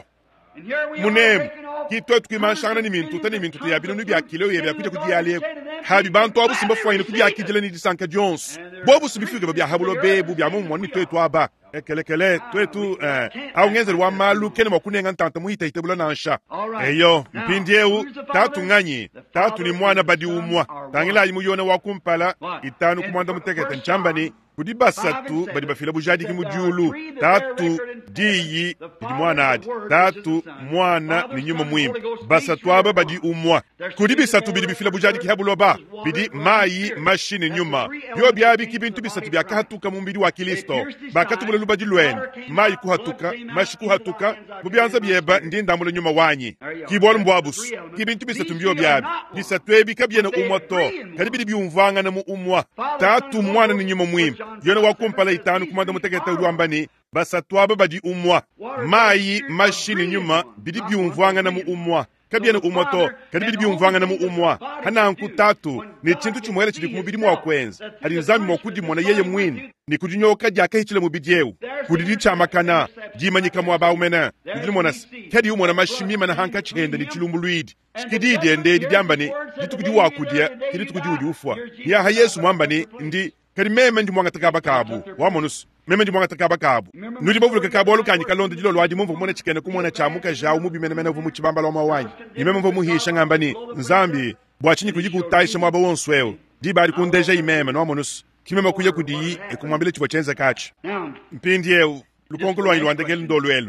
munem kito tukimanshana ni mintu ya binu bya kilo ya kuja kujiyale habi bantu abu simba fwa ni kujya kijele ni disanka Jones bobu sibifuga bya habulo bebu bya mu ni twetu aba ekele twetu au ngenzeri wa malu kene makunenga ntanta muita itebula nansha eyo mpindieu tatu nganyi tatu ni mwana badi umwa tangila yimuyona wakumpala itanu kumwanda mutekete nchambani kudi basatu badi bafila bujadi kimujulu tatu diyi ni mwana adi tatu mwana ni nyuma mwimbi basatu aba badi umwa kudi bisatu bidi bifila bujadi kihabuloba bidi mayi mashini nyuma yo byabi kibintu bisatu byakahatuka mu mbiri wa Kristo bakatu bule lubadi lwen mayi kuhatuka mashi kuhatuka bubyanza byeba ndindamulo nyuma wanyi kibol mbwabus kibintu bisatu mbyo byabi bisatu ebi kabyena umwato kadi bidi byumvanga na mu umwa tatu mwana ni nyuma mwimbi yona wakumpala itanu kumanda muteketa uruambani basatu aba badi umwa mayi mashini nyuma bidi byumvanga na mu umwa kabyena umwato kadi bidi byumvanga na mu umwa hananku tatu ni chintu chumwele chili kumubiri mwa kwenza ali nzambi mwakudi mwana yeye mwini ni kudinyoka jaka hichile mubidyeu kudidi chamakana jimanyika mwa umena kudini mwana kadi umwana mashimima na hanka chihenda ni chilumbuluidi chikididi ende didyambani ditukudi wakudia kidi tukudi ufwa ya Yesu mwambani ndi kadi meme ndi mwanga takaba kabu wamonus meme ndi mwanga takaba kabu nudi bavuluka kabu walukanyi kalonda jilo lwaji mumvu mwana chikene kumwana chamuka jao mubi mene vumu chibamba lwa mawanyi ni meme mvu muhisha ngambani nzambi bwachinyi kujiku utaisha mwaba wonsweo di bari kundeja imeme no wamonus kimema kuye kudiyi ekumwambile chibo chenze kachi mpindieu lukongo lwanyi lwandegeli ndolwelu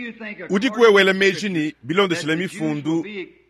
udi kuwewele mejini bilondo shilemi fundu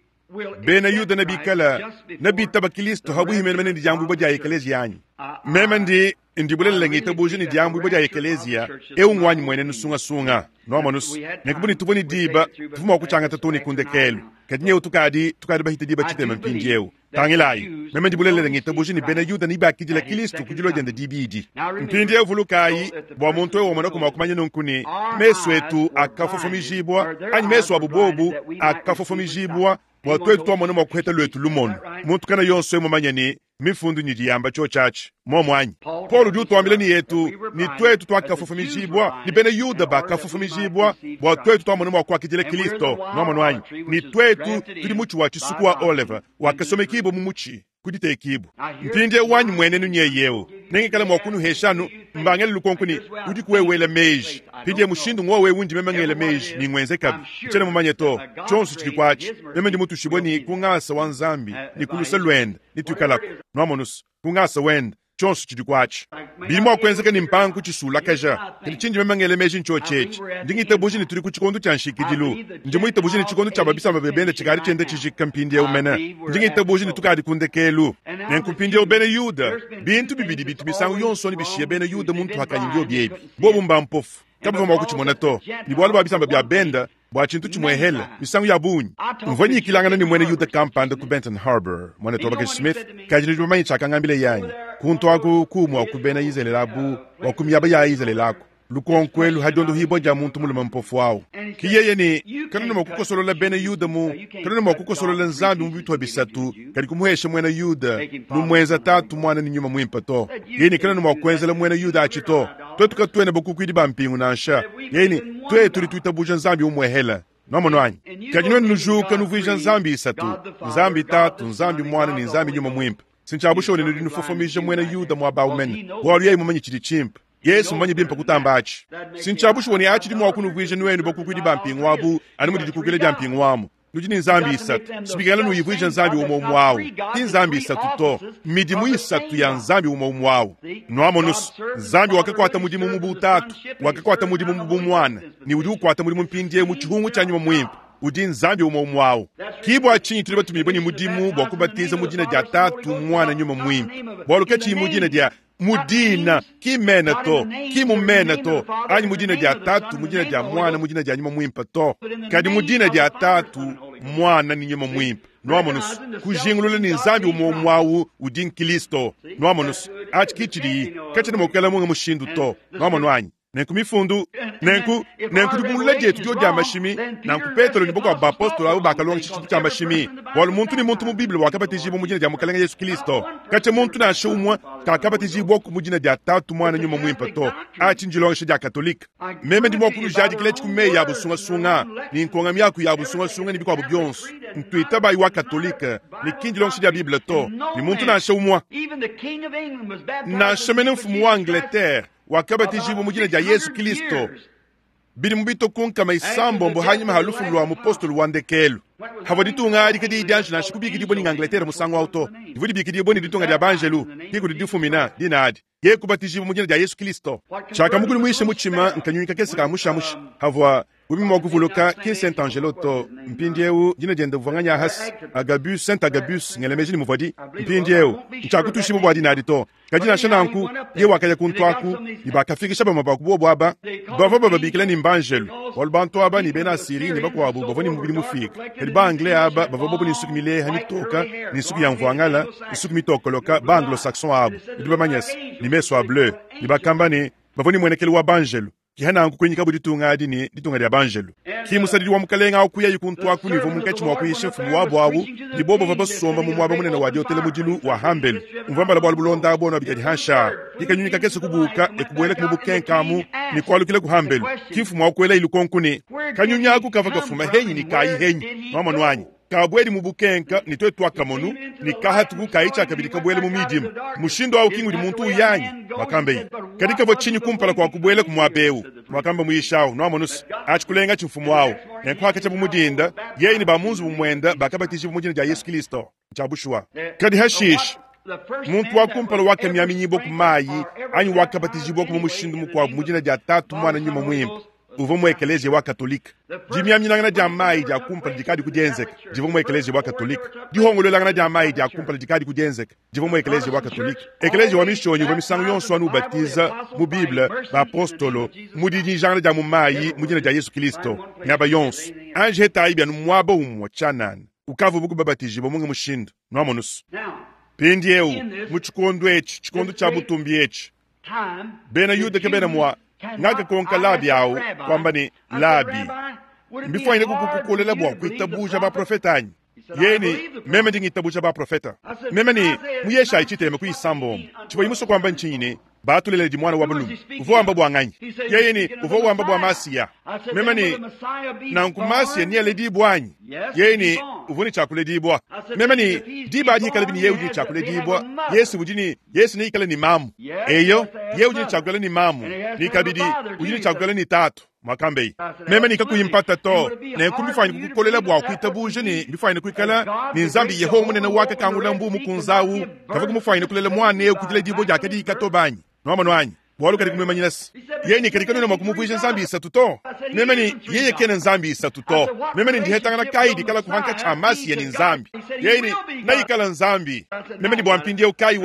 bena yuda na bikala na bitaba Kristo habu himene ndi jambu baja ekelezi yanyi meme ndi bulele ngita buji ni jambu baja ekelezia ngwanyi mwene nusunga no manus nekubuni tuboni diba tufuma kuchanga tatoni kundekelu kadinye utukadi bahita diba chitema mpinjeu tangilai meme ndi bulele ngita buji ni bena yuda ni bakijila Kristo kujilo jende dibidi mpinjeu vulukai bwa muntu wo mwana kuma kumanya nonkuni meswetu akafofomijibwa anyi mesu abubobu akafofomijibwa mwatwetu tuwa mwana mwakuheta lwetu lumonu muntu kana yonso emo manyani mifundu nyidiyamba cho chachi momwanyi Paulu diu tuwamileni yetu ni twetu tuwa kafufumijibwa ni bene yuda ba kafufumijibwa mwatwetu tuwa mwana mwakuhakijile Kristo nomanu wanyi ni twetu tuli muchi wa chisuku wa Oliver wakasome kibo mumuchi kudite kibo mpinde wanyi mwene nunye yeo nengi kala mwakunu heshanu mbangele lukonkuni udi kuwewele meji pide mushindu ngowe wundi memangele meji ni ngwenze kabi chene mumanyeto chonsu chikikwachi meme ndi mutu shiboni kungasa wanzambi ni kulusa lwenda ni tukalako nomonus kungasa wenda chonsu chikikwachi bilimo akwenzeka ni mpangu chisula kaja kini chinji memangele meji ncho chechi ndingite buji ni turi kuchikondu chanshikidilu ndimuite buji ni chikondu chababisa mabebende chikari chende chishikampindi ya umena ndingite buji ni tukadi kundekelu nenkumpindi ya ubene yuda bintu bibidi bitu bisangu yonsoni bishia bene yuda muntu hakanyingi obiebi bobu mbampofu kabu vama wakuchimona to ni bwala babisa mababenda bwa chintu chimwehela bisangu ya bunyi mvanyi ikilangana ni mwene yuda kampanda ku Benton Harbor mwene Tobacco Smith kajini jumanyi chakangambile yanyi kuntu waku kumu wakubena yizele labu wakumiyaba ya yizele lako lukonkwelu hajondo hibonja muntu muluma mpofu wao kiyeye ni kanuna makukosolola bene yuda mu kanuna makukosolola nzambi mubitwa bisatu kali kumuhesha mwene yuda numweza tatu mwana ni nyuma mwimpato yeni kanuna makwenzela mwene yuda achito twetuka twene bokukwidi bampingu nansha yeni tuli tuitabuja nzambi umwehela nomono anyi kajino nujuka nuvuja nzambi isatu nzambi tatu nzambi mwana ni nzambi nyuma mwimpa sinchabushoni nufofomija mwene yuda mwabawumene walu yei mumanyi chidi chimpa Yesu mmanyi bimpa kutambachi sinchabushi woni achidi mwakunu vwije nwenu bokukwidi bampingu wabu animudi dikukile jampingu wamu nujini nzambi isatu sibigala nuyivwije nzambi umomu wawu ti nzambi isatu to midimu isatu ya nzambi umomu wawu nwamonusu nzambi wakakwata mudimu mubu utatu wakakwata mudimu mubu mwana ni udi ukwata mudimu mpindie muchihungu cha nyuma mwimpa udi nzambi umomwawo kibo achinyi tuli batumile ni mudimu bwa kubatiza mudina dia tatu mwana nyuma mwimbi bwaluke chi mudina dia mudina kimena to kimumena to ani mudina dia tatu mudina dia mwana mudina dia nyuma mwimpa to kadi mudina dia tatu mwana ni nyuma mwimpa noamonus kujingulule ni nzambi umomwawo udi Kristo noamonus achikichidi kachina mokela munga mushindu to noamono anyi nenkumifundu nenkudugumulaje tudio dia mashimi nanku Petro ni boko abapostola abo bakalonga chichitu cha mashimi wal muntu ni muntu mu Biblia wakabatijibo mujina dia mukalanga Yesu Kristo kache muntu na shumwa kakabatijibo ku mujina dia tatu mwana nyuma mwimpato achinjilonga shija katolika meme ndi mokuru jadi kile chikume ya busunga sunga ni nkonga miyaku ya busunga sunga ni biko byons ntuita ba wa katolika ni kinjilonga shija Biblia to ni muntu na shumwa na shemene mfumu wa Angleterre wakabatijibo mujina dia Yesu Kristo biri mubito kunka maisambo mbo hanyuma halufu lwa mupostol wandekelu havaditu ngari kedi idanshi na shikubiki dibo ni Angleterre musango auto divudi biki dibo ni ditunga dia banjelu kiku difumina dinadi ye kubatijibo mujina dia Yesu Kristo chaka mugulu mwishe muchima nkanyunika kesi ka mushamush havwa ubimo kuvuluka ki Saint Angelo to mpindieu jina jende vanganya has Agabus Saint Agabus ngelemeji muvadi mpindieu nchakutushi bo bwadi nadi to kajina shananku ye wakaya kuntwaku ibakafikisha ba mabakubo bwaba bava baba bikile ni mbanjelu walbanto aba ni bena siri ni bakwa abu bavoni mubili mufika kadi ba anglais aba bava bobo ni sukmile hani toka ni suku ya mvangala ni suku mitokoloka ba anglo-saxon abu idiba manyes ni meso bleu ni bakambani bavoni mwenekeli wa banjelu kihana anku kwenyika budi tungadi ni ditunga dia banjelu kimusadidi wa mukalenga akuya yikuntwa ku nivo munkechi mwa kuyishe mfumu wabo abu ni bobo babasomba mu mwabo munene wa diotele mujilu wa hambel mvamba la bwalu bulonda abo na bikadi hansha kikanyunika kese kubuka ekubwele kumubukenkamu ni kwalukile ku hambel kifu mwa kwela ilukonkuni kanyunya ku kava kafuma henyi ni kai henyi mama nwanyi kabweli mubukenka nitwe twakamonu nikahatu kaicha kabili kabwele mu midimu mushindo au kingu di muntu uyanyi makambe kadika bochinyi kumpala kwa kubwele kumwabeu makamba muyishao no amonus achikulenga chimfumu wao enkwa kacha bumudinda yeyi ni bamunzu bumwenda bakabatiji bumujina ja Yesu Kristo chabushwa kadi hashish muntu wakumpala wake myaminyimbo kumayi anyi wakabatiji boku mushindu mukwa bumujina ja tatu mwana nyuma mwimba uvomo ekeleje wa katolika jimyamyi nangana jamai ja kumpala jikadi kujenzeka jivomo ekeleje wa katolika dihongolo langana jamai ja kumpala jikadi kujenzeka jivomo ekeleje wa katolika ekeleje wa mishonyi wa misango yonso anu baptiza mu Biblia ba apostolo mudiji jangana ja mumayi mujina ja Yesu Kristo nyaba yonso anje hetaibya numwaba umwa chanan ukavu buku babatiji bomunga mushindu no amonus pendieu muchikondo echi chikondo cha butumbi echi bena yude kebena mwa ngaka konka labi au kwamba ni labi mbifo ine kukukulela bwa kuitabuja ba profetanyi yeni meme ndi ngitabuja ba profeta meme ni muyesha ichiteme kuisambo chipo imuso kwamba nchine batulele di mwana wa bulum uvo amba bwa nganyi yeni uvo amba bwa masia meme ni na nkumasia ni aledi bwanyi yeni uvo ni chakule di bwa meme ni diba di kale ni yeudi chakule di bwa Yesu ujini Yesu ni kale ni mamu eyo yeudi chakule ni mamu ni kabidi ujini chakule ni tatu makambe meme ni kakuyimpata to na kumifanya kukolela bwa kuitabuje ni bifanya kuikala ni nzambi yeho munene wake kangula mbumu kunzawu kavuga mufanya kulela mwane kudile dibo jakadi katobanyi no manwanyi bwalu kadi kumemanyinasi yeni kadi kanuna makumuvuisha nzambi isatuto meme ni yeye kene nzambi isatuto meme ni ndihetanga na kaidi kala kuhanka chamasi ya ni nzambi yeni na ikala nzambi meme ni bwampindie ukai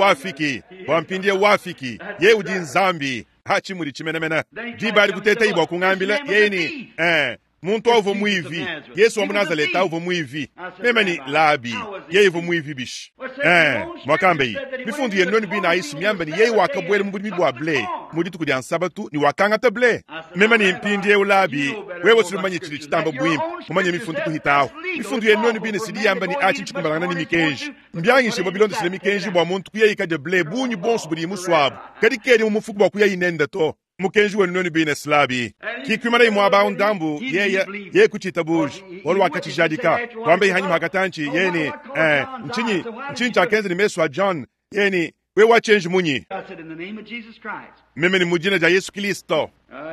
wafiki ye uji nzambi hachi muri chimenemena dibari kuteta ibwa kungambila yeni muntu ovo muivi Yesu wa Nazareta ovo muivi meme ni labi yeye ovo muivi bish mwakambe bifundu yenoni bina isu myamba ni yeye wakabwele mbudi bwa ble mudi tukudi ansabatu ni wakanga table meme ni mpindie ulabi wewe sulumanye chili chitamba bwimba umanye mifundu kuhitao bifundu yenoni bina sidi yamba ni achi chikumbalana ni mikenji mbyangi she babilondo sile mikenji bwa muntu kuya ika de ble bunyi bonsu budi muswabu kadi kedi mumufuku bwa kuya inenda to mukenji wenoni bina slabi kikwimana imwaba undambu ye kuchitabuj wolu wakati jadika kwambe hanyuma hakatanchi yeni nchinyi chakenzi ni meswa John yeni we wachenji munyi I said, in the name of Jesus Christ. meme ni mujina ja Yesu Kristo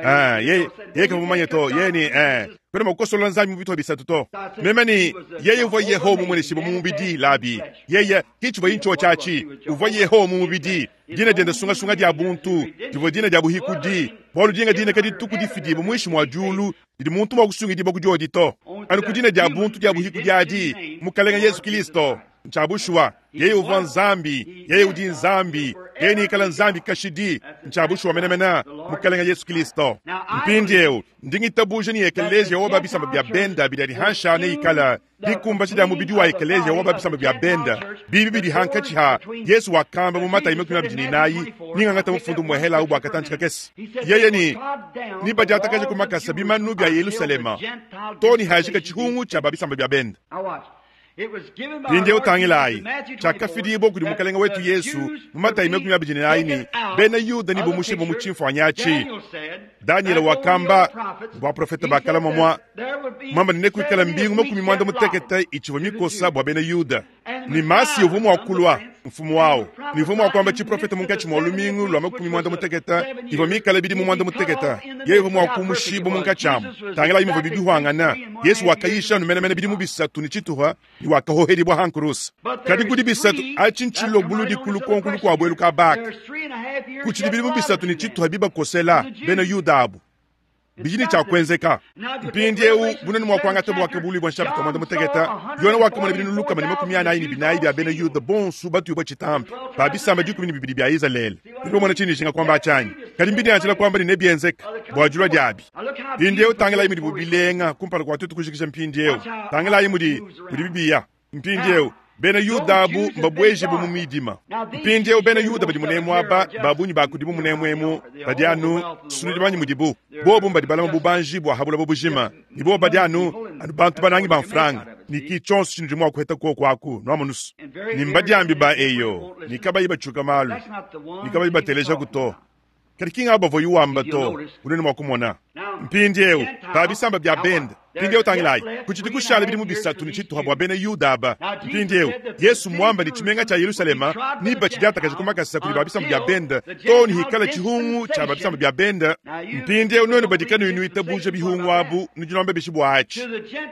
ye ka mumanye to ye ni pero makosolo nzami mubito bisatu to meme ni ye vo ye ho mumwe shibo mubidi labi ye hichi vo incho chachi uvo ye ho mubidi dina denda sunga dia buntu divo dina dia buhikudi bolu dinga dina kadi tukudi fidi bo mwishi mwa julu di muntu mwa kusungi di boku jodi to anu kudina dia buntu dia buhikudi adi mukalenga Yesu Kristo nchabushwa ye uvo nzambi ye udi nzambi ye ni kala nzambi kashidi nchabushwa menemena mukalenga Yesu Kristo mpindieu ndingi tabuje ni ekeleje oba bisamba bya benda bidari hansha ne ikala dikumba shida mubidi wa ekeleje oba bisamba bya benda bibi di hankachi ha Yesu wakamba mu mata imekuna bijini nayi ninga ngata mufundu mwehela ubu akatanchika kesi yeye ni bajata kaje kumakasa bimanu bya Yerusalema toni hajika chihungu cha babisamba bya benda Pinde utangilai chakafidi ibo kudi mukalenga wetu Yesu mumata imekunya bijini naini bena yuda ni bomushe bomuchimfu wanyachi Daniel wakamba bwa profeta bakala mwa mama nineku ikala mbingu mokumi mwanda muteketa ichivo mikosa bwa bena yuda ni masi uvumu wakulwa mfumu wao ni uvumu wakwamba chi profeta munkachi mwolumingu lwa mokumi mwanda muteketa ivo mikala bidi mwanda muteketa ye uvumu wakumushibo munkachamu tangila imu bidi huangana Yesu wakayisha numenemene bidi mubisatu ni chituha ni wakahoheri bwa hankurusa kadi kudi bisatu achinchilo buludi kulukonkulu kwa bwelu kabak kuchidi bidi mubisatu ni chituha biba kosela bena yuda abu bijini cha kwenzeka mpindieu bunani mwakwanga tebo wakabuli bwa shabu kamanda mutegeta yona wakamana bidinu luka mani makumiyana ini binayi bya bena yuda bon subatu yuba chitampi babisa majuku bini bibidi bya Israel ndo mwana chini shinga kwamba achanyi kadi mbidi anchila kwamba ni nebienzeka bwa jula jabi mpindieu tangela imudi bubilenga kumpala kwa tutu kushikisha mpindieu tangela imudi bibiya mpindieu bena yuda abu mbabweji bu mumidima mpindieu bena yuda badi munemu aba babunyi bakudibu munemwemu badianu sunudi mudibu bobu mbadibala mabubanji bwa habula bobujima nibo badianu anu bantu banangi banfranga niki chonsu chinu jimwa kuheta kwaku no amanus ni mbadiambi ba eyo nikaba iba chuka malu nikaba iba teleja kuto karikinga aba voyu wamba to unene mwakumona mpindieu babisamba bya benda mpindieu tangilai kuchiti kushala bidi mubisatu ni chitu habwa bena yuda aba mpindieu Yesu mwamba ni chimenga cha Yerusalema niba chidata kaji kumakasa kuli babisamba bya benda toni hikala chihungu cha babisamba bya benda mpindieu nono badikanu inuita buje bihungu abu nijinombe bishibu hachi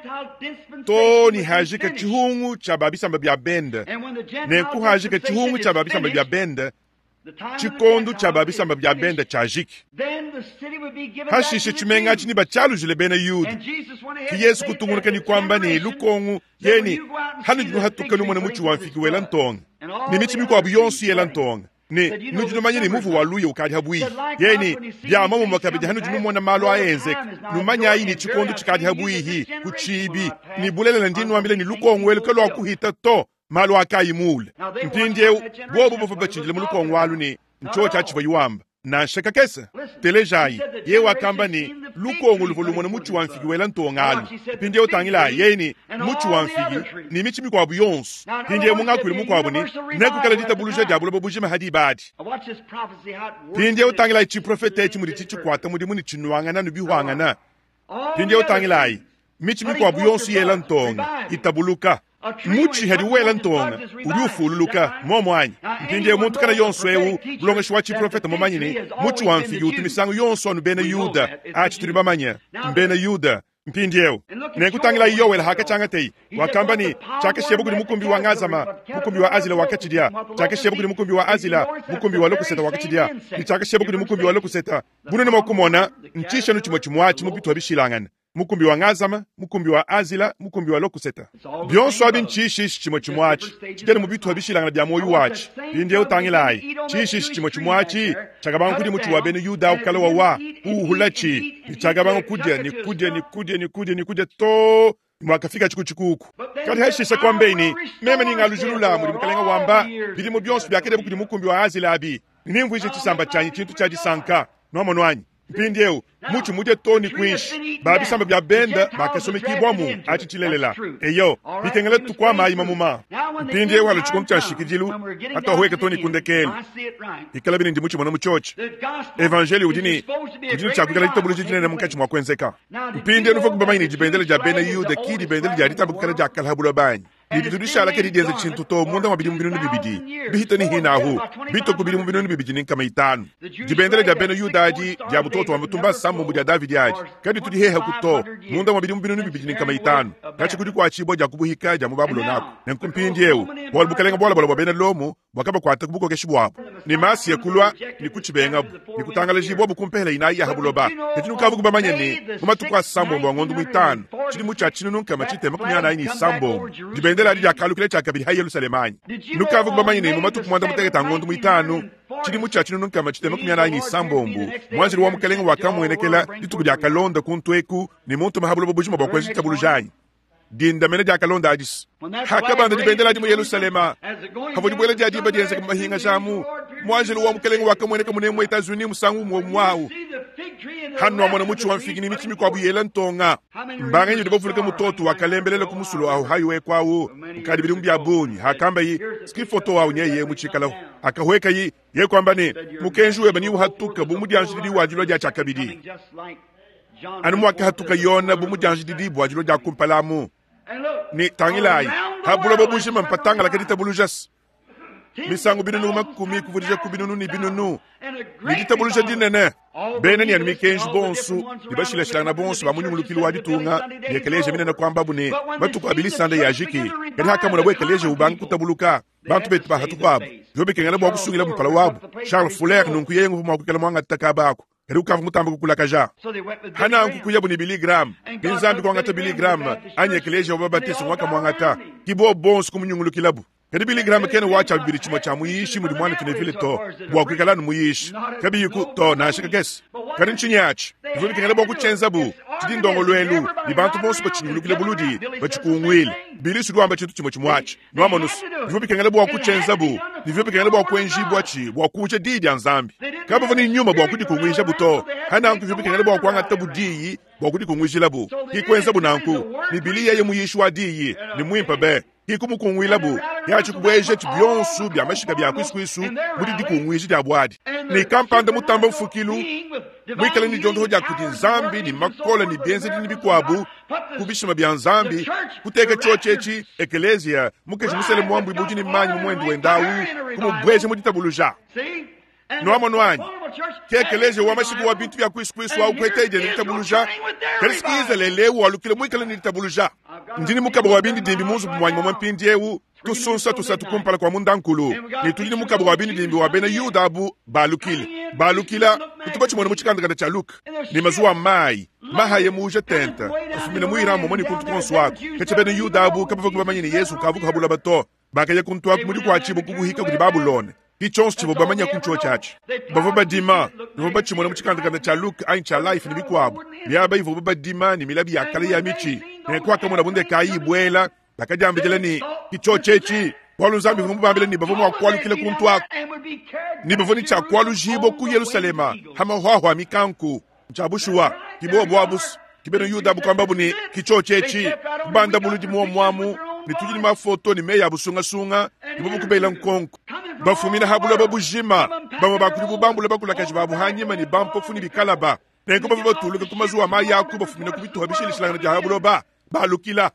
toni hajika chihungu cha babisamba bya benda neku hajika chihungu cha babisamba bya benda chikondo cha babisamba bya benda chajiki hashishe chimenga chini bachalu jile bena yuda ki Yesu kutungurika ni kwamba ni lukongu yeni hanu jinu hatuka numwana muchi wanfiki wela ntonga ni michi miko abu yonsu yela ntonga ni nujinu manye ni mufu waluye ukadi habuyi yeni bya mamu makabidi hanu jinu mwana malu aenzek numanya hii ni chikondo chikadi habuyi hii kuchibi ni bulele na ndinu wambile ni lukongu welu kalu wakuhita to malu akayi mule mpindieu bobo bofa bachinjile muluko ngwalu ni nchocha chiva yuamba na shaka kesa telejayi ye wakamba ni luko ngulu volumona muchu wanfigi wela ntongalu mpindieu tangila ye ni muchu wanfigi ni michimi kwa buyonsu mpindieu munga kwili mukwabu ni neku kala dita buluje diabula bobujima hadi badi mpindieu tangila ichi profeta ichi mudi chichu kwata mudi muni chinuangana nubihuangana mpindieu tangila michimi kwa buyonsu yela ntonga itabuluka muchi hadi wela ntonga uriufululuka momwanyi mpinde muntu kana yonso ewu bulonga shwachi profeta momanyini muchi wanfigi utimisangu yonso anu bena yuda achi turi bamanya mbena yuda mpindieu nekutangila iyo wela haka changatei wakamba ni chake shebuguli mukumbi wa ngazama mukumbi wa azila wakachidia chake shebuguli mukumbi wa azila mukumbi wa lokuseta wakachidia ni chake shebuguli mukumbi wa lokuseta buno ni makumona nchisha nuchimo chimwachi mubitu wabishilangana mukumbi wa ngazama mukumbi wa azila mukumbi wa lokuseta byonso abinchishishi chimo chimwachi chidere mubitu wabishilangana bya moyo wachi inde utangilai chishishi chimo chimwachi chagabangu kudi muchu wa bene yuda ukala wa uhulachi ni chagabangu kudia to mwakafika chikuchikuku kati hashisha kwambeni meme ni ngalujulula muri mukalenga wamba bili mu byonso byakede bukudi mukumbi wa azila abi nimvuje chisamba chanyi chintu chaji sanka no monwanyi mpindieu muchu muje toni kwinshi babisamba bya benda bakasomekibwamu achichilelela eyo bikengele tukwama imamuma mpindieu wala chikontu cha shikijilu hata hoeke toni kundekeli ikalabini ndi muchu mwana muchochi evangeli udini chakwikala litabulu jijinene munkachi mwakwenzeka mpindieu nufo kubamaini jibendele ja bena yuda kidi bendele ja ritabukala ja kalhabula banyi nibitulishala ke didenze chintu to munda mabili mbinu bibidi bihito ni hinahu bito kubili mbinu bibidi ni kama itanu dibendele ja beno yudaji ja butoto wa mutumba sambo mu ja David yaji kadi tudi hehe kuto munda mabili mbinu bibidi ni kama itanu kachi kudi kwa chibo ja kubuhika ja mu Babulonako nenkumpindi yewu bol bukalenga bola bena lomu wakaba kwa takubuko keshibwa ni masi yakulwa ni kuchibenga ni kutangala jibo bukumpela inayi ya habuloba ketinu kabu kubamanya ni kumatukwa sambo ngondu mu itanu chidi mucha chinu nunka machite makunyana ini sambo dibendele adi ja kalukile cha kabiri hayi Yerusalemani nukavu kubamanya ni mumatuku mwanda mutegeta ngondu mu itanu chidi mucha chinu nunka machite makunyana ini sambombu mwanjiri wa mukalenga wakamwenekela dituku ja kalonda kuntweku ni muntu mahabuloba bujuma bakwenji tabulujanyi dinda mene ja kalonda ajis hakabanda dibendele adi mu Yerusalema havo dibwele ja diba dienze kama hinga jamu mwanjiri wa mukalenga wakamweneka munemu Etazuni musangu mwawu hanu wa mwana muchi wa mfigini michi mikwa buyela ntonga mbanga nyo dibofulika mutoto wakalembelele kumusulu ahu hayo kwawo mkadibiri mbya boni hakamba yi skifoto wa unyeye muchikala akahweka yi ye kwamba ni mukenjuwe bani uhatuka bumudi anjididi wajilo ja chakabidi anu mwaka hatuka yona bumudi anjididi wajilo ja kumpalamu ni tangilai habulo babushima mpatanga la kadita bulujas misangu binunu makumi kuvudija kubinunu ni binunu midita buluja dinene bene ni animi kenju bonsu nibashile shilana bonsu bamunyu mulukili wajitunga yekeleje minene kwamba bune batuko abilisande yajiki kadi haka muna bwekeleje ubangu kutabuluka bantu betu bahatukwabo yobe kengana bwa kusungila mpala wabo Charles Fuller nunkuye ngufu mwakukela mwanga takabako kadi ukavu mutamba kukulakaja hana nkukuya buni Billy Graham kinzambi kwa ngata Billy Graham anyekeleje wababatisi mwaka mwangata kibo bonsu kumunyungulukilabu kadi Billy Graham kene wacha bibiri chimo cha muyishi muri mwana tunevile to bwa kwikala muyishi kabi yuku to na shika kes kadi nchinyachi ivubi kengele bwa kuchenza bu chidi ndongo lwelu ni bantu bonsu bachinyulukile buludi bachikuungwili Billy suduamba chitu chimo chimwachi nwamonus ivubi kengele bwa kuchenza bu ivubi kengele bwa kwenji bwachi bwa kuche didi anzambi kaba vani nyuma bwa kudi kungwisha buto hana anku ivubi kengele bwa kwanga tabu diyi bwa kudi kungwishila bu hikwenza bu nanku ni Billy yeye muyishi wa diyi ni mwimpa be hikumu kungwila bu yachi kubweje chibionsu bya mashika bya kwiskwisu muri dikungwishi dya bwadi ni kampanda mutamba mfukilu mwikale ni jondo hoja kuti nzambi ni makola ni bienze ni bikwabu kubishima bya nzambi kuteka chochechi ekelezia mukeji musele mwambu ibuji ni manyi mumwendu wendawu kumubweje muditabuluja Noamo nwanyi kekeleze wa mashiku wa bintu ya kwiskwisu au kweteje ni tabuluja kaliskiza lelewu walukile mwikale ni tabuluja ndini mukaba wa bindi dimbi muzu mwanyi mwampindi ewu tusunsa tusatukumpala kwa mundankulu ni tulini mukaba wa bindi dimbi wa bena yudabu balukila kutubachi mwana muchikandagada cha Luke ni mazuwa mai maha ye muje tenta ufumina muiramo mwani kuntu konswaku keche bena yudabu kapavuki bamanyini Yesu kavuka habula bato baka ye kuntu waku mwidi kwa chibu kubuhika kudi Babulone hichonsu chibo bamanya kunchuo chachi bavo badima nivo bachimona muchikandaganda cha Luke ayin cha life ni bikwabo byaba ivo badima ni milabi ya kale ya michi nekwaka mona bunde kayi bwela bakajambijele ni hicho chechi Paulo nzambi kumubambele ni bavo mwakwalo kile kuntu wako ni bavo ni cha kwalo jibo ku Yerusalema hama hwahwa mikanku mchabushuwa kibo bwabus kibeno yuda bukambabu ni hicho chechi banda buludi mwamu ni tujini mafoto ni meya busunga ibubu kubela nkonko bafumina habula babujima bama bakulibu bambula bakulakaji babu hanyima ni bampo funi bikalaba nenko babu batuluka kumazuwa ma yaku bafumina kubitu habishili shilangana jahabulo balukila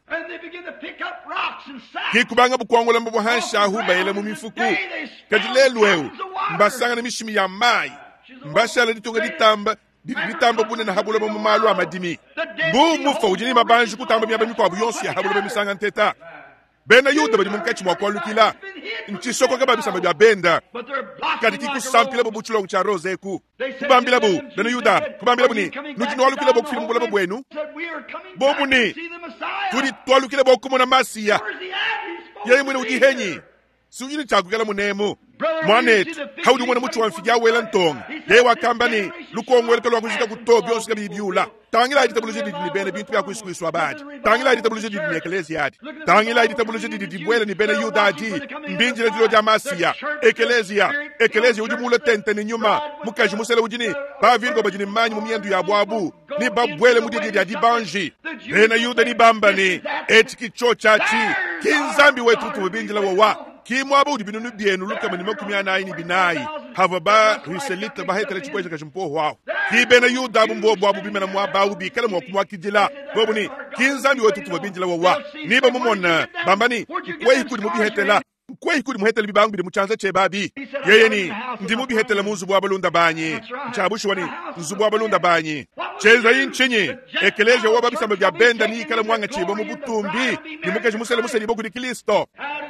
kikubanga bukwangola mbabu hanshahu bayele mumifuku kajilelwewu mbasanga na mishimi ya mai mbashala ditunga ditamba bune na habula mamumalu amadimi mbu mufa ujini mabanji kutamba miyaba kwa buyonsi ya habula misanga nteta bena yuda badi munkachi mwakwalukila nchisoko kaba bisamba bya benda kadi kikusampila bubuchulo cha rose ku kubambila bu bena yuda kubambila bu ni nujino walukila bo kufilimu bola bwenu bobu ni turi twalukila bo kumona masiya yeye mwene ujihenyi sujini chakukela munemo mwanet haudu mwana muchu wamfigia wela ntonga yeye wakambani lukongweleka lwakuzika kutobi yonsika bibiula tangila itabuluje di bene bintu ya kwiswa abadi tangila itabuluje di nekelezi yadi tangila itabuluje di bwele ni bene yudaji mbinjile dilo jamasiya ekelezi ujimule tente ni nyuma mukaji musele ujini ba virgo bajini manyi mumiendu ya bwabu ni babwele mudidi ya dibanji bene yuda ni bambani etiki chochachi kinzambi wetu tubinjila wawa kimwabo udibinu bienu luka manima kumya nayi ni binayi hava ba riselita ba hetele chikweje kashimpo wao di bena yuda bumbo bwa bimena mwa ba ubi kala mo kuma kijila bobuni kinza ni wetu tubinjila wa ni ba mumona bambani kwe kudi mubi hetela kwe kudi muhetela bibangu bi muchanza che babi yeye ni ndi mubi hetela muzubu abalunda banyi chabushwani nzubu abalunda banyi cheza yinchinyi ekeleje wa babisa mbya benda ni kala mwanga chibo mubutumbi ni mukeje musele museli boku di Kristo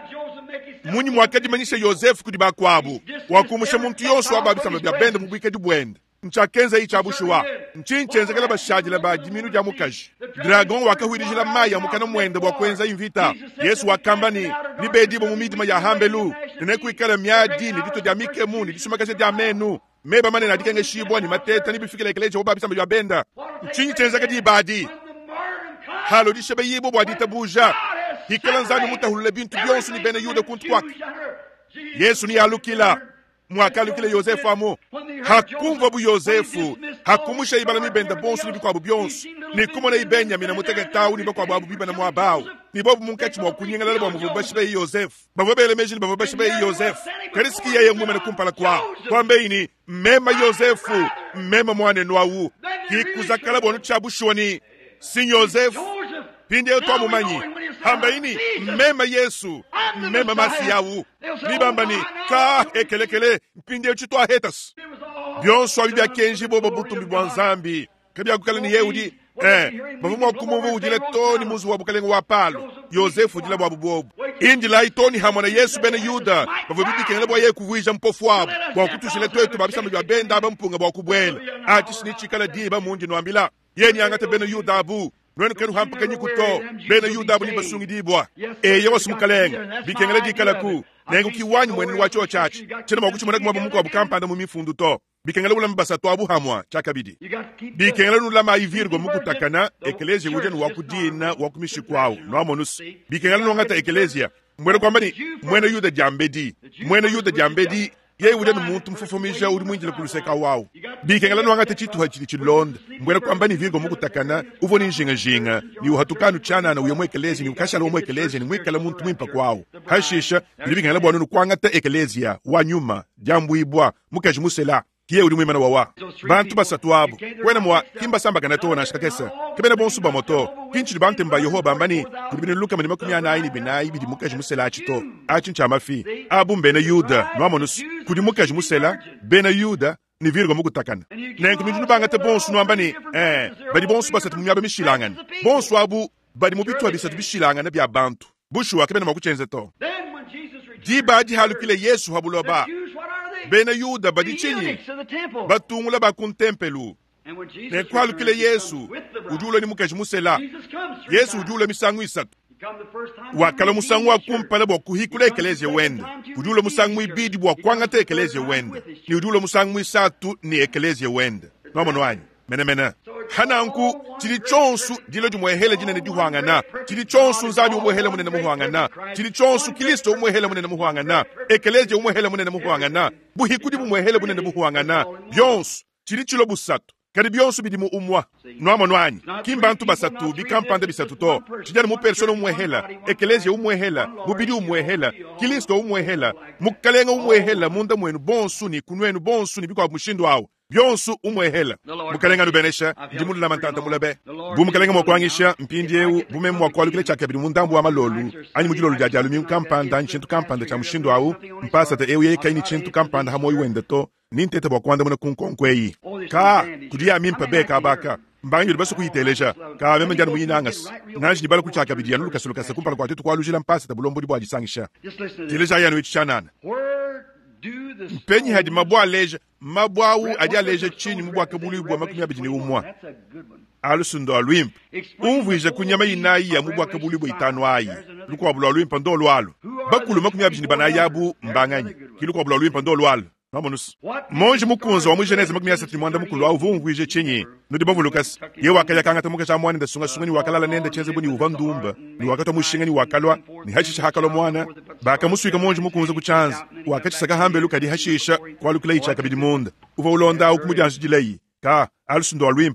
munyi mwakaji manyisha Yosefu kudi bakwabu wakumusha muntu yonso ababisa mbya benda mubike di bwenda nchakenza ichabushwa nchincenze kala bashaji la bajiminu ja mukaji dragon wakahwirijila maya mukana mwende bwa kwenza invita Yesu wakambani ni bedibo mumidima ya hambelu nene kuikala myadi ni dito ja mikemu ni disumakashe ja menu meba mane na dikenge shibwa ni mateta ni bifikile ekeleje obabisa mbya benda nchincenze kadi badi halo dishebe yibo bwa ditabuja hikala nzani mutahulule bintu byonsu ni bene yuda kuntu Yesu ni alukila mwakalukile Yosefu amo hakumva bu Yosefu hakumusha ibala mibenda bonsu ni bikwabu byonsu ni kumona ibenya mina mutege tawu ni bakwabu abu bibana mwabao ni bobu munkachi mwakunyinga lalo mubashibe Yosefu bavobele mejili bavobashibe Yosefu kariski yeye mwemene kumpala kwa mbeini mema Yosefu mema mwane nwawu kikuzakala bonu chabushwani si Yosefu pinde to mumanyi hambaini mema Yesu mema masi yawu nibambani ka ekelekele pinde chito haters byonso bibya kenji bobo butumbi bwanzambi kabya kukala ni Yehudi bavumo kumuvu ujile toni muzu wabukalengo wapalo Yosefu ujile wabubobu indila itoni hamona Yesu bene Yuda bavubibi kenele bwa ye kuvuija mpofu wabo bwa kutushile twetu babisa mbya benda abampunga bwa kubwela ati sinichikala diba munji nwambila yeni angate bene Yuda abu Nwen kenu hampaka nyikuto bena yuda buni basungi dibwa yewa sumukalenga bikengele dikalaku nengu kiwanyi mweni wacho chachi chena makuchi mwana kumwabu muku wabu kampanda mumifundu to bikengele ula mbasa to abu hamwa chakabidi bikengele nula maivirgo muku takana ekelezi ujenu wakudina wakumishikwao nwa monus bikengele nwangata ekelezia mwene kwa mbani mwene yuda jambedi ye ujenu muntu mfufumisha uri mwinjile kuluseka wao bikengele nwangata chitu hachili chilonda mwene kwa mbani virgo muku takana uvo ni njinga ni uhatukanu chana na uye ekelezi ni ukashala umo ekelezi ni mwikala muntu mwimpa kwao hashisha ni bikengele bwa nunu kwangata ekelezia wanyuma jambu ibwa mukaji musela kiye uri mwimana wawa bantu basatu wabo kwena mwa kimba samba kanato na shakesa kibena bonsu ba moto kinchi bante mba Yehova mbani kulibini luka mani makumi anaini binayi bidi mukaji musela achito achincha mafi abu mbene Yuda nwamonus kudi mukaji musela bena Yuda ni virgo muku takana nengu mijunu bangate bonsu nwambani badi bonsu basatu mumyabe mishilangan bonsu abu badi mubitwa bisatu bishilangana bya bantu bushu akibena makuchenze to diba halukile Yesu habuloba bena Yuda badi chinyi batungula bakuntempelu nekwalukile Yesu ujule ni mukaji musela Yesu ujule misangu isatu wakala musangu wa kumpala bwa kuhikula ekeleze wende ujule musangu ibidi bwa kwangata ekeleze wende ni ujule musangu isatu ni ekeleze wende nomo nwanyi mena hananku chili chonsu dilo jumwehele jina ni juhangana chili chonsu nzabi umwehele munene muhangana chili chonsu Kristo umwehele munene muhangana ekeleze umwehele munene muhangana buhikudi umwehele munene muhangana byonsu chili chilo busatu kadi byonsu bidimu umwa nwamo nwanyi kimbantu basatu bikampande bisatu to chijana mu persona umwehela ekeleze umwehela mubidi umwehela Kristo umwehela mukalenga umwehela munda mwenu bonsu ni kunwenu bonsu ni bikwa mushindo awo byonsu umwehela mukalenga nubenesha ndimulu na mantanta mulabe bumukalenga mwakwangisha mpindi ewu bumemu mwakwalukile chakabidi mundambu wa malolu anyi mujilolu jajalu mi kampanda nchintu kampanda cha mushindo awu mpasata ewu yeka ini chintu kampanda hamoyi wende to nintete bwakwanda muna kunkonkweyi ka kudiya mimpa beka abaka mbangi basu kuyiteleja ka mema njana muyinangas nanji nibala kuchakabidi yanu lukasulukasa kumpala kwa tetu kwalujila mpasata bulombo dibu ajisangisha teleja yanu ichichanana mpenyi hadi mabwa leja mabwawu aja leja chini mubwa kabulu bwa makumi abijini umwa alusundo alwimp umvije kunyama inayi ya mubwa kabulu bwa itanu ayi lukwa bula alwimp ndolo alu bakulu makumi abijini banayabu mbanganyi kilukwa bula alwimp ndolo alu Mamonus monje mukunzo wa mujeneze makumi asatu mwanda mukulu au vumvije chenye nudi bavu Lucas ye wakaya kangata muka cha mwana ndasunga sunga ni wakala nende chenze buni uvandumba ni wakata mushinga ni wakalwa ni hashisha hakalo mwana baka muswika monje mukunzo kuchanza wakati saka hambe luka di hashisha kwa lukula icha kabidi munda uva ulonda ukumujansi jilei ka alusundo alwimpas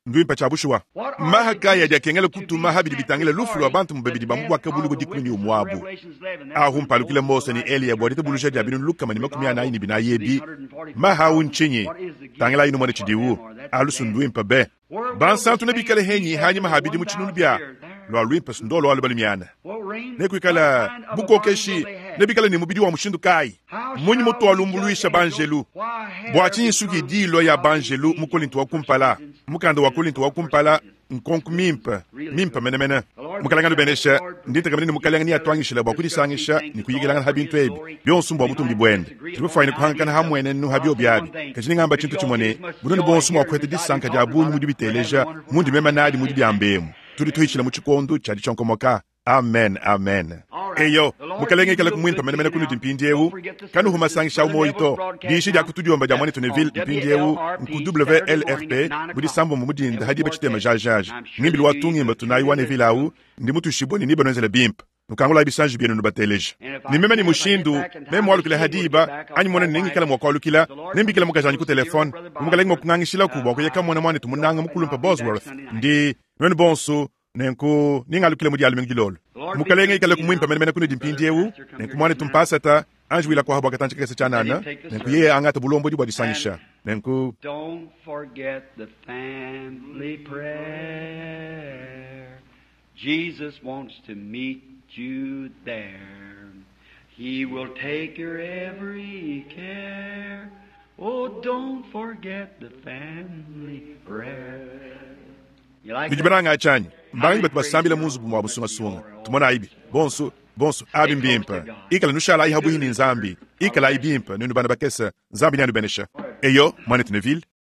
ndwimpa chabushwa mahaka ya jakengele kutuma habidi bitangele lufulu abantu mbebidi bamubwa kabulugo dikuni umwabu ahumpa lukile mose ni eli ya bwadite bulusha jabinu luka mani makumia na ini bina yebi maha unchinyi tangela inu mwade chidiwu alusu ndwimpa be bansantu nebikale henyi hanyi mahabidi muchinunu bia lo alwimpa sundolo alibali miana nekwikala bukokeshi nebikale ni mubidi wa mushindu kai munyi mutu walumbuluisha banjelu bwachinyi suki dilo ya banjelu mukolintu wakumpala mukanda wakolintu wakumpala nkonku mimpa menemene mukalangana benesha ndita kamene mukalangani ya twangishila bwa kudisangisha ni kuyigilangana habintu ebi byonsumbu wabutumbi bwende tibufayine kuhangana hamwene nu habyo byabi kachini ngamba chintu chimone budundi bonsumbu wakwete disanka jabuni mudi biteleja mundi mema nadi mudi byambemu turi tuhishila muchikondo chadi chonkomoka amen amen eyo mukalenge kala kumwinpa menemene kunuti mpindiewu kanu humasangisha umoito dishi dia kutujomba jamani tuneville mpindiewu nku WLRP mudi sambo mudi ndahadi bachitema jajaj nimbili watungi mba tunayi waneville awu ndi mutu shiboni niba nwenzele bimp nukangula ibisanji bienu nubatelej ni meme ni mushindu meme walukile hadiba anyi mwone ningi kala mwaka walukila nimbi kala mukajanyi ku telefone mukalenge mwakungangishila kubwa kuyeka mwone mwani tumunanga mukulumpa Bosworth ndi nwenu bonsu nenku ningalukile mudi alu mingilolo mukalenge ikale kumwimpa menemene kunu dimpindiewu nenku mwani tumpasata anjwila kwa habwa katanchi kese chanana nenku yeye angata bulombo di bwadisanyisha nenku Don't forget the family prayer. Jesus wants to meet you there. He will take your every care. Oh, don't forget the family prayer. You like that? bijibananga achanyi mbangi batu basambila muzubu mwa busunga tumona aibi bonso abi mbimpa ikala nushala ihabu hini nzambi ikala ibimpa nunu bana bakesa nzambi nyandu benesha eyo mwani tuneville